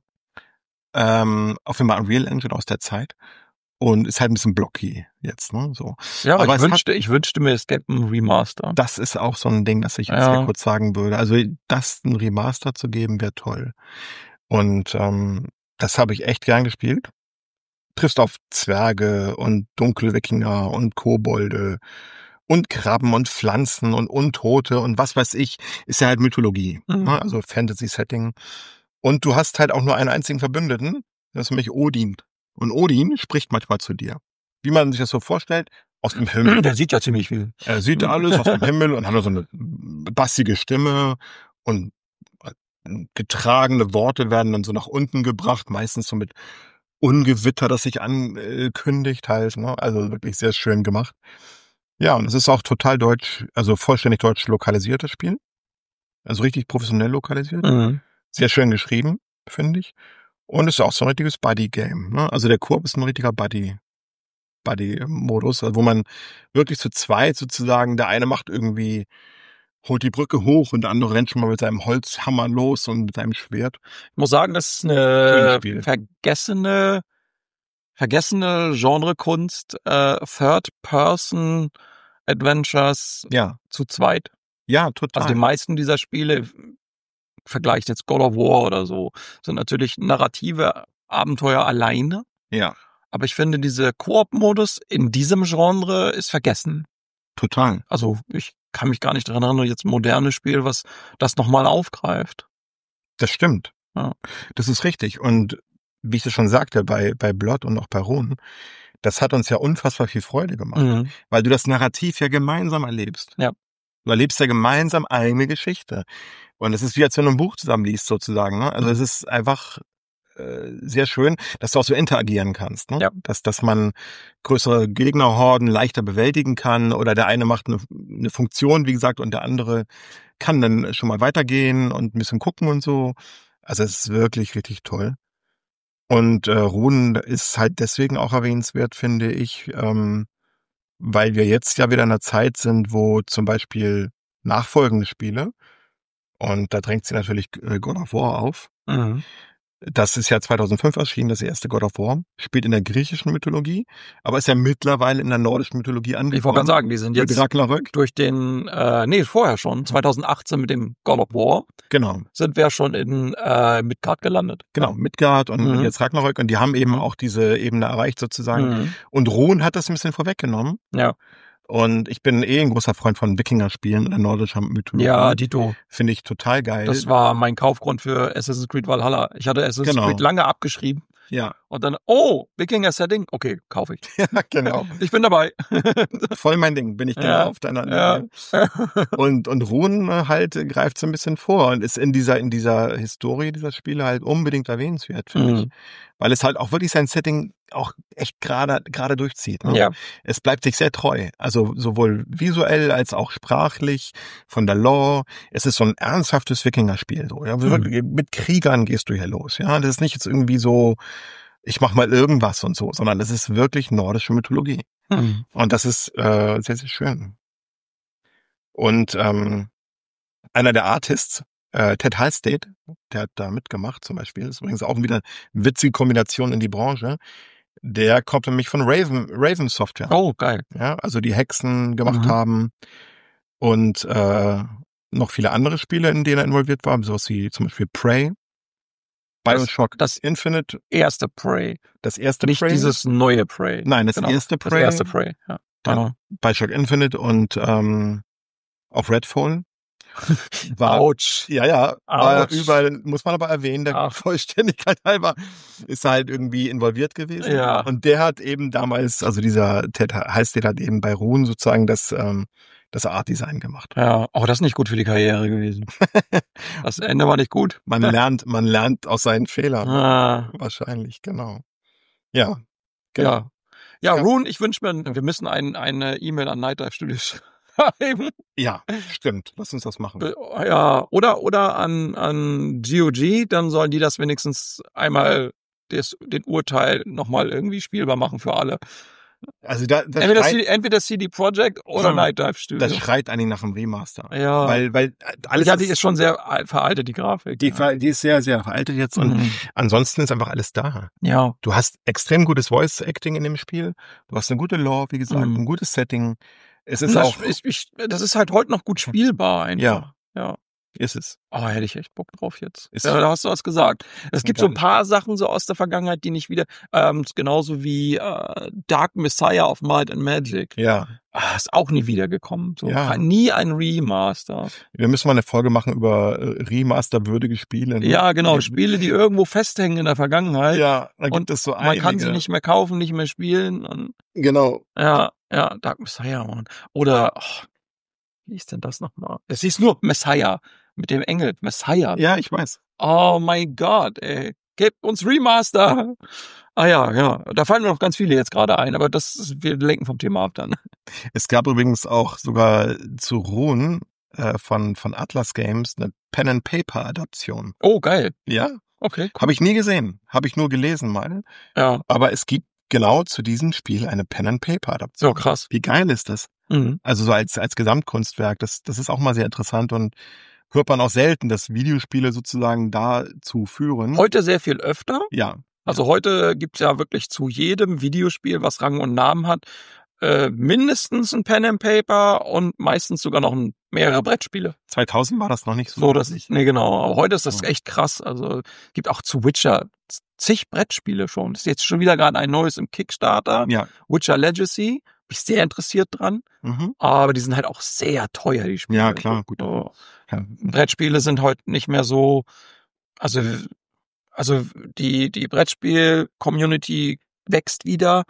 Speaker 1: Ähm, auf jeden Fall Unreal Engine aus der Zeit. Und ist halt ein bisschen blocky jetzt, ne? So.
Speaker 2: Ja, aber,
Speaker 1: Aber
Speaker 2: ich
Speaker 1: es hat-
Speaker 2: wünschte, ich wünschte mir, es gäbe ein Remaster.
Speaker 1: Das ist auch so ein Ding, das ich jetzt
Speaker 2: Ja.
Speaker 1: hier kurz sagen würde. Also das ein Remaster zu geben, wäre toll. Und ähm, das habe ich echt gern gespielt. Triffst auf Zwerge und Dunkelwikinger und Kobolde und Krabben und Pflanzen und Untote und was weiß ich. Ist ja halt Mythologie,
Speaker 2: Mhm.
Speaker 1: ne? Also Fantasy-Setting. Und du hast halt auch nur einen einzigen Verbündeten, das ist nämlich Odin. Und Odin spricht manchmal zu dir. Wie man sich das so vorstellt, aus dem Himmel.
Speaker 2: Der sieht ja ziemlich viel.
Speaker 1: Er sieht alles aus dem Himmel und hat so eine bassige Stimme und getragene Worte werden dann so nach unten gebracht, meistens so mit Ungewitter, das sich ankündigt halt, ne? Also wirklich sehr schön gemacht. Ja, und es ist auch total deutsch, also vollständig deutsch lokalisiertes Spiel. Also richtig professionell lokalisiert.
Speaker 2: Mhm.
Speaker 1: Sehr schön geschrieben, finde ich. Und es ist auch so ein richtiges Buddy-Game, ne? Also der Koop ist ein richtiger Buddy, Buddy-Modus, also wo man wirklich zu zweit sozusagen, der eine macht irgendwie holt die Brücke hoch und der andere rennt schon mal mit seinem Holzhammer los und mit seinem Schwert.
Speaker 2: Ich muss sagen, das ist eine vergessene, vergessene Genrekunst, äh, Third-Person-Adventures
Speaker 1: ja.
Speaker 2: zu zweit.
Speaker 1: Ja, total.
Speaker 2: Also die meisten dieser Spiele, vergleicht jetzt God of War oder so, sind natürlich narrative Abenteuer alleine.
Speaker 1: Ja.
Speaker 2: Aber ich finde, dieser Koop-Modus in diesem Genre ist vergessen.
Speaker 1: Total.
Speaker 2: Also ich kann mich gar nicht daran erinnern, jetzt ein modernes Spiel, was das nochmal aufgreift.
Speaker 1: Das stimmt.
Speaker 2: Ja.
Speaker 1: Das ist richtig. Und wie ich das schon sagte, bei, bei Blood und auch bei Rune, das hat uns ja unfassbar viel Freude gemacht. Mhm. Weil du das Narrativ ja gemeinsam erlebst.
Speaker 2: Ja.
Speaker 1: Du erlebst ja gemeinsam eine Geschichte. Und es ist wie, als wenn du ein Buch zusammenliest, sozusagen. Ne? Also mhm. es ist einfach äh, sehr schön, dass du auch so interagieren kannst. Ne?
Speaker 2: Ja.
Speaker 1: Dass, dass man größere Gegnerhorden leichter bewältigen kann oder der eine macht eine, eine Funktion, wie gesagt, und der andere kann dann schon mal weitergehen und ein bisschen gucken und so. Also es ist wirklich richtig toll. Und äh, Rune ist halt deswegen auch erwähnenswert, finde ich, ähm, weil wir jetzt ja wieder in einer Zeit sind, wo zum Beispiel nachfolgende Spiele, und da drängt sie natürlich God of War auf.
Speaker 2: Mhm.
Speaker 1: Das ist ja zweitausendfünf erschienen, das erste God of War, spielt in der griechischen Mythologie, aber ist ja mittlerweile in der nordischen Mythologie angekommen.
Speaker 2: Ich wollte gerade sagen, die sind jetzt
Speaker 1: Ragnarök.
Speaker 2: durch den, äh, nee, vorher schon, zweitausendachtzehn mit dem God of War.
Speaker 1: Genau.
Speaker 2: Sind wir schon in äh, Midgard gelandet.
Speaker 1: Genau, Midgard und mhm. jetzt Ragnarök, und die haben eben auch diese Ebene erreicht sozusagen. Mhm. Und Rune hat das ein bisschen vorweggenommen.
Speaker 2: Ja.
Speaker 1: Und ich bin eh ein großer Freund von Wikinger-Spielen oder nordischer Mythologie.
Speaker 2: Ja, Dito.
Speaker 1: Finde ich total geil.
Speaker 2: Das war mein Kaufgrund für Assassin's Creed Valhalla. Ich hatte Assassin's genau. Creed lange abgeschrieben.
Speaker 1: Ja.
Speaker 2: Und dann, oh, Wikinger-Setting, okay, kaufe ich.
Speaker 1: Ja, genau.
Speaker 2: Ich bin dabei.
Speaker 1: Voll mein Ding, bin ich genau
Speaker 2: ja.
Speaker 1: auf deiner Linie. Ja. und, und Rune halt greift so ein bisschen vor und ist in dieser, in dieser Historie dieser Spiele halt unbedingt erwähnenswert, finde mhm. ich. Weil es halt auch wirklich sein Setting auch echt gerade, gerade durchzieht. Ne?
Speaker 2: Ja.
Speaker 1: Es bleibt sich sehr treu. Also sowohl visuell als auch sprachlich, von der Lore. Es ist so ein ernsthaftes Wikinger-Spiel. So, ja? mhm. Mit Kriegern gehst du hier los. Ja, das ist nicht jetzt irgendwie so, ich mach mal irgendwas und so, sondern das ist wirklich nordische Mythologie. Mhm. Und das ist äh, sehr, sehr schön. Und ähm, einer der Artists, äh, Ted Halstead, der hat da mitgemacht zum Beispiel, das ist übrigens auch wieder eine witzige Kombination in die Branche, der kommt nämlich von Raven, Raven Software.
Speaker 2: Oh, geil.
Speaker 1: Ja, also die Hexen gemacht mhm. haben und äh, noch viele andere Spiele, in denen er involviert war, sowas wie zum Beispiel Prey, Bioshock,
Speaker 2: das, das
Speaker 1: Infinite.
Speaker 2: Erste Prey.
Speaker 1: Das erste
Speaker 2: Nicht
Speaker 1: Prey.
Speaker 2: Nicht dieses neue Prey.
Speaker 1: Nein, das genau. erste Prey.
Speaker 2: Das erste Prey, ja.
Speaker 1: Genau. Bioshock Infinite und ähm, auch Redfall. War,
Speaker 2: Autsch.
Speaker 1: Ja, ja. War überall, muss man aber erwähnen, der
Speaker 2: Ach.
Speaker 1: Vollständigkeit halber ist halt irgendwie involviert gewesen.
Speaker 2: Ja.
Speaker 1: Und der hat eben damals, also dieser Ted heißt der hat eben bei Rune sozusagen das, ähm, das Art Design gemacht.
Speaker 2: Ja, auch das ist nicht gut für die Karriere gewesen. Das Ende war nicht gut.
Speaker 1: Man lernt, man lernt aus seinen Fehlern.
Speaker 2: Ah.
Speaker 1: Wahrscheinlich, genau. Ja.
Speaker 2: Genau. Ja. Ja, Rune, ich wünsche mir, wir müssen ein, eine E-Mail an Night Dive Studios schreiben.
Speaker 1: Ja, stimmt. Lass uns das machen.
Speaker 2: Ja, oder, oder an, an G O G, dann sollen die das wenigstens einmal des, den Urteil nochmal irgendwie spielbar machen für alle.
Speaker 1: Also da, das
Speaker 2: entweder,
Speaker 1: schreit,
Speaker 2: C D, entweder C D Projekt oder ja, Night Dive Studio.
Speaker 1: Das schreit eigentlich nach einem Remaster.
Speaker 2: Ja.
Speaker 1: Weil, weil alles
Speaker 2: ja, die ist, ist schon sehr veraltet, die Grafik.
Speaker 1: Die,
Speaker 2: ja.
Speaker 1: die ist sehr, sehr veraltet jetzt und mhm. ansonsten ist einfach alles da.
Speaker 2: Ja.
Speaker 1: Du hast extrem gutes Voice-Acting in dem Spiel. Du hast eine gute Lore, wie gesagt, mhm. ein gutes Setting. Es ist
Speaker 2: das,
Speaker 1: auch.
Speaker 2: Ich, ich, das ist halt heute noch gut spielbar einfach.
Speaker 1: Ja.
Speaker 2: Ja.
Speaker 1: Ist es.
Speaker 2: Oh, hätte ich echt Bock drauf jetzt.
Speaker 1: Ist
Speaker 2: ja, da hast du was gesagt. Es gibt so ein paar Sachen so aus der Vergangenheit, die nicht wieder, ähm, genauso wie äh, Dark Messiah of Might and Magic.
Speaker 1: Ja.
Speaker 2: Ah, ist auch nie wiedergekommen. So.
Speaker 1: Ja.
Speaker 2: Nie ein Remaster.
Speaker 1: Wir müssen mal eine Folge machen über äh, Remaster-würdige Spiele. Ne?
Speaker 2: Ja, genau. Spiele, die irgendwo festhängen in der Vergangenheit.
Speaker 1: Ja, da gibt
Speaker 2: und
Speaker 1: es so
Speaker 2: man
Speaker 1: einige.
Speaker 2: kann sie nicht mehr kaufen, nicht mehr spielen. Und
Speaker 1: genau.
Speaker 2: Ja, ja, Dark Messiah, Mann. Oder, oh, wie ist denn das nochmal? Es hieß nur Messiah. Mit dem Engel, Messiah.
Speaker 1: Ja, ich weiß.
Speaker 2: Oh mein Gott, ey. Gebt uns Remaster. Ah ja, ja. Da fallen mir noch ganz viele jetzt gerade ein, aber das, wir lenken vom Thema ab dann.
Speaker 1: Es gab übrigens auch sogar zu Rune äh, von, von Atlas Games eine Pen-and-Paper-Adaption.
Speaker 2: Oh, geil.
Speaker 1: Ja.
Speaker 2: Okay. Cool.
Speaker 1: Habe ich nie gesehen. Habe ich nur gelesen mal.
Speaker 2: Ja.
Speaker 1: Aber es gibt genau zu diesem Spiel eine Pen-and-Paper-Adaption.
Speaker 2: Oh, krass.
Speaker 1: Wie geil ist das?
Speaker 2: Mhm.
Speaker 1: Also so als als Gesamtkunstwerk. Das das ist auch mal sehr interessant und hört man auch selten, dass Videospiele sozusagen dazu führen.
Speaker 2: Heute sehr viel öfter.
Speaker 1: Ja.
Speaker 2: Also heute gibt's ja wirklich zu jedem Videospiel, was Rang und Namen hat, äh, mindestens ein Pen and Paper und meistens sogar noch ein, mehrere Brettspiele.
Speaker 1: zweitausend war das noch nicht so.
Speaker 2: So, dass ich, nee, genau. Aber heute ist das
Speaker 1: Ja.
Speaker 2: echt krass. Also gibt auch zu Witcher zig Brettspiele schon. Ist jetzt schon wieder gerade ein neues im Kickstarter.
Speaker 1: Ja.
Speaker 2: Witcher Legacy. Bin ich sehr interessiert dran.
Speaker 1: Mhm.
Speaker 2: Aber die sind halt auch sehr teuer, die Spiele.
Speaker 1: Ja, klar, gut.
Speaker 2: So.
Speaker 1: Ja.
Speaker 2: Brettspiele sind heute nicht mehr so, also, also die, die Brettspiel-Community wächst wieder.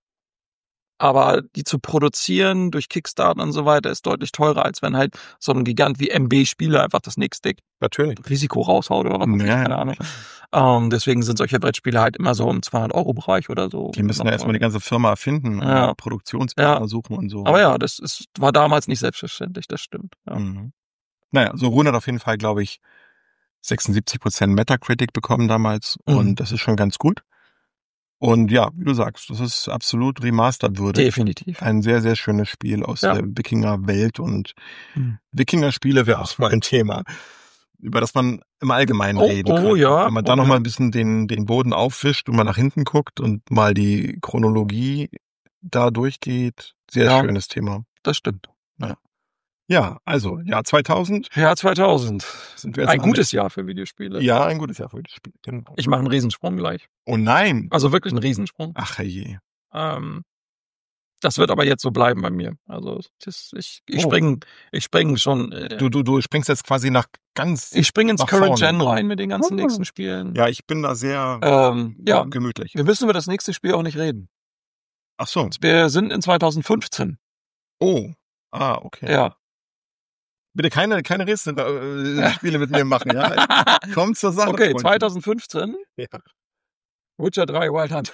Speaker 2: Aber die zu produzieren durch Kickstarter und so weiter ist deutlich teurer, als wenn halt so ein Gigant wie M B-Spieler einfach das nächste
Speaker 1: Natürlich.
Speaker 2: Risiko raushaut oder was weiß ich,
Speaker 1: Ja,
Speaker 2: keine
Speaker 1: ja.
Speaker 2: Ahnung. Ähm, deswegen sind solche Brettspiele halt immer so im zweihundert-Euro-Bereich oder so.
Speaker 1: Die müssen ja erstmal die ganze Firma erfinden und
Speaker 2: Ja.
Speaker 1: Produktionspartner
Speaker 2: Ja.
Speaker 1: suchen und so.
Speaker 2: Aber ja, das ist, war damals nicht selbstverständlich, das stimmt. Ja.
Speaker 1: Mhm. Naja, so Rune hat auf jeden Fall, glaube ich, sechsundsiebzig Prozent Metacritic bekommen damals
Speaker 2: Mhm.
Speaker 1: und das ist schon ganz gut. Und ja, wie du sagst, das ist absolut remastered würdig.
Speaker 2: Definitiv.
Speaker 1: Ein sehr, sehr schönes Spiel aus
Speaker 2: Ja.
Speaker 1: der Wikinger-Welt und
Speaker 2: Mhm.
Speaker 1: Wikinger-Spiele wäre auch mal ein Thema, über das man im Allgemeinen
Speaker 2: Oh,
Speaker 1: reden
Speaker 2: oh,
Speaker 1: könnte.
Speaker 2: ja.
Speaker 1: Wenn man da
Speaker 2: Oh,
Speaker 1: noch
Speaker 2: ja.
Speaker 1: mal ein bisschen den, den Boden aufwischt und mal nach hinten guckt und mal die Chronologie da durchgeht. Sehr
Speaker 2: Ja.
Speaker 1: schönes Thema.
Speaker 2: Das stimmt.
Speaker 1: Ja, also Jahr zweitausend
Speaker 2: Jahr zweitausend.
Speaker 1: sind wir jetzt
Speaker 2: Ein
Speaker 1: am-
Speaker 2: gutes Jahr für Videospiele.
Speaker 1: Ja, ein gutes Jahr für das Spiel. Genau.
Speaker 2: Ich mache einen Riesensprung gleich.
Speaker 1: Oh nein.
Speaker 2: Also wirklich einen Riesensprung.
Speaker 1: Ach je.
Speaker 2: Ähm, das wird aber jetzt so bleiben bei mir. Also das, ich, ich
Speaker 1: Oh.
Speaker 2: spring, ich spring schon. Äh,
Speaker 1: Du, du, du springst jetzt quasi nach ganz.
Speaker 2: ich spring ins
Speaker 1: nach
Speaker 2: Current
Speaker 1: vorne.
Speaker 2: Gen rein mit den ganzen
Speaker 1: Ah.
Speaker 2: nächsten Spielen.
Speaker 1: Ja, ich bin da sehr
Speaker 2: Ähm, ja,
Speaker 1: gemütlich.
Speaker 2: wir müssen über das nächste Spiel auch nicht reden.
Speaker 1: Ach so.
Speaker 2: Wir sind in zweitausendfünfzehn.
Speaker 1: Oh. Ah, okay.
Speaker 2: Ja.
Speaker 1: Bitte keine, keine Rätsel-Spiele mit mir machen, ja? Komm zur Sache.
Speaker 2: Okay,
Speaker 1: Freundchen.
Speaker 2: zweitausendfünfzehn.
Speaker 1: Ja.
Speaker 2: Witcher drei Wild Hunt.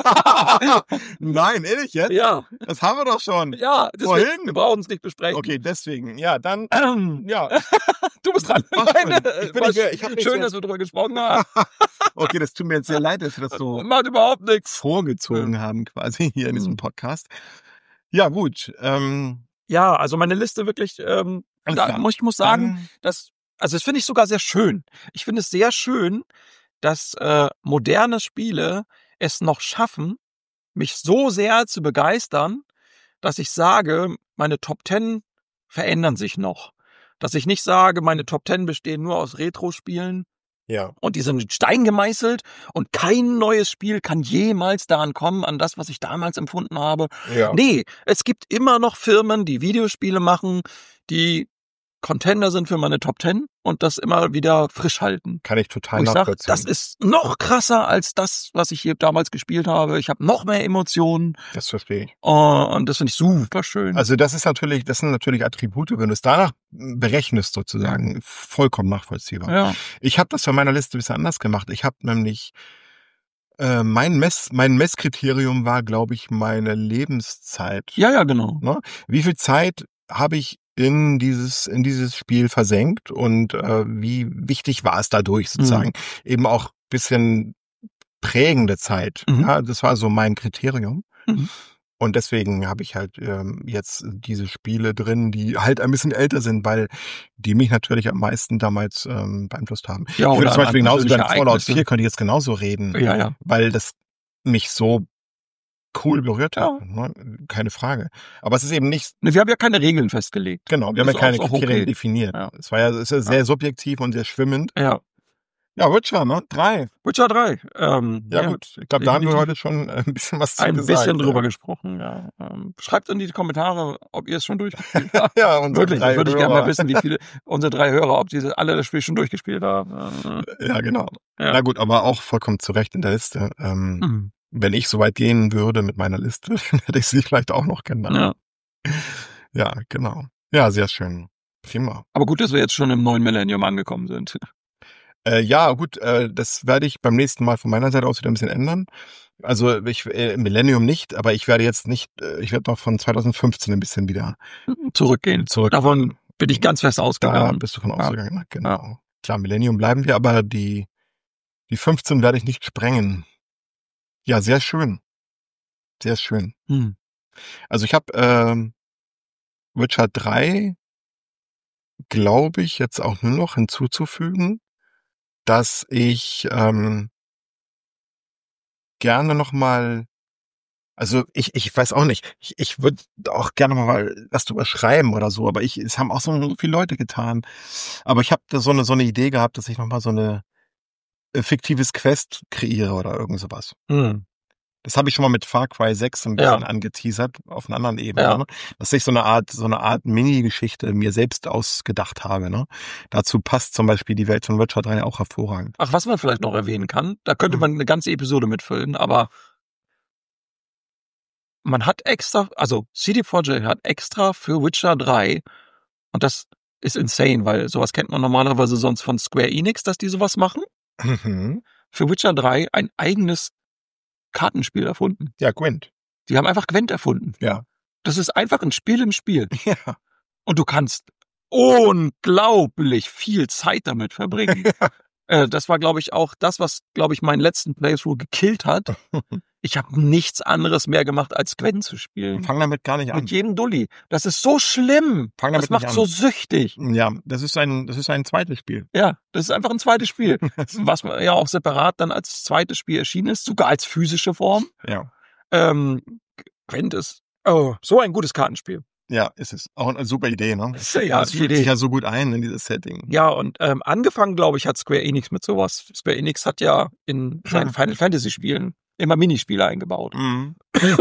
Speaker 1: Nein, ehrlich jetzt?
Speaker 2: Ja,
Speaker 1: Das haben wir doch schon.
Speaker 2: ja. Deswegen,
Speaker 1: Vorhin?
Speaker 2: wir brauchen es nicht besprechen.
Speaker 1: Okay, deswegen. Ja, dann.
Speaker 2: Ähm,
Speaker 1: Ja.
Speaker 2: du bist dran.
Speaker 1: Ach,
Speaker 2: Nein,
Speaker 1: schön.
Speaker 2: äh,
Speaker 1: Ich bin
Speaker 2: war
Speaker 1: nicht mehr- ich hab nicht
Speaker 2: schön,
Speaker 1: mehr-
Speaker 2: dass wir drüber gesprochen haben.
Speaker 1: Okay, das tut mir jetzt sehr leid, dass wir das so
Speaker 2: Macht überhaupt nichts.
Speaker 1: vorgezogen haben, quasi hier in diesem
Speaker 2: Mhm.
Speaker 1: Podcast. Ja, gut. Ähm,
Speaker 2: Ja, also meine Liste wirklich, ähm,
Speaker 1: Alles
Speaker 2: da
Speaker 1: klar.
Speaker 2: muss ich muss sagen,
Speaker 1: dann-
Speaker 2: dass, also das finde ich sogar sehr schön. Ich finde es sehr schön, dass äh, moderne Spiele es noch schaffen, mich so sehr zu begeistern, dass ich sage, meine Top Ten verändern sich noch. Dass ich nicht sage, meine Top Ten bestehen nur aus Retro-Spielen
Speaker 1: Ja.
Speaker 2: und die sind in Stein gemeißelt und kein neues Spiel kann jemals daran kommen, an das, was ich damals empfunden habe.
Speaker 1: Ja.
Speaker 2: Nee, es gibt immer noch Firmen, die Videospiele machen, die Contender sind für meine Top Ten und das immer wieder frisch halten.
Speaker 1: Kann ich total
Speaker 2: Und ich sag,
Speaker 1: nachvollziehen.
Speaker 2: das ist noch krasser als das, was ich hier damals gespielt habe. Ich habe noch mehr Emotionen
Speaker 1: Das verstehe ich.
Speaker 2: oh, und das finde ich super schön.
Speaker 1: Also das ist natürlich, das sind natürlich Attribute, wenn du es danach berechnest sozusagen, vollkommen nachvollziehbar.
Speaker 2: ja.
Speaker 1: Ich habe das bei meiner Liste ein bisschen anders gemacht. Ich habe nämlich äh, mein Mess, mein Messkriterium war, glaube ich, meine Lebenszeit.
Speaker 2: ja, ja, genau.
Speaker 1: Ne? Wie viel Zeit habe ich in dieses in dieses Spiel versenkt und äh, wie wichtig war es dadurch sozusagen?
Speaker 2: Mhm.
Speaker 1: Eben auch bisschen prägende Zeit.
Speaker 2: Mhm.
Speaker 1: Ja, das war so mein Kriterium.
Speaker 2: Mhm.
Speaker 1: Und deswegen habe ich halt ähm, jetzt diese Spiele drin, die halt ein bisschen älter sind, weil die mich natürlich am meisten damals ähm, beeinflusst haben.
Speaker 2: Ja,
Speaker 1: ich würde
Speaker 2: oder
Speaker 1: zum Beispiel
Speaker 2: an
Speaker 1: genauso über
Speaker 2: persönliche
Speaker 1: Fallout
Speaker 2: Ereignisse.
Speaker 1: vier könnte ich jetzt genauso reden,
Speaker 2: Ja, ja.
Speaker 1: weil das mich so cool berührt
Speaker 2: Ja.
Speaker 1: hat. Ne? Keine Frage. Aber es ist eben nicht,
Speaker 2: Ne, wir haben ja keine Regeln festgelegt.
Speaker 1: genau, wir haben
Speaker 2: Ist
Speaker 1: ja keine
Speaker 2: auch- auch
Speaker 1: Kriterien
Speaker 2: okay.
Speaker 1: definiert.
Speaker 2: Ja.
Speaker 1: Es war ja, es ist ja sehr subjektiv und sehr schwimmend.
Speaker 2: Ja.
Speaker 1: Ja, Witcher, ne? Drei.
Speaker 2: Witcher drei. Ähm,
Speaker 1: Ja, gut. Ich glaube, da haben wir
Speaker 2: definitiv.
Speaker 1: heute schon äh, ein bisschen was zu
Speaker 2: Ein
Speaker 1: gesagt.
Speaker 2: bisschen drüber
Speaker 1: ja.
Speaker 2: gesprochen, ja. Ähm, schreibt in die Kommentare, ob ihr es schon durchgespielt habt.
Speaker 1: Ja, unsere
Speaker 2: Wirklich,
Speaker 1: drei
Speaker 2: das würde ich gerne
Speaker 1: Hörer.
Speaker 2: mal wissen, wie viele unsere drei Hörer, ob diese alle das Spiel schon durchgespielt haben. Äh,
Speaker 1: Ja, genau.
Speaker 2: Ja.
Speaker 1: Na gut, aber auch vollkommen zu Recht in der Liste. Ähm,
Speaker 2: mhm.
Speaker 1: Wenn ich so weit gehen würde mit meiner Liste, hätte ich sie vielleicht auch noch genannt.
Speaker 2: Ja.
Speaker 1: Ja, genau. Ja, sehr schön. Prima.
Speaker 2: Aber gut, dass wir jetzt schon im neuen Millennium angekommen sind.
Speaker 1: Äh, ja, gut, äh, das werde ich beim nächsten Mal von meiner Seite aus wieder ein bisschen ändern. Also ich äh, Millennium nicht, aber ich werde jetzt nicht, äh, ich werde noch von zweitausendfünfzehn ein bisschen wieder
Speaker 2: Zurückgehen.
Speaker 1: zurück.
Speaker 2: Davon bin ich ganz fest
Speaker 1: Da
Speaker 2: ausgegangen.
Speaker 1: bist du von
Speaker 2: Ja.
Speaker 1: ausgegangen. Genau. Klar, Millennium bleiben wir, aber die, die fünfzehn werde ich nicht sprengen. Ja, sehr schön. Sehr schön.
Speaker 2: Hm.
Speaker 1: Also ich habe ähm, Witcher drei glaube ich jetzt auch nur noch hinzuzufügen, dass ich ähm, gerne noch mal, also ich ich weiß auch nicht, ich ich würde auch gerne mal was drüber schreiben oder so, aber ich es haben auch so so viele Leute getan. Aber ich habe da so eine so eine Idee gehabt, dass ich noch mal so eine äh, fiktives Quest kreiere oder irgend so was.
Speaker 2: Hm.
Speaker 1: Das habe ich schon mal mit Far Cry sechs ein
Speaker 2: Ja.
Speaker 1: bisschen angeteasert auf einer anderen Ebene,
Speaker 2: Ja.
Speaker 1: ne? Dass ich so eine Art so eine Art Mini-Geschichte mir selbst ausgedacht habe, ne? Dazu passt zum Beispiel die Welt von Witcher drei auch hervorragend.
Speaker 2: Ach, was man vielleicht noch erwähnen kann, da könnte
Speaker 1: Mhm.
Speaker 2: man eine ganze Episode mitfüllen, aber man hat extra, also C D Projekt hat extra für Witcher drei, und das ist insane, weil sowas kennt man normalerweise sonst von Square Enix, dass die sowas machen,
Speaker 1: Mhm.
Speaker 2: für Witcher drei ein eigenes Kartenspiel erfunden.
Speaker 1: Ja, Gwent.
Speaker 2: Die haben einfach Gwent erfunden.
Speaker 1: Ja.
Speaker 2: Das ist einfach ein Spiel im Spiel.
Speaker 1: Ja.
Speaker 2: Und du kannst unglaublich viel Zeit damit verbringen. Äh, das war, glaube ich, auch das, was, glaube ich, meinen letzten Playthrough gekillt hat. Ich habe nichts anderes mehr gemacht, als Gwent zu spielen.
Speaker 1: Fang damit gar nicht an.
Speaker 2: Mit jedem Dulli. Das ist so schlimm.
Speaker 1: Fang damit
Speaker 2: Das macht
Speaker 1: nicht
Speaker 2: so
Speaker 1: an.
Speaker 2: süchtig.
Speaker 1: Ja, das ist ein das ist ein zweites Spiel.
Speaker 2: Ja, das ist einfach ein zweites Spiel. Was ja auch separat dann als zweites Spiel erschienen ist, sogar als physische Form.
Speaker 1: Ja.
Speaker 2: Ähm, Gwent ist oh, so ein gutes Kartenspiel.
Speaker 1: Ja, ist es. Auch eine super Idee, ne?
Speaker 2: Ja,
Speaker 1: Das
Speaker 2: die
Speaker 1: fühlt
Speaker 2: Idee.
Speaker 1: sich ja so gut ein in dieses Setting.
Speaker 2: Ja, und ähm, angefangen, glaube ich, hat Square Enix mit sowas. Square Enix hat ja in seinen
Speaker 1: Hm.
Speaker 2: Final Fantasy Spielen immer Minispiele eingebaut.
Speaker 1: Mhm.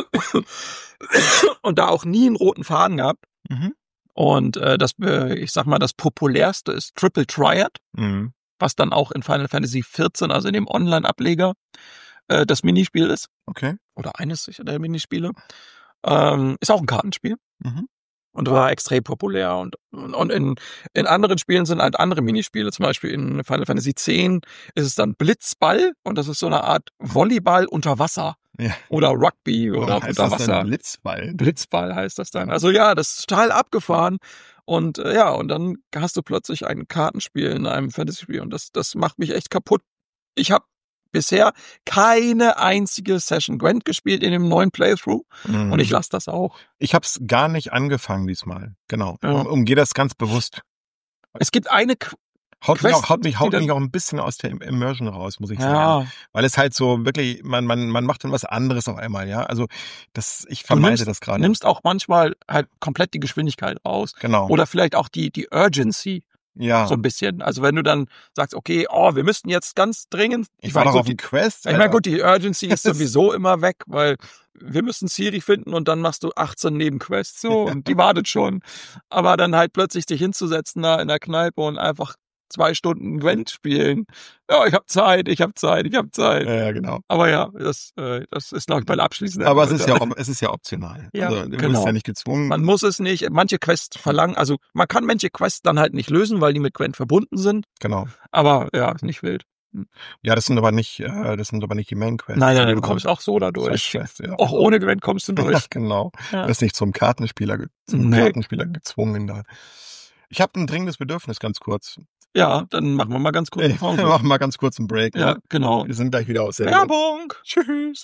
Speaker 2: Und da auch nie einen roten Faden gehabt.
Speaker 1: Mhm.
Speaker 2: Und äh, das, äh, ich sag mal, das populärste ist Triple Triad,
Speaker 1: Mhm.
Speaker 2: was dann auch in Final Fantasy vierzehn, also in dem Online-Ableger, äh, das Minispiel ist.
Speaker 1: Okay.
Speaker 2: Oder eines der Minispiele. Ähm, ist auch ein Kartenspiel.
Speaker 1: Mhm.
Speaker 2: Und war extrem populär. Und, und in, in anderen Spielen sind halt andere Minispiele. Zum Beispiel in Final Fantasy zehn ist es dann Blitzball. Und das ist so eine Art Volleyball unter Wasser.
Speaker 1: Ja.
Speaker 2: Oder Rugby oder
Speaker 1: Warum heißt
Speaker 2: unter
Speaker 1: das denn
Speaker 2: Wasser.
Speaker 1: Blitzball?
Speaker 2: Blitzball heißt das dann. Also ja, das ist total abgefahren. Und äh, ja, und dann hast du plötzlich ein Kartenspiel in einem Fantasy-Spiel. Und das, das macht mich echt kaputt. Ich habe bisher keine einzige Session Gwent gespielt in dem neuen Playthrough.
Speaker 1: Mhm.
Speaker 2: Und ich lasse das auch.
Speaker 1: Ich habe es gar nicht angefangen diesmal. Genau.
Speaker 2: Ja.
Speaker 1: Um, umgehe das ganz bewusst.
Speaker 2: Es gibt eine Qu-
Speaker 1: Haut mich
Speaker 2: Quest,
Speaker 1: auch, haut mich,
Speaker 2: die
Speaker 1: haut
Speaker 2: dann-
Speaker 1: mich auch ein bisschen aus der Immersion raus, muss ich sagen.
Speaker 2: Ja,
Speaker 1: Weil es halt so wirklich, man, man, man macht dann was anderes auf einmal, ja. Also das, ich
Speaker 2: du
Speaker 1: vermeide
Speaker 2: nimmst,
Speaker 1: das gerade.
Speaker 2: nimmst auch manchmal halt komplett die Geschwindigkeit raus.
Speaker 1: Genau.
Speaker 2: Oder vielleicht auch die, die Urgency
Speaker 1: ja.
Speaker 2: so ein bisschen. Also wenn du dann sagst, okay, oh, wir müssten jetzt ganz dringend.
Speaker 1: ich war
Speaker 2: meine,
Speaker 1: doch
Speaker 2: gut,
Speaker 1: auf dem Quest.
Speaker 2: Ich meine,
Speaker 1: Alter.
Speaker 2: gut, die Urgency ist sowieso immer weg, weil wir müssen Ciri finden und dann machst du achtzehn Nebenquests so und die wartet schon. Aber dann halt plötzlich dich hinzusetzen da in der Kneipe und einfach zwei Stunden Gwent spielen. Ja, ich hab Zeit, ich hab Zeit, ich hab Zeit.
Speaker 1: Ja, ja, genau.
Speaker 2: Aber ja, das, äh, das ist, glaube ich, bei der abschließenden.
Speaker 1: Aber es ist ja, op- es ist ja optional.
Speaker 2: Ja,
Speaker 1: also, du
Speaker 2: genau.
Speaker 1: bist ja nicht gezwungen.
Speaker 2: Man muss es nicht, manche Quests verlangen, also man kann manche Quests dann halt nicht lösen, weil die mit Gwent verbunden sind.
Speaker 1: Genau.
Speaker 2: Aber ja, ist nicht wild.
Speaker 1: Ja, das sind aber nicht, äh, das sind aber nicht die Main Quests.
Speaker 2: Nein, nein, nein, du
Speaker 1: sondern
Speaker 2: kommst auch so da durch.
Speaker 1: Side-Quests, ja.
Speaker 2: Auch ohne Gwent kommst du
Speaker 1: Ja,
Speaker 2: durch.
Speaker 1: genau.
Speaker 2: Ja.
Speaker 1: Du bist nicht zum Kartenspieler, ge- zum
Speaker 2: Nee.
Speaker 1: Kartenspieler gezwungen da. Ich habe ein dringendes Bedürfnis, ganz kurz.
Speaker 2: Ja, dann machen wir mal ganz kurz eine
Speaker 1: Ey,
Speaker 2: Pause.
Speaker 1: wir machen mal ganz kurz einen Break.
Speaker 2: Ja,
Speaker 1: Ne?
Speaker 2: genau.
Speaker 1: Wir sind gleich wieder aus Sendung.
Speaker 2: Werbung!
Speaker 1: Tschüss.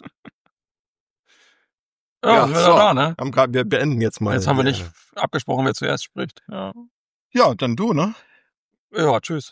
Speaker 2: Ja,
Speaker 1: Ja,
Speaker 2: sind wir
Speaker 1: so.
Speaker 2: da, ne?
Speaker 1: Haben grad, wir beenden jetzt mal.
Speaker 2: Jetzt haben wir
Speaker 1: die-
Speaker 2: nicht abgesprochen, wer zuerst spricht. Ja,
Speaker 1: Ja, dann du, ne?
Speaker 2: ja tschüss.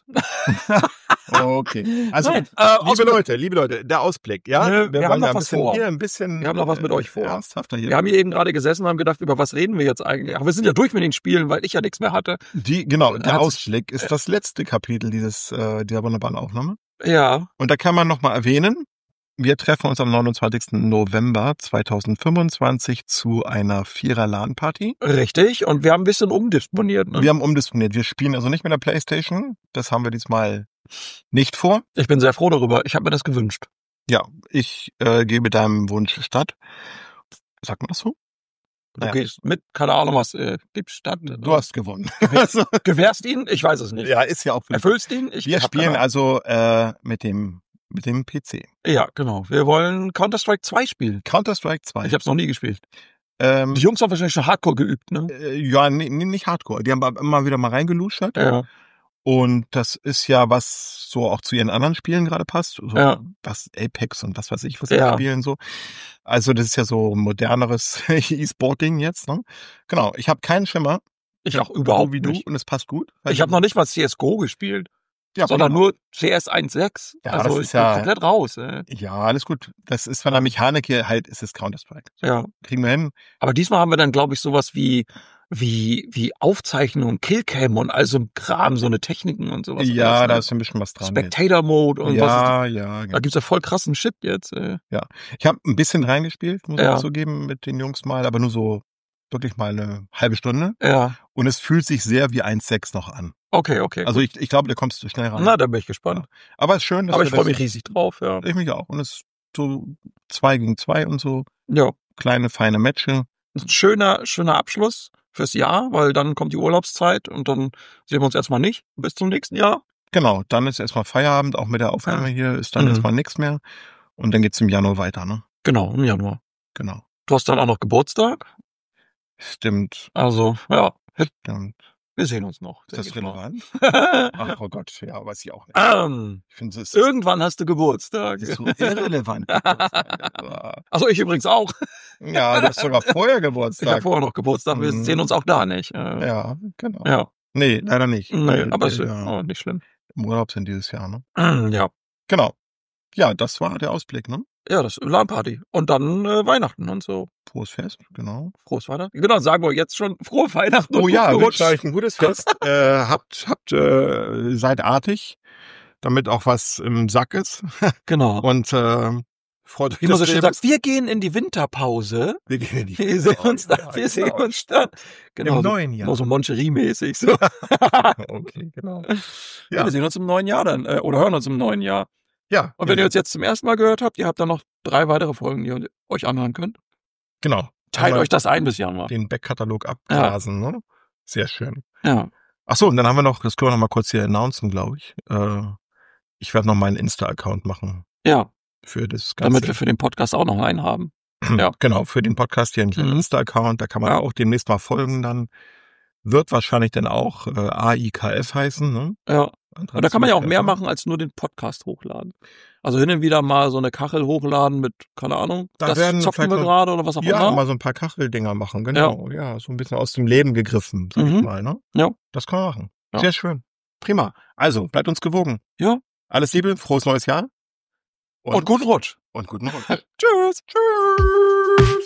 Speaker 1: Okay. Also,
Speaker 2: Nein, äh,
Speaker 1: liebe
Speaker 2: Ausblick.
Speaker 1: Leute, liebe Leute, der Ausblick, ja?
Speaker 2: Ne, wir haben
Speaker 1: wollen
Speaker 2: noch
Speaker 1: ja ein
Speaker 2: was
Speaker 1: bisschen,
Speaker 2: vor.
Speaker 1: hier ein bisschen.
Speaker 2: Wir haben noch was mit euch vor.
Speaker 1: äh, Ernsthafter hier.
Speaker 2: Wir haben hier eben gerade gesessen und haben gedacht, über was reden wir jetzt eigentlich? Aber wir sind ja durch mit den Spielen, weil ich ja nichts mehr hatte.
Speaker 1: Die, genau, der
Speaker 2: Hat sich-
Speaker 1: Ausblick ist das letzte Kapitel dieses, äh, dieser wunderbaren Aufnahme.
Speaker 2: Ja,
Speaker 1: Und da kann man nochmal erwähnen, wir treffen uns am neunundzwanzigsten November zweitausendfünfundzwanzig zu einer Vierer-LAN-Party.
Speaker 2: richtig. Und wir haben ein bisschen umdisponiert. Ne?
Speaker 1: Wir haben umdisponiert. Wir spielen also nicht mit der Playstation. Das haben wir diesmal nicht vor.
Speaker 2: Ich bin sehr froh darüber. Ich habe mir das gewünscht.
Speaker 1: Ja, ich äh, gebe deinem Wunsch statt. Sagt man das so?
Speaker 2: Du
Speaker 1: Naja.
Speaker 2: gehst mit, keine Ahnung was, äh, gibt statt.
Speaker 1: Du hast gewonnen. Also,
Speaker 2: Gewährst ihn? Ich weiß es nicht.
Speaker 1: ja, ist ja auch.
Speaker 2: Erfüllst ihn? Ich
Speaker 1: Wir
Speaker 2: hab
Speaker 1: spielen
Speaker 2: keine Ahnung.
Speaker 1: also äh, mit dem mit dem P C.
Speaker 2: Ja, genau. Wir wollen Counter-Strike zwei spielen.
Speaker 1: Counter-Strike zwei.
Speaker 2: Ich habe es noch nie gespielt.
Speaker 1: ähm,
Speaker 2: Die Jungs haben wahrscheinlich schon Hardcore geübt, ne?
Speaker 1: äh, ja, nee, nee, nicht Hardcore. Die haben aber immer wieder mal reingeluschert.
Speaker 2: Ja.
Speaker 1: Und das ist ja, was so auch zu ihren anderen Spielen gerade passt. So
Speaker 2: Ja.
Speaker 1: was Apex und was weiß ich, was sie
Speaker 2: Ja.
Speaker 1: spielen so. Also das ist ja so moderneres E-Sport-Ding jetzt. Ne? Genau, ich habe keinen Schimmer.
Speaker 2: Ich auch überhaupt
Speaker 1: so wie
Speaker 2: nicht.
Speaker 1: du und es passt gut.
Speaker 2: Ich habe noch nicht mal C S G O gespielt,
Speaker 1: ja,
Speaker 2: sondern
Speaker 1: prima.
Speaker 2: nur C S eins Punkt sechs.
Speaker 1: Ja,
Speaker 2: also
Speaker 1: das
Speaker 2: ich
Speaker 1: ist
Speaker 2: bin
Speaker 1: ja-
Speaker 2: komplett raus. Ey.
Speaker 1: Ja, alles gut. Das ist von der Mechanik hier halt, ist es Counter-Strike. So,
Speaker 2: Ja.
Speaker 1: kriegen wir hin.
Speaker 2: Aber diesmal haben wir dann, glaube ich, sowas wie wie wie Aufzeichnung, Killcam und all so ein Kram, so eine Techniken und sowas.
Speaker 1: Ja,
Speaker 2: alles,
Speaker 1: da
Speaker 2: ne?
Speaker 1: ist ein bisschen was dran. jetzt.
Speaker 2: Spectator-Mode und was ist,
Speaker 1: Ja, ja,
Speaker 2: da
Speaker 1: genau.
Speaker 2: gibt's ja voll krassen Shit jetzt. Ey.
Speaker 1: Ich habe ein bisschen reingespielt, muss
Speaker 2: Ja.
Speaker 1: ich zugeben, mit den Jungs mal, aber nur so wirklich mal eine halbe Stunde.
Speaker 2: Ja,
Speaker 1: Und es fühlt sich sehr wie eins Punkt sechs noch an.
Speaker 2: okay, okay.
Speaker 1: Also ich, ich glaube, da kommst du schnell ran.
Speaker 2: Na, da bin ich gespannt.
Speaker 1: Aber es ist schön, dass
Speaker 2: Aber
Speaker 1: wir
Speaker 2: ich freue
Speaker 1: das-
Speaker 2: mich riesig drauf, ja.
Speaker 1: Ich mich auch. Und es ist so zwei gegen zwei und so
Speaker 2: Ja,
Speaker 1: kleine, feine Matches.
Speaker 2: ist ein schöner, schöner Abschluss fürs Jahr, weil dann kommt die Urlaubszeit und dann sehen wir uns erstmal nicht. Bis zum nächsten Jahr.
Speaker 1: Genau, dann ist erstmal Feierabend, auch mit der Aufnahme hier ist dann
Speaker 2: Mhm.
Speaker 1: erstmal nichts mehr. Und dann geht's im Januar weiter, ne?
Speaker 2: Genau, im Januar.
Speaker 1: Genau.
Speaker 2: Du hast dann auch noch Geburtstag.
Speaker 1: Stimmt,
Speaker 2: Also, ja,
Speaker 1: stimmt.
Speaker 2: wir sehen uns noch.
Speaker 1: Ist das
Speaker 2: denke ich mal.
Speaker 1: relevant? Ach, oh Gott, ja, weiß ich auch nicht.
Speaker 2: ähm,
Speaker 1: Ich finde es
Speaker 2: irgendwann hast du Geburtstag.
Speaker 1: ist so irrelevant.
Speaker 2: Achso, ich übrigens auch.
Speaker 1: Ja, du hast sogar vorher
Speaker 2: Ich habe
Speaker 1: Geburtstag.
Speaker 2: vorher noch Geburtstag. Wir
Speaker 1: Mhm.
Speaker 2: sehen uns auch da nicht. Äh,
Speaker 1: Ja, genau.
Speaker 2: ja.
Speaker 1: Nee, leider nicht.
Speaker 2: Nee,
Speaker 1: Weil
Speaker 2: aber ist
Speaker 1: wir
Speaker 2: ja. nicht schlimm.
Speaker 1: im Urlaub sind dieses Jahr, ne?
Speaker 2: Ja.
Speaker 1: Genau. Ja, das war der Ausblick, ne?
Speaker 2: Ja, das LAN-Party. Und dann äh, Weihnachten und so.
Speaker 1: Frohes Fest, genau.
Speaker 2: Frohes Weihnachten. Genau, sagen wir jetzt schon frohe Weihnachten.
Speaker 1: Oh
Speaker 2: und
Speaker 1: ja,
Speaker 2: guten Rutsch.
Speaker 1: wünsche euch ein gutes Fest. äh, habt, habt, äh, seid artig, damit auch was im Sack ist.
Speaker 2: Genau.
Speaker 1: Und äh, freut euch.
Speaker 2: Wie man so
Speaker 1: dass
Speaker 2: schön
Speaker 1: wir-
Speaker 2: sagt, wir gehen in die Winterpause.
Speaker 1: wir gehen in die
Speaker 2: Wir sehen uns dann.
Speaker 1: Ja,
Speaker 2: Wir sehen
Speaker 1: genau.
Speaker 2: uns dann. Genau.
Speaker 1: Im
Speaker 2: so,
Speaker 1: neuen Jahr.
Speaker 2: Genau so Moncherie-mäßig. So.
Speaker 1: Okay, genau.
Speaker 2: Ja.
Speaker 1: Ja.
Speaker 2: Wir sehen uns im neuen Jahr dann. Äh, oder hören uns im neuen Jahr.
Speaker 1: Ja.
Speaker 2: Und wenn ihr uns jetzt zum ersten Mal gehört habt, ihr habt dann noch drei weitere Folgen, die ihr euch anhören könnt.
Speaker 1: genau.
Speaker 2: Teilt
Speaker 1: Einmal
Speaker 2: euch das ein bis Januar.
Speaker 1: den Backkatalog abgrasen, ne? Sehr schön.
Speaker 2: Ja.
Speaker 1: Ach so, und dann haben wir noch, das können wir noch mal kurz hier announcen, glaube ich. Äh, ich werde noch meinen Insta-Account machen
Speaker 2: Ja.
Speaker 1: für das Ganze.
Speaker 2: Damit wir für den Podcast auch noch einen haben. ja.
Speaker 1: Genau, für den Podcast hier einen kleinen
Speaker 2: Mhm.
Speaker 1: Insta-Account, da kann man
Speaker 2: Ja.
Speaker 1: auch demnächst mal folgen dann. Wird wahrscheinlich dann auch äh, A I K F heißen, ne?
Speaker 2: Ja. Und da kann man ja auch mehr
Speaker 1: machen.
Speaker 2: machen, als nur den Podcast hochladen. Also hin und wieder mal so eine Kachel hochladen mit, keine Ahnung,
Speaker 1: Da
Speaker 2: das
Speaker 1: werden
Speaker 2: zocken
Speaker 1: vielleicht
Speaker 2: wir
Speaker 1: noch-
Speaker 2: gerade oder was auch
Speaker 1: Ja,
Speaker 2: immer.
Speaker 1: mal so ein paar Kacheldinger machen, genau. Ja. so ein bisschen aus dem Leben gegriffen, sag
Speaker 2: Mhm.
Speaker 1: ich mal, ne?
Speaker 2: Ja.
Speaker 1: Das kann man machen.
Speaker 2: Ja.
Speaker 1: Sehr schön. Prima. Also, bleibt uns gewogen.
Speaker 2: Ja.
Speaker 1: Alles Liebe, frohes neues Jahr.
Speaker 2: Und guten Rutsch.
Speaker 1: Und guten Rutsch.
Speaker 2: Tschüss.
Speaker 1: Tschüss.